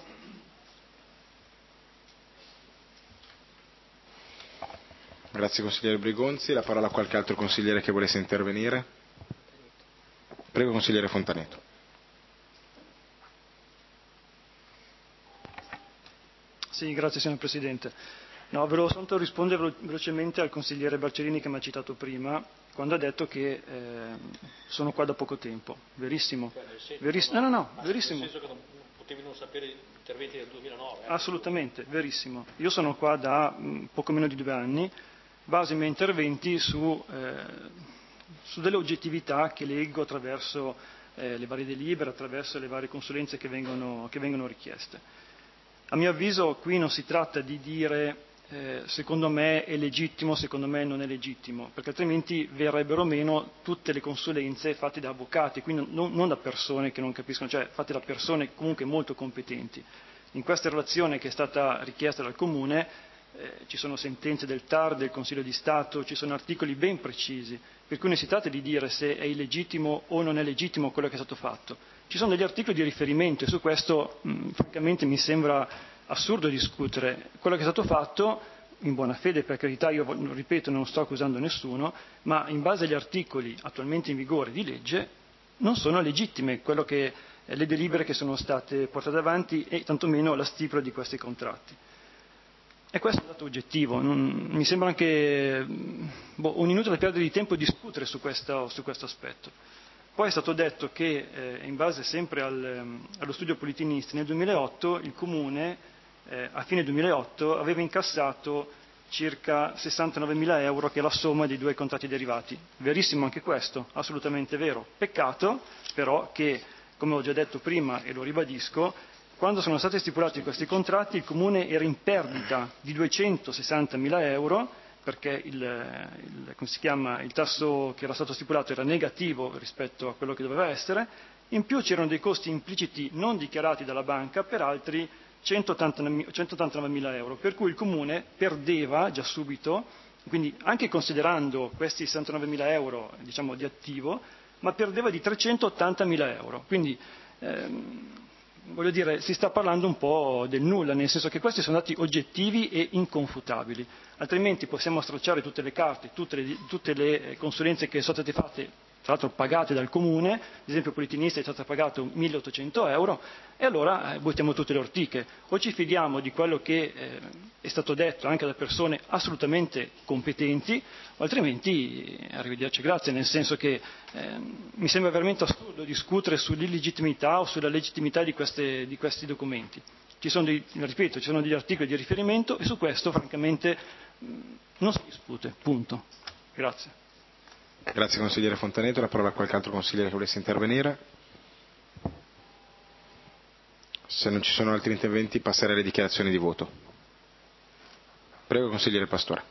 Grazie consigliere Brigonzi. La parola a qualche altro consigliere che volesse intervenire. Prego consigliere Fontaneto. Sì, grazie signor Presidente. No, volevo soltanto rispondere velo- velocemente al consigliere Barcellini che mi ha citato prima, quando ha detto che eh, sono qua da poco tempo. Verissimo. Veriss- no, no, no, verissimo. Nel senso che non potevi non sapere gli interventi del duemilanove. Eh? Assolutamente, verissimo. Io sono qua da mh, poco meno di due anni, baso i miei interventi su, eh, su delle oggettività che leggo attraverso eh, le varie delibere, attraverso le varie consulenze che vengono, che vengono richieste. A mio avviso qui non si tratta di dire eh, secondo me è legittimo, secondo me non è legittimo, perché altrimenti verrebbero meno tutte le consulenze fatte da avvocati, quindi non, non da persone che non capiscono, cioè fatte da persone comunque molto competenti. In questa relazione che è stata richiesta dal Comune eh, ci sono sentenze del T A R, del Consiglio di Stato, ci sono articoli ben precisi, per cui non si tratta di dire se è illegittimo o non è legittimo quello che è stato fatto. Ci sono degli articoli di riferimento e su questo mh, francamente mi sembra assurdo discutere. Quello che è stato fatto, in buona fede per carità, io ripeto non sto accusando nessuno, ma in base agli articoli attualmente in vigore di legge non sono legittime quello che, eh, le delibere che sono state portate avanti e tantomeno la stipula di questi contratti. E questo è un dato oggettivo, non, mi sembra anche boh, un'inutile perdita di tempo discutere su questo, su questo aspetto. Poi è stato detto che, eh, in base sempre al, allo studio Politinisti, nel duemilaotto il Comune, eh, a fine duemilaotto, aveva incassato circa sessantanovemila euro, che è la somma dei due contratti derivati. Verissimo anche questo, assolutamente vero. Peccato però che, come ho già detto prima e lo ribadisco, quando sono stati stipulati questi contratti il Comune era in perdita di duecentosessantamila euro, perché il, il, come si chiama, il tasso che era stato stipulato era negativo rispetto a quello che doveva essere, in più c'erano dei costi impliciti non dichiarati dalla banca per altri centottantanovemila euro, per cui il Comune perdeva già subito, quindi anche considerando questi sessantanovemila euro diciamo, di attivo, ma perdeva di trecentottantamila euro. Quindi, ehm, voglio dire, si sta parlando un po' del nulla, nel senso che questi sono dati oggettivi e inconfutabili, altrimenti possiamo stracciare tutte le carte, tutte le, tutte le consulenze che sono state fatte tra l'altro pagate dal comune, ad esempio Politinista è stato pagato milleottocento euro, e allora eh, buttiamo tutte le ortiche. O ci fidiamo di quello che eh, è stato detto anche da persone assolutamente competenti, o altrimenti eh, arrivederci, grazie, nel senso che eh, mi sembra veramente assurdo discutere sull'illegittimità o sulla legittimità di, queste, di questi documenti. Ci sono dei, ripeto, ci sono degli articoli di riferimento e su questo francamente mh, non si discute, punto. Grazie. Grazie consigliere Fontaneto, la parola a qualche altro consigliere che volesse intervenire. Se non ci sono altri interventi passerei alle dichiarazioni di voto. Prego consigliere Pastore.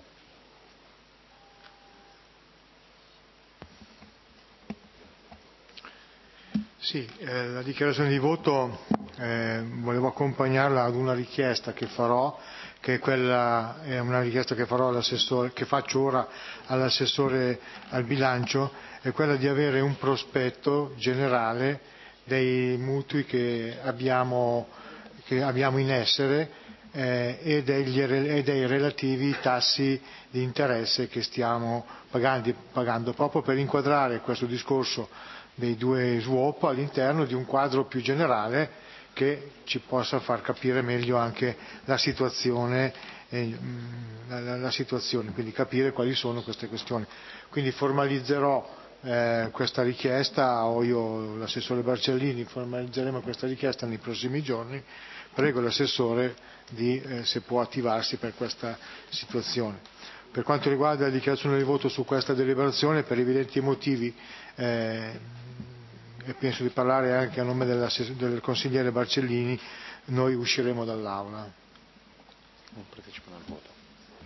Sì, eh, la dichiarazione di voto eh, volevo accompagnarla ad una richiesta che farò, che è quella, è una richiesta che farò all'assessore, che faccio ora all'assessore al bilancio, è quella di avere un prospetto generale dei mutui che abbiamo, che abbiamo in essere eh, e, degli, e dei relativi tassi di interesse che stiamo pagando, pagando proprio per inquadrare questo discorso dei due swap all'interno di un quadro più generale che ci possa far capire meglio anche la situazione, eh, la, la situazione, quindi capire quali sono queste questioni. Quindi formalizzerò eh, questa richiesta, o io, l'assessore Barcellini, formalizzeremo questa richiesta nei prossimi giorni. Prego l'assessore di, eh, se può attivarsi per questa situazione. Per quanto riguarda la dichiarazione di voto su questa deliberazione, per evidenti motivi, eh, e penso di parlare anche a nome del consigliere Barcellini, noi usciremo dall'aula. Non partecipano al voto.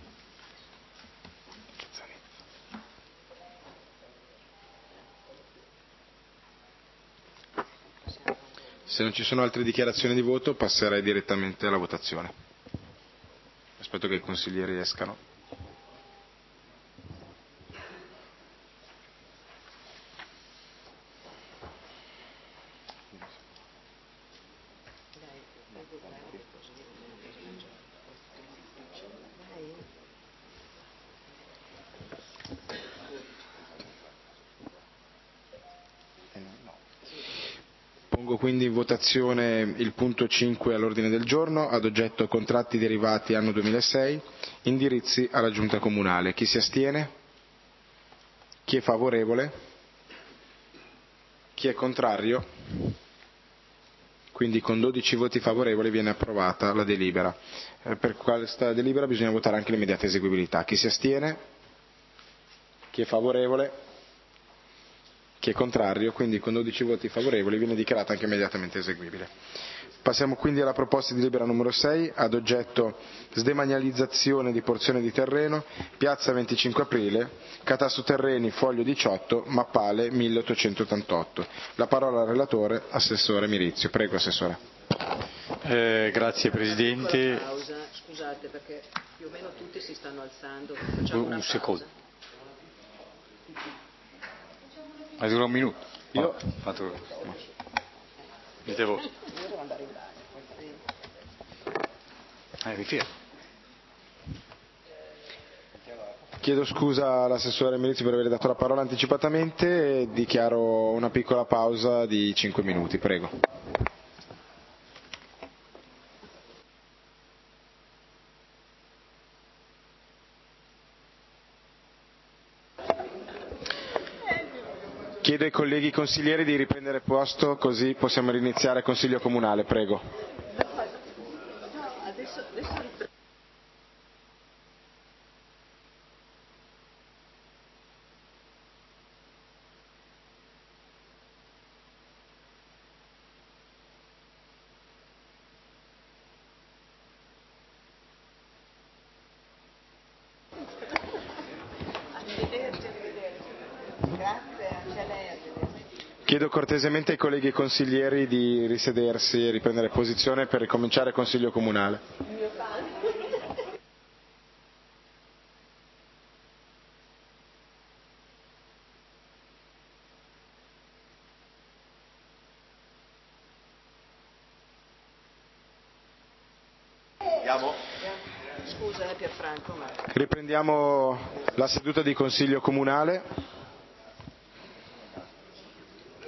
Se non ci sono altre dichiarazioni di voto passerei direttamente alla votazione. Aspetto che i consiglieri escano. Pongo quindi in votazione il punto cinque all'ordine del giorno, ad oggetto contratti derivati anno duemilasei, indirizzi alla Giunta Comunale. Chi si astiene? Chi è favorevole? Chi è contrario? Quindi con dodici voti favorevoli viene approvata la delibera. Eh, per questa delibera bisogna votare anche l'immediata eseguibilità. Chi si astiene? Chi è favorevole? Chi è contrario? Quindi con dodici voti favorevoli viene dichiarata anche immediatamente eseguibile. Passiamo quindi alla proposta di delibera numero sei, ad oggetto sdemanializzazione di porzione di terreno, piazza venticinque aprile, catasto terreni, foglio diciotto, mappale milleottocentottantotto. La parola al relatore, assessore Mirizio. Prego, assessore. Eh, grazie Presidente. Una pausa, scusate, perché più o meno tutti si stanno alzando. Facciamo Un, una un pausa. secondo. Ma dura un minuto. Io... Oh, fatto... Interrotto. Io devo andare in bagno. Eh, mi fermo. Chiedo scusa all'assessore Mirizio per aver dato la parola anticipatamente e dichiaro una piccola pausa di cinque minuti. Prego. Chiedo ai colleghi consiglieri di riprendere posto, così possiamo riniziare il Consiglio Comunale, prego. Chiedo cortesemente ai colleghi consiglieri di risedersi e riprendere posizione per ricominciare il Consiglio Comunale. Scusa, eh, Pierfranco, ma... Riprendiamo la seduta di Consiglio Comunale.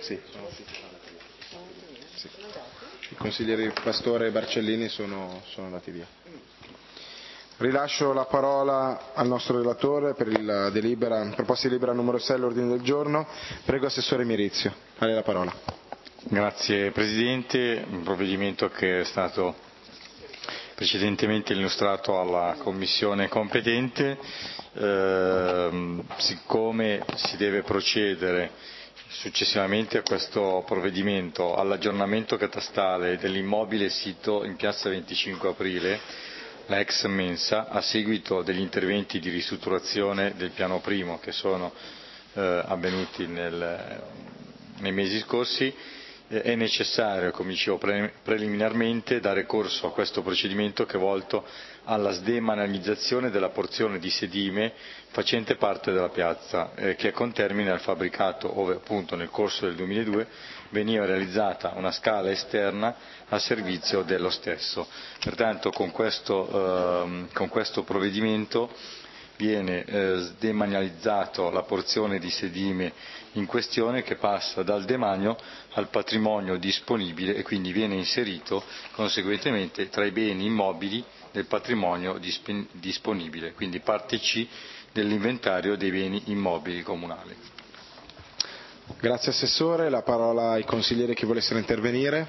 Sì, sì. I consiglieri Pastore e Barcellini sono, sono andati via. Rilascio la parola al nostro relatore per il delibera, proposta di delibera numero sei all'ordine del giorno. Prego Assessore Mirizio, a lei la parola. Grazie Presidente, un provvedimento che è stato precedentemente illustrato alla Commissione competente. Eh, siccome si deve procedere successivamente a questo provvedimento all'aggiornamento catastale dell'immobile sito in piazza venticinque aprile, la ex mensa, a seguito degli interventi di ristrutturazione del piano primo che sono eh, avvenuti nel, nei mesi scorsi, eh, è necessario, come dicevo pre- preliminarmente, dare corso a questo procedimento che è volto alla sdemanalizzazione della porzione di sedime facente parte della piazza, eh, che è contermine al fabbricato, ove appunto nel corso del duemiladue veniva realizzata una scala esterna a servizio dello stesso. Pertanto con questo, eh, con questo provvedimento viene eh, sdemanializzato la porzione di sedime in questione, che passa dal demanio al patrimonio disponibile e quindi viene inserito conseguentemente tra i beni immobili del patrimonio disp- disponibile, quindi parte C dell'inventario dei beni immobili comunali. Grazie Assessore, la parola ai consiglieri che volessero intervenire.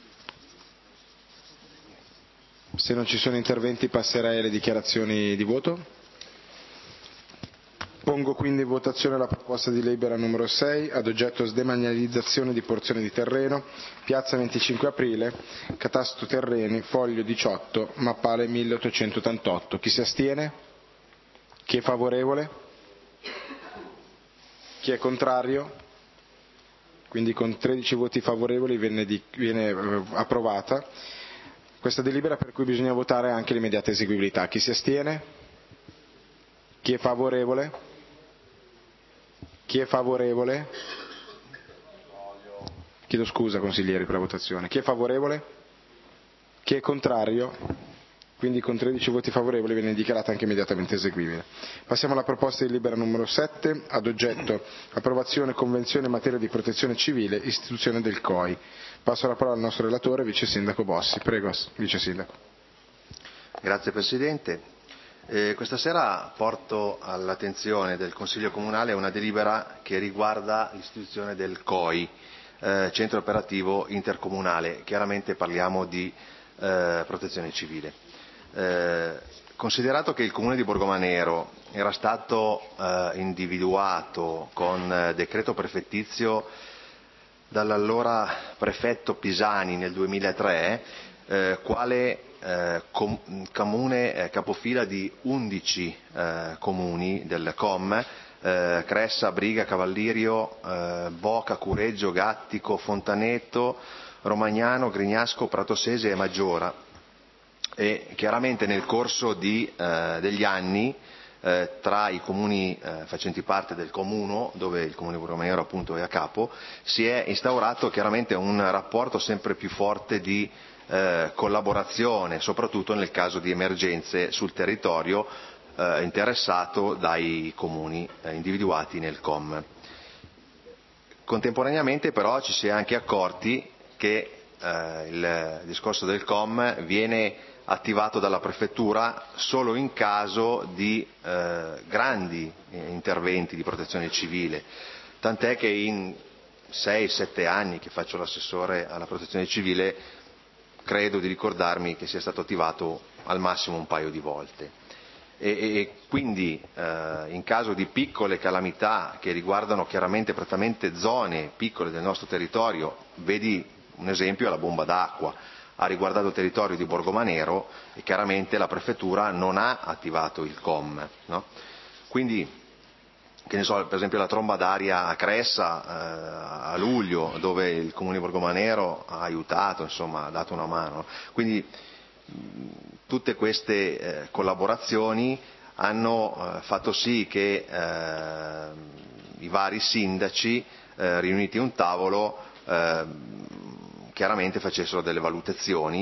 Se non ci sono interventi passerei alle dichiarazioni di voto. Pongo quindi in votazione la proposta di delibera numero sei ad oggetto sdemanializzazione di porzione di terreno, piazza venticinque aprile, catasto terreni, foglio diciotto, mappale milleottocentottantotto. Chi si astiene? Chi è favorevole? Chi è contrario? Quindi con tredici voti favorevoli viene, di, viene eh, approvata questa delibera, per cui bisogna votare anche l'immediata eseguibilità. Chi si astiene? Chi è favorevole? Chi è favorevole? Chiedo scusa consiglieri per la votazione. Chi è favorevole? Chi è contrario? Quindi con tredici voti favorevoli viene dichiarata anche immediatamente eseguibile. Passiamo alla proposta di delibera numero sette, ad oggetto approvazione convenzione in materia di protezione civile, istituzione del C O I. Passo la parola al nostro relatore, Vice Sindaco Bossi. Prego, Vice Sindaco. Grazie Presidente. Eh, questa sera porto all'attenzione del Consiglio Comunale una delibera che riguarda l'istituzione del C O I, eh, Centro Operativo Intercomunale. Chiaramente parliamo di eh, protezione civile. Eh, considerato che il Comune di Borgomanero era stato eh, individuato con eh, decreto prefettizio dall'allora prefetto Pisani nel duemilatré eh, quale eh, com- comune eh, capofila di undici eh, comuni del C O M, eh, Cressa, Briga, Cavallirio, eh, Boca, Cureggio, Gattico, Fontaneto, Romagnano, Grignasco, Pratosese e Maggiora. E chiaramente nel corso di, eh, degli anni eh, tra i comuni eh, facenti parte del Comuno, dove il Comune di Borgomanero appunto è a capo, si è instaurato chiaramente un rapporto sempre più forte di eh, collaborazione, soprattutto nel caso di emergenze sul territorio eh, interessato dai comuni eh, individuati nel C O M. Contemporaneamente però ci si è anche accorti che eh, il discorso del C O M viene attivato dalla Prefettura solo in caso di eh, grandi interventi di protezione civile, tant'è che in sei sette anni che faccio l'assessore alla protezione civile credo di ricordarmi che sia stato attivato al massimo un paio di volte. E, e quindi eh, in caso di piccole calamità che riguardano chiaramente prettamente zone piccole del nostro territorio, vedi un esempio la bomba d'acqua, ha riguardato il territorio di Borgomanero e chiaramente la Prefettura non ha attivato il C O M, no? Quindi, che ne so, per esempio la tromba d'aria a Cressa eh, a luglio, dove il Comune di Borgomanero ha aiutato, insomma, ha dato una mano. Quindi mh, tutte queste eh, collaborazioni hanno eh, fatto sì che eh, i vari sindaci eh, riuniti a un tavolo eh, chiaramente facessero delle valutazioni,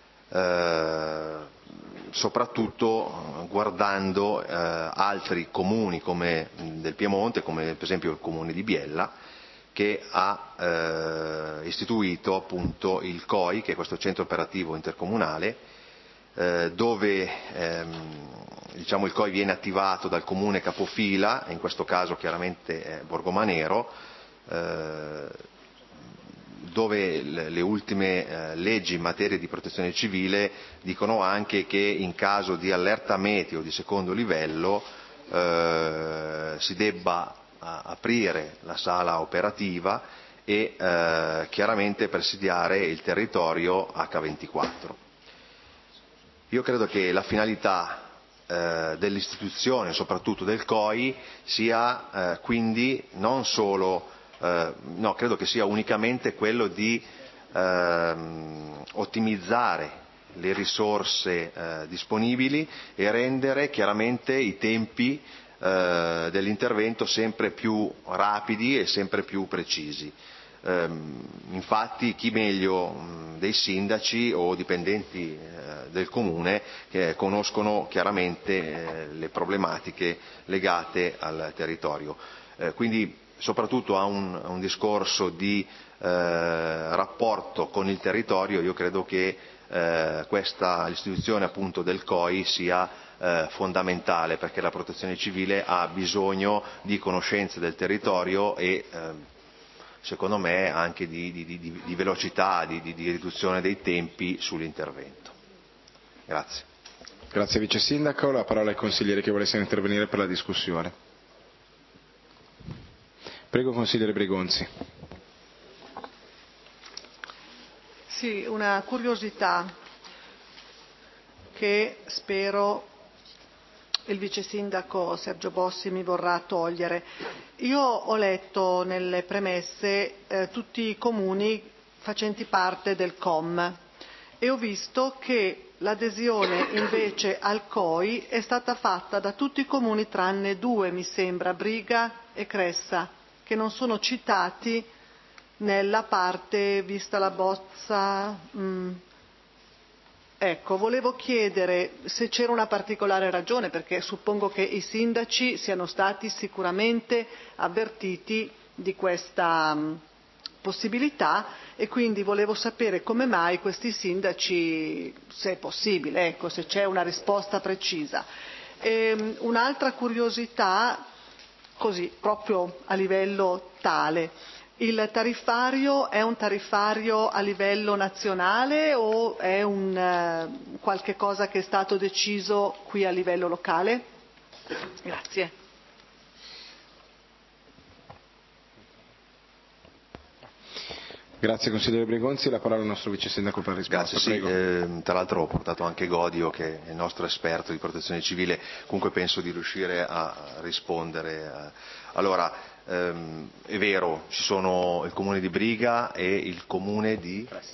eh, soprattutto guardando eh, altri comuni come del Piemonte, come per esempio il comune di Biella, che ha eh, istituito appunto il C O I, che è questo centro operativo intercomunale, eh, dove ehm, diciamo, il C O I viene attivato dal comune capofila, in questo caso chiaramente è Borgomanero, eh, dove le ultime eh, leggi in materia di protezione civile dicono anche che in caso di allerta meteo di secondo livello eh, si debba a, aprire la sala operativa e eh, chiaramente presidiare il territorio acca ventiquattro. Io credo che la finalità eh, dell'istituzione, soprattutto del C O I, sia eh, quindi non solo Uh, no, credo che sia unicamente quello di uh, ottimizzare le risorse uh, disponibili e rendere chiaramente i tempi uh, dell'intervento sempre più rapidi e sempre più precisi. Um, infatti chi meglio um, dei sindaci o dipendenti uh, del comune che conoscono chiaramente uh, le problematiche legate al territorio. Uh, quindi soprattutto a un, a un discorso di eh, rapporto con il territorio, io credo che eh, questa l'istituzione appunto del C O I sia eh, fondamentale, perché la protezione civile ha bisogno di conoscenze del territorio e eh, secondo me anche di, di, di, di velocità, di, di, di riduzione dei tempi sull'intervento. Grazie. Grazie Vice Sindaco, la parola ai consiglieri che volessero intervenire per la discussione. Prego, consigliere Bregonzi. Sì, una curiosità che spero il vice sindaco Sergio Bossi mi vorrà togliere. Io ho letto nelle premesse eh, tutti i comuni facenti parte del C O M e ho visto che l'adesione invece al C O I è stata fatta da tutti i comuni tranne due, mi sembra, Briga e Cressa, che non sono citati nella parte vista la bozza. Mm. Ecco, volevo chiedere se c'era una particolare ragione, perché suppongo che i sindaci siano stati sicuramente avvertiti di questa um, possibilità e quindi volevo sapere come mai questi sindaci, se è possibile, ecco, se c'è una risposta precisa. E, un'altra curiosità, così proprio a livello tale, il tariffario è un tariffario a livello nazionale o è un uh, qualche cosa che è stato deciso qui a livello locale? Grazie. Grazie consigliere Bregonzi, la parola al nostro vice sindaco per risposta. Grazie, sì, eh, tra l'altro ho portato anche Godio, che è il nostro esperto di protezione civile, comunque penso di riuscire a rispondere. A... Allora, ehm, è vero, ci sono il comune di Briga e il comune di, eh,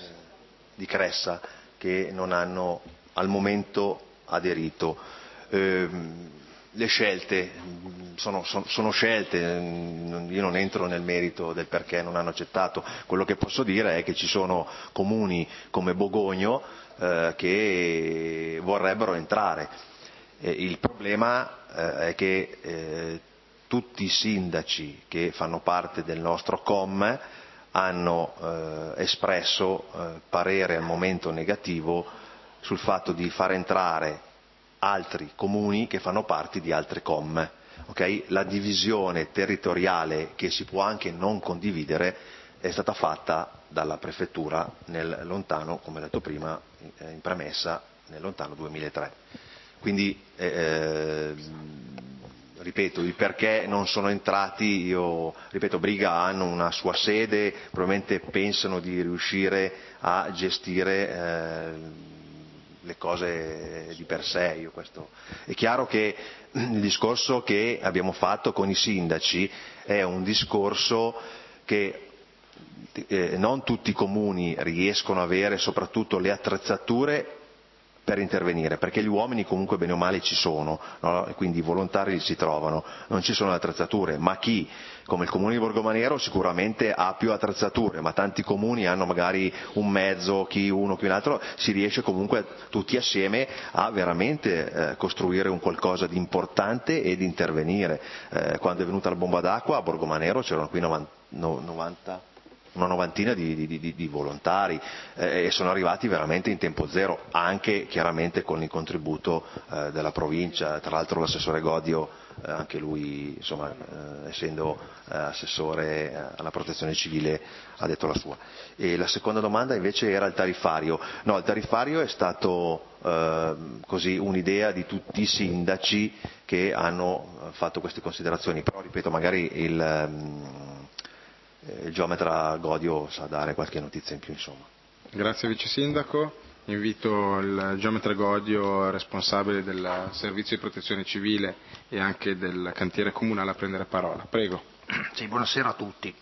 di Cressa che non hanno al momento aderito. Eh, le scelte sono, sono, sono scelte, io non entro nel merito del perché non hanno accettato. Quello che posso dire è che ci sono comuni come Bogogno eh, che vorrebbero entrare. Eh, il problema eh, è che eh, tutti i sindaci che fanno parte del nostro C O M hanno eh, espresso eh, parere al momento negativo sul fatto di far entrare altri comuni che fanno parte di altre C O M. Okay? La divisione territoriale, che si può anche non condividere, è stata fatta dalla prefettura nel lontano, come detto prima in premessa, nel lontano duemilatré. Quindi eh, ripeto, il perché non sono entrati, io ripeto, Briga hanno una sua sede, probabilmente pensano di riuscire a gestire eh, le cose di per sé. Io questo. È chiaro che il discorso che abbiamo fatto con i sindaci è un discorso che eh, non tutti i comuni riescono ad avere soprattutto le attrezzature per intervenire, perché gli uomini comunque bene o male ci sono, no? E quindi i volontari si trovano, non ci sono le attrezzature, ma chi, come il comune di Borgomanero, sicuramente ha più attrezzature, ma tanti comuni hanno magari un mezzo, chi uno, chi un altro, si riesce comunque tutti assieme a veramente eh, costruire un qualcosa di importante e di intervenire. Eh, quando è venuta la bomba d'acqua a Borgomanero c'erano qui novanta una novantina di, di, di, di volontari eh, e sono arrivati veramente in tempo zero, anche chiaramente con il contributo eh, della provincia. Tra l'altro l'assessore Godio, eh, anche lui insomma, eh, essendo eh, assessore eh, alla protezione civile, ha detto la sua. E la seconda domanda invece era il tariffario. No, il tariffario è stato eh, così un'idea di tutti i sindaci che hanno fatto queste considerazioni, però ripeto, magari il um, il geometra Godio sa dare qualche notizia in più, insomma. Grazie Vice Sindaco. Invito il geometra Godio, responsabile del servizio di protezione civile e anche del cantiere comunale, a prendere parola. Prego. Sì, buonasera a tutti.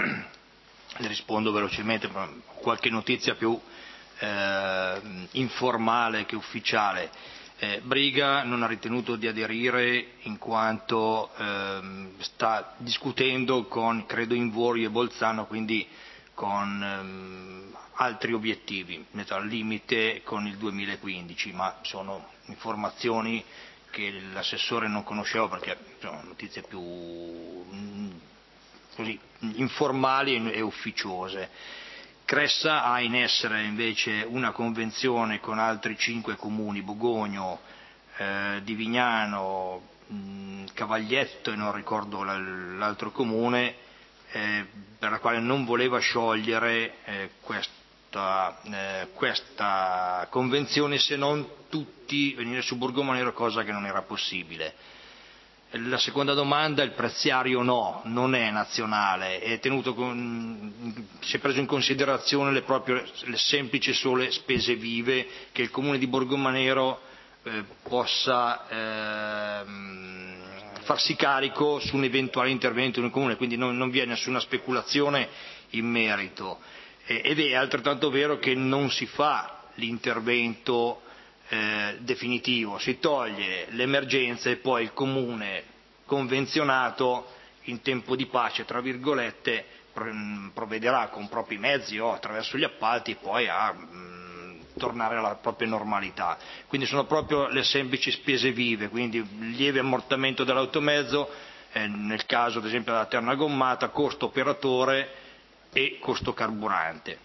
Le rispondo velocemente, qualche notizia più eh, informale che ufficiale. Eh, Briga non ha ritenuto di aderire in quanto ehm, sta discutendo con, credo, Invuori e Bolzano, quindi con ehm, altri obiettivi, al limite con il duemilaquindici, ma sono informazioni che l'assessore non conosceva perché sono notizie più mh, così, informali e ufficiose. Cressa ha in essere invece una convenzione con altri cinque comuni, Bogogno, eh, Divignano, mh, Cavaglietto e non ricordo l'altro comune, eh, per la quale non voleva sciogliere eh, questa, eh, questa convenzione, se non tutti venire su Borgomanero, cosa che non era possibile. La seconda domanda, il preziario no, non è nazionale, è tenuto con, si è preso in considerazione le, proprie, le semplici sole spese vive che il comune di Borgomanero eh, possa eh, farsi carico su un eventuale intervento in un comune, quindi non, non vi è nessuna speculazione in merito. Eh, ed è altrettanto vero che non si fa l'intervento Eh, definitivo, si toglie l'emergenza e poi il comune convenzionato in tempo di pace, tra virgolette, provvederà con propri mezzi o attraverso gli appalti poi a mh, tornare alla propria normalità. Quindi sono proprio le semplici spese vive, quindi lieve ammortamento dell'automezzo, eh, nel caso ad esempio della terna gommata, costo operatore e costo carburante.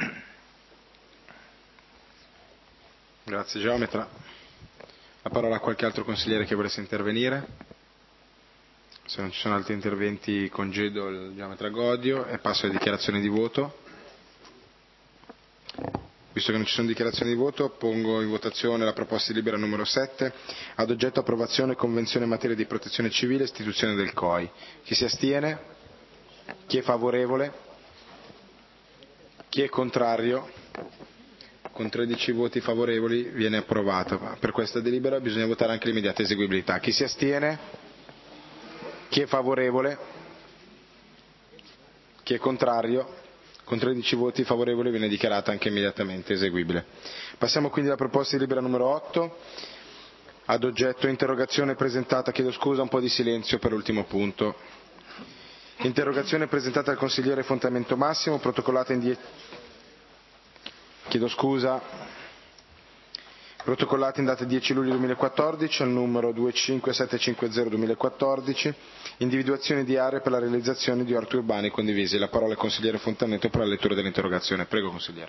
Grazie geometra. La parola a qualche altro consigliere che volesse intervenire. Se non ci sono altri interventi congedo il geometra Godio e passo alle dichiarazioni di voto. Visto che non ci sono dichiarazioni di voto, pongo in votazione la proposta di delibera numero sette, ad oggetto approvazione convenzione in materia di protezione civile e istituzione del C O I. Chi si astiene? Chi è favorevole? Chi è contrario? Con tredici voti favorevoli viene approvato. Per questa delibera bisogna votare anche l'immediata eseguibilità. Chi si astiene? Chi è favorevole? Chi è contrario? Con tredici voti favorevoli viene dichiarata anche immediatamente eseguibile. Passiamo quindi alla proposta di delibera numero otto, ad oggetto interrogazione presentata, chiedo scusa, un po' di silenzio per l'ultimo punto. Interrogazione presentata al consigliere Fontamento Massimo, protocollata in die... Chiedo scusa. Protocollata in data dieci luglio duemilaquattordici al numero due cinque sette cinque zero duemilaquattordici, individuazione di aree per la realizzazione di orti urbani condivisi. La parola al consigliere Fontamento per la lettura dell'interrogazione. Prego consigliere.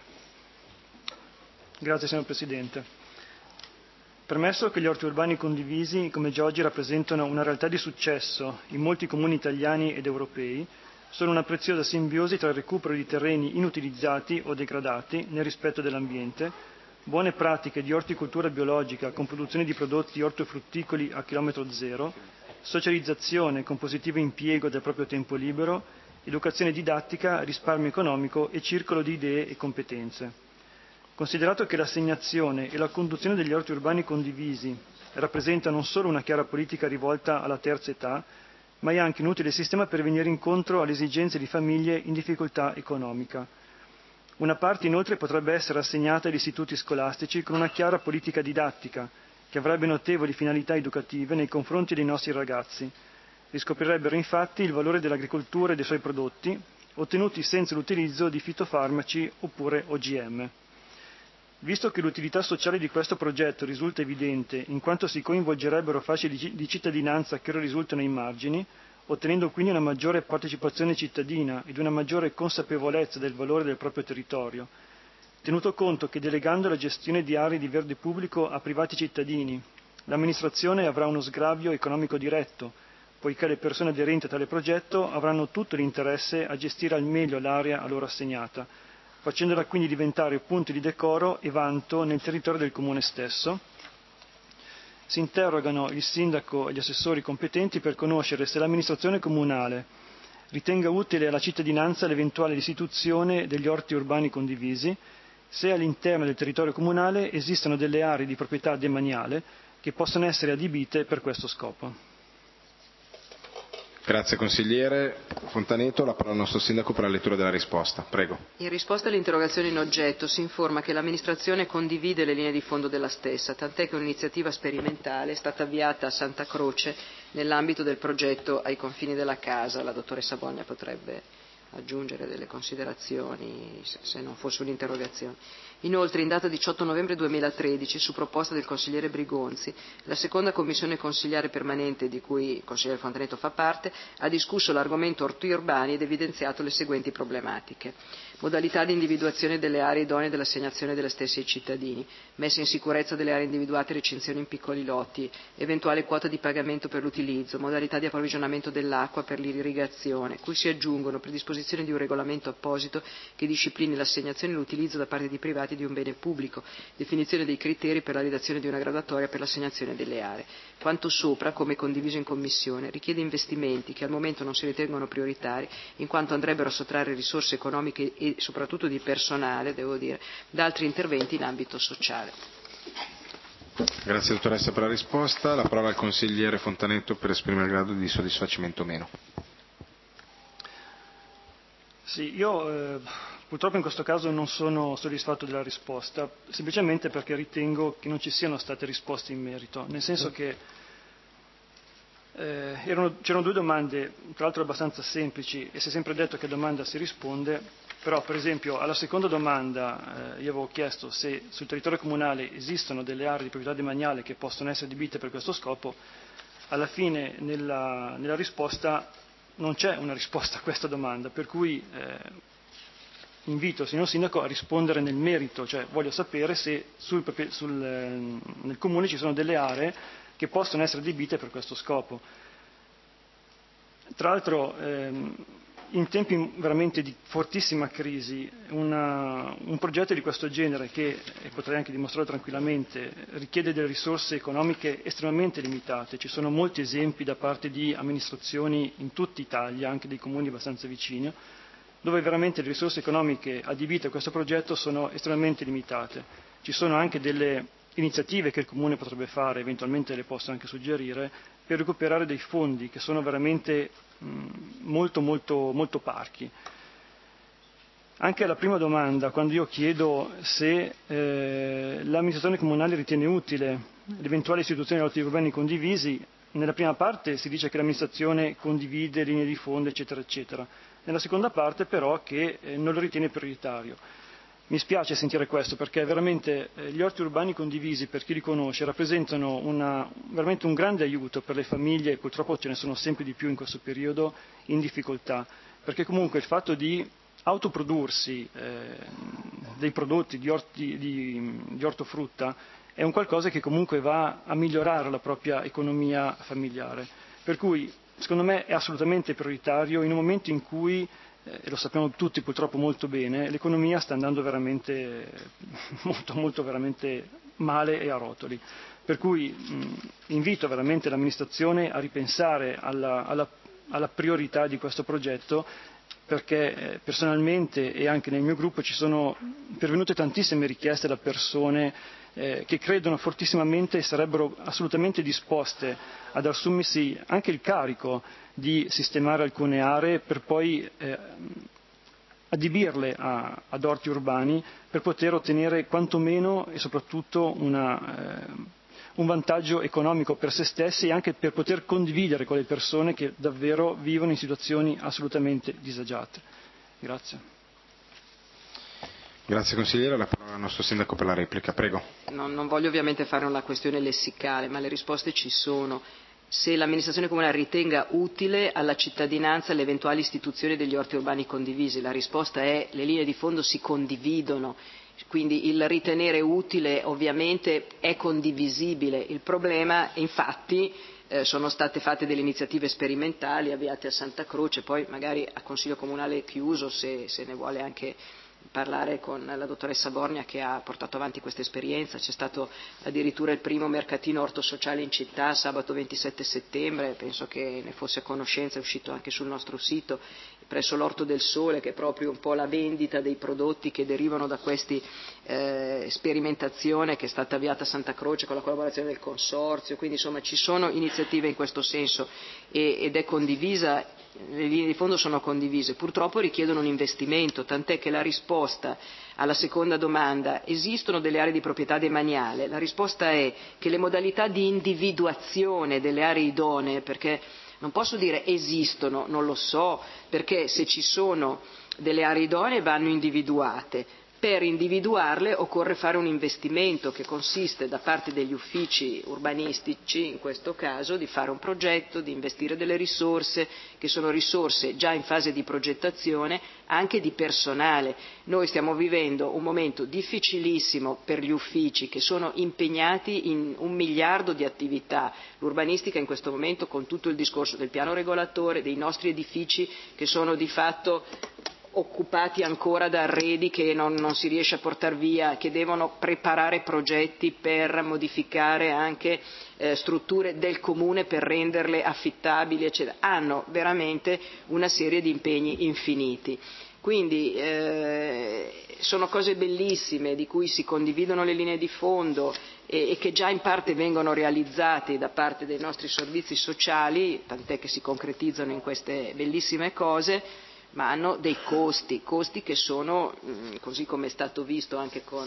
Grazie signor Presidente. Premesso che gli orti urbani condivisi, come già oggi rappresentano una realtà di successo in molti comuni italiani ed europei, sono una preziosa simbiosi tra il recupero di terreni inutilizzati o degradati nel rispetto dell'ambiente, buone pratiche di orticoltura biologica con produzione di prodotti ortofrutticoli a chilometro zero, socializzazione con positivo impiego del proprio tempo libero, educazione didattica, risparmio economico e circolo di idee e competenze. Considerato che l'assegnazione e la conduzione degli orti urbani condivisi rappresenta non solo una chiara politica rivolta alla terza età, ma è anche un utile sistema per venire incontro alle esigenze di famiglie in difficoltà economica. Una parte inoltre potrebbe essere assegnata agli istituti scolastici con una chiara politica didattica, che avrebbe notevoli finalità educative nei confronti dei nostri ragazzi. Riscoprirebbero infatti il valore dell'agricoltura e dei suoi prodotti, ottenuti senza l'utilizzo di fitofarmaci oppure O G M. Visto che l'utilità sociale di questo progetto risulta evidente in quanto si coinvolgerebbero fasce di cittadinanza che ora risultano ai margini, ottenendo quindi una maggiore partecipazione cittadina ed una maggiore consapevolezza del valore del proprio territorio, tenuto conto che delegando la gestione di aree di verde pubblico a privati cittadini, l'amministrazione avrà uno sgravio economico diretto, poiché le persone aderenti a tale progetto avranno tutto l'interesse a gestire al meglio l'area a loro assegnata, facendola quindi diventare punto di decoro e vanto nel territorio del comune stesso. Si interrogano il sindaco e gli assessori competenti per conoscere se l'amministrazione comunale ritenga utile alla cittadinanza l'eventuale istituzione degli orti urbani condivisi, se all'interno del territorio comunale esistono delle aree di proprietà demaniale che possono essere adibite per questo scopo. Grazie consigliere Fontanetto, la parola al nostro sindaco per la lettura della risposta. Prego. In risposta all'interrogazione in oggetto si informa che l'amministrazione condivide le linee di fondo della stessa, tant'è che un'iniziativa sperimentale è stata avviata a Santa Croce nell'ambito del progetto Ai confini della casa. La dottoressa Bogna potrebbe aggiungere delle considerazioni se non fosse un'interrogazione. Inoltre, in data diciotto novembre duemilatredici, su proposta del consigliere Brigonzi, la seconda commissione consigliare permanente, di cui il consigliere Fontanetto fa parte, ha discusso l'argomento orti urbani ed evidenziato le seguenti problematiche. Modalità di individuazione delle aree idonee dell'assegnazione delle stesse ai cittadini, messa in sicurezza delle aree individuate e recinzione in piccoli lotti, eventuale quota di pagamento per l'utilizzo, modalità di approvvigionamento dell'acqua per l'irrigazione, cui si aggiungono predisposizione di un regolamento apposito che disciplini l'assegnazione e l'utilizzo da parte di privati di un bene pubblico, definizione dei criteri per la redazione di una graduatoria per l'assegnazione delle aree. Quanto sopra, come condiviso in Commissione, richiede investimenti che al momento non si ritengono prioritari, in quanto andrebbero a sottrarre risorse economiche e soprattutto di personale, devo dire, da altri interventi in ambito sociale. Grazie dottoressa per la risposta. La parola al consigliere Fontanetto per esprimere il grado di soddisfacimento o meno. Sì, io eh, purtroppo in questo caso non sono soddisfatto della risposta, semplicemente perché ritengo che non ci siano state risposte in merito, nel senso che eh, erano, c'erano due domande, tra l'altro abbastanza semplici, e si è sempre detto che a domanda si risponde, però per esempio alla seconda domanda eh, io avevo chiesto se sul territorio comunale esistono delle aree di proprietà demaniale che possono essere adibite per questo scopo. Alla fine nella, nella risposta non c'è una risposta a questa domanda, per cui eh, invito il signor Sindaco a rispondere nel merito, cioè voglio sapere se sul, sul, eh, nel Comune ci sono delle aree che possono essere adibite per questo scopo. Tra l'altro ehm, in tempi veramente di fortissima crisi una, un progetto di questo genere che, e potrei anche dimostrarlo tranquillamente, richiede delle risorse economiche estremamente limitate. Ci sono molti esempi da parte di amministrazioni in tutta Italia, anche dei comuni abbastanza vicini, dove veramente le risorse economiche adibite a questo progetto sono estremamente limitate. Ci sono anche delle iniziative che il Comune potrebbe fare, eventualmente le posso anche suggerire, per recuperare dei fondi che sono veramente mh, molto molto molto parchi. Anche alla prima domanda, quando io chiedo se eh, l'amministrazione comunale ritiene utile l'eventuale istituzione di orti urbani condivisi, nella prima parte si dice che l'amministrazione condivide linee di fondo, eccetera, eccetera. Nella seconda parte però che eh, non lo ritiene prioritario. Mi spiace sentire questo perché veramente eh, gli orti urbani condivisi, per chi li conosce, rappresentano una, veramente un grande aiuto per le famiglie, e purtroppo ce ne sono sempre di più in questo periodo, in difficoltà, perché comunque il fatto di autoprodursi eh, dei prodotti di, orti, di, di ortofrutta è un qualcosa che comunque va a migliorare la propria economia familiare. Per cui secondo me è assolutamente prioritario in un momento in cui, e lo sappiamo tutti purtroppo molto bene, l'economia sta andando veramente molto molto veramente male e a rotoli. Per cui mh, invito veramente l'amministrazione a ripensare alla, alla, alla priorità di questo progetto, perché eh, personalmente e anche nel mio gruppo ci sono pervenute tantissime richieste da persone eh, che credono fortissimamente e sarebbero assolutamente disposte ad assumersi anche il carico di sistemare alcune aree per poi eh, adibirle a, ad orti urbani per poter ottenere quantomeno e soprattutto una, eh, un vantaggio economico per se stessi e anche per poter condividere con le persone che davvero vivono in situazioni assolutamente disagiate. Grazie. Grazie consigliere, la parola al nostro sindaco per la replica, prego. Non, non voglio ovviamente fare una questione lessicale, ma le risposte ci sono. se l'amministrazione comunale ritenga utile alla cittadinanza le eventuali istituzioni degli orti urbani condivisi. La risposta è: le linee di fondo si condividono, quindi il ritenere utile ovviamente è condivisibile. Il problema, infatti, eh, sono state fatte delle iniziative sperimentali avviate a Santa Croce, poi magari a Consiglio Comunale chiuso, se, se ne vuole anche parlare con la dottoressa Borgna che ha portato avanti questa esperienza. C'è stato addirittura il primo mercatino orto sociale in città sabato ventisette settembre, penso che ne fosse a conoscenza, è uscito anche sul nostro sito, presso l'Orto del Sole, che è proprio un po' la vendita dei prodotti che derivano da questa eh, sperimentazione che è stata avviata a Santa Croce con la collaborazione del Consorzio. Quindi insomma ci sono iniziative in questo senso e, ed è condivisa, le linee di fondo sono condivise, purtroppo richiedono un investimento, tant'è che la risposta alla seconda domanda, esistono delle aree di proprietà demaniale, la risposta è che le modalità di individuazione delle aree idonee, perché non posso dire esistono, non lo so, perché se ci sono delle aree idonee vanno individuate. Per individuarle occorre fare un investimento che consiste da parte degli uffici urbanistici, in questo caso, di fare un progetto, di investire delle risorse, che sono risorse già in fase di progettazione, anche di personale. Noi stiamo vivendo un momento difficilissimo per gli uffici che sono impegnati in un miliardo di attività. L'urbanistica in questo momento, con tutto il discorso del piano regolatore, dei nostri edifici che sono di fatto occupati ancora da arredi che non, non si riesce a portare via, che devono preparare progetti per modificare anche eh, strutture del comune per renderle affittabili, eccetera. Hanno veramente una serie di impegni infiniti. Quindi eh, sono cose bellissime di cui si condividono le linee di fondo e, e che già in parte vengono realizzate da parte dei nostri servizi sociali, tant'è che si concretizzano in queste bellissime cose, ma hanno dei costi, costi che sono, così come è stato visto anche con,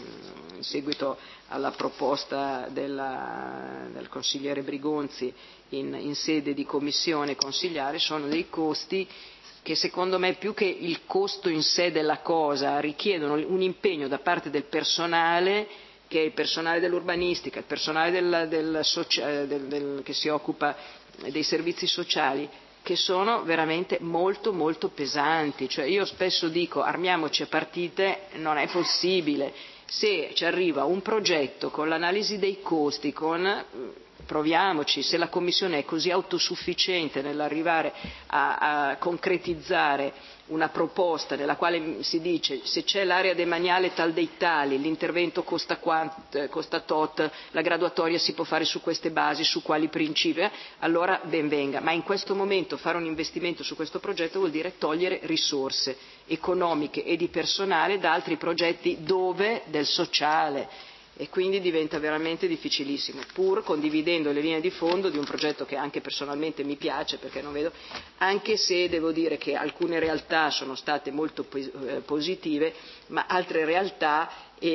in seguito alla proposta della, del consigliere Brigonzi in, in sede di commissione consigliare, sono dei costi che secondo me più che il costo in sé della cosa richiedono un impegno da parte del personale, che è il personale dell'urbanistica, il personale del, del socia- del, del, che si occupa dei servizi sociali, che sono veramente molto molto pesanti. Cioè io spesso dico armiamoci a partite, non è possibile. Se ci arriva un progetto con l'analisi dei costi, con proviamoci, se la Commissione è così autosufficiente nell'arrivare a, a concretizzare una proposta nella quale si dice se c'è l'area demaniale tal dei tali, l'intervento costa, quant, costa tot, la graduatoria si può fare su queste basi, su quali principi, eh? Allora ben venga, ma in questo momento fare un investimento su questo progetto vuol dire togliere risorse economiche e di personale da altri progetti dove del sociale. E quindi diventa veramente difficilissimo, pur condividendo le linee di fondo di un progetto che anche personalmente mi piace, perché non vedo, anche se devo dire che alcune realtà sono state molto positive, ma altre realtà,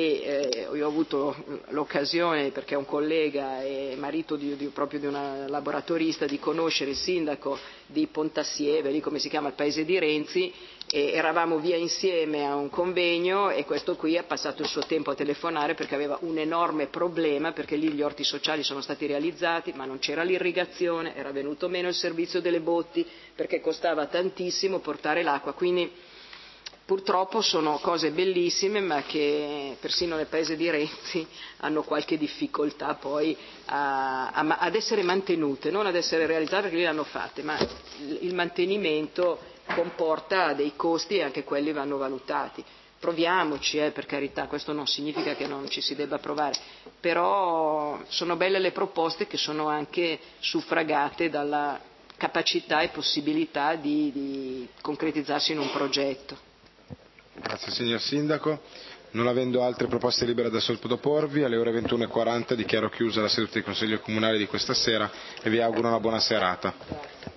e eh, io ho avuto l'occasione, perché è un collega e marito di, di, proprio di una laboratorista, di conoscere il sindaco di Pontassieve, lì come si chiama il paese di Renzi, e eravamo via insieme a un convegno e questo qui ha passato il suo tempo a telefonare perché aveva un enorme problema, perché lì gli orti sociali sono stati realizzati ma non c'era l'irrigazione, era venuto meno il servizio delle botti perché costava tantissimo portare l'acqua, quindi purtroppo sono cose bellissime ma che persino nel paese di Renzi hanno qualche difficoltà poi a, a, ad essere mantenute, non ad essere realizzate perché lì le hanno fatte, ma il mantenimento comporta dei costi e anche quelli vanno valutati. Proviamoci, eh, per carità, questo non significa che non ci si debba provare, però sono belle le proposte che sono anche suffragate dalla capacità e possibilità di, di concretizzarsi in un progetto. Grazie signor Sindaco. Non avendo altre proposte libere da sottoporvi, alle ore ventuno e quaranta dichiaro chiusa la seduta di Consiglio Comunale di questa sera e vi auguro una buona serata.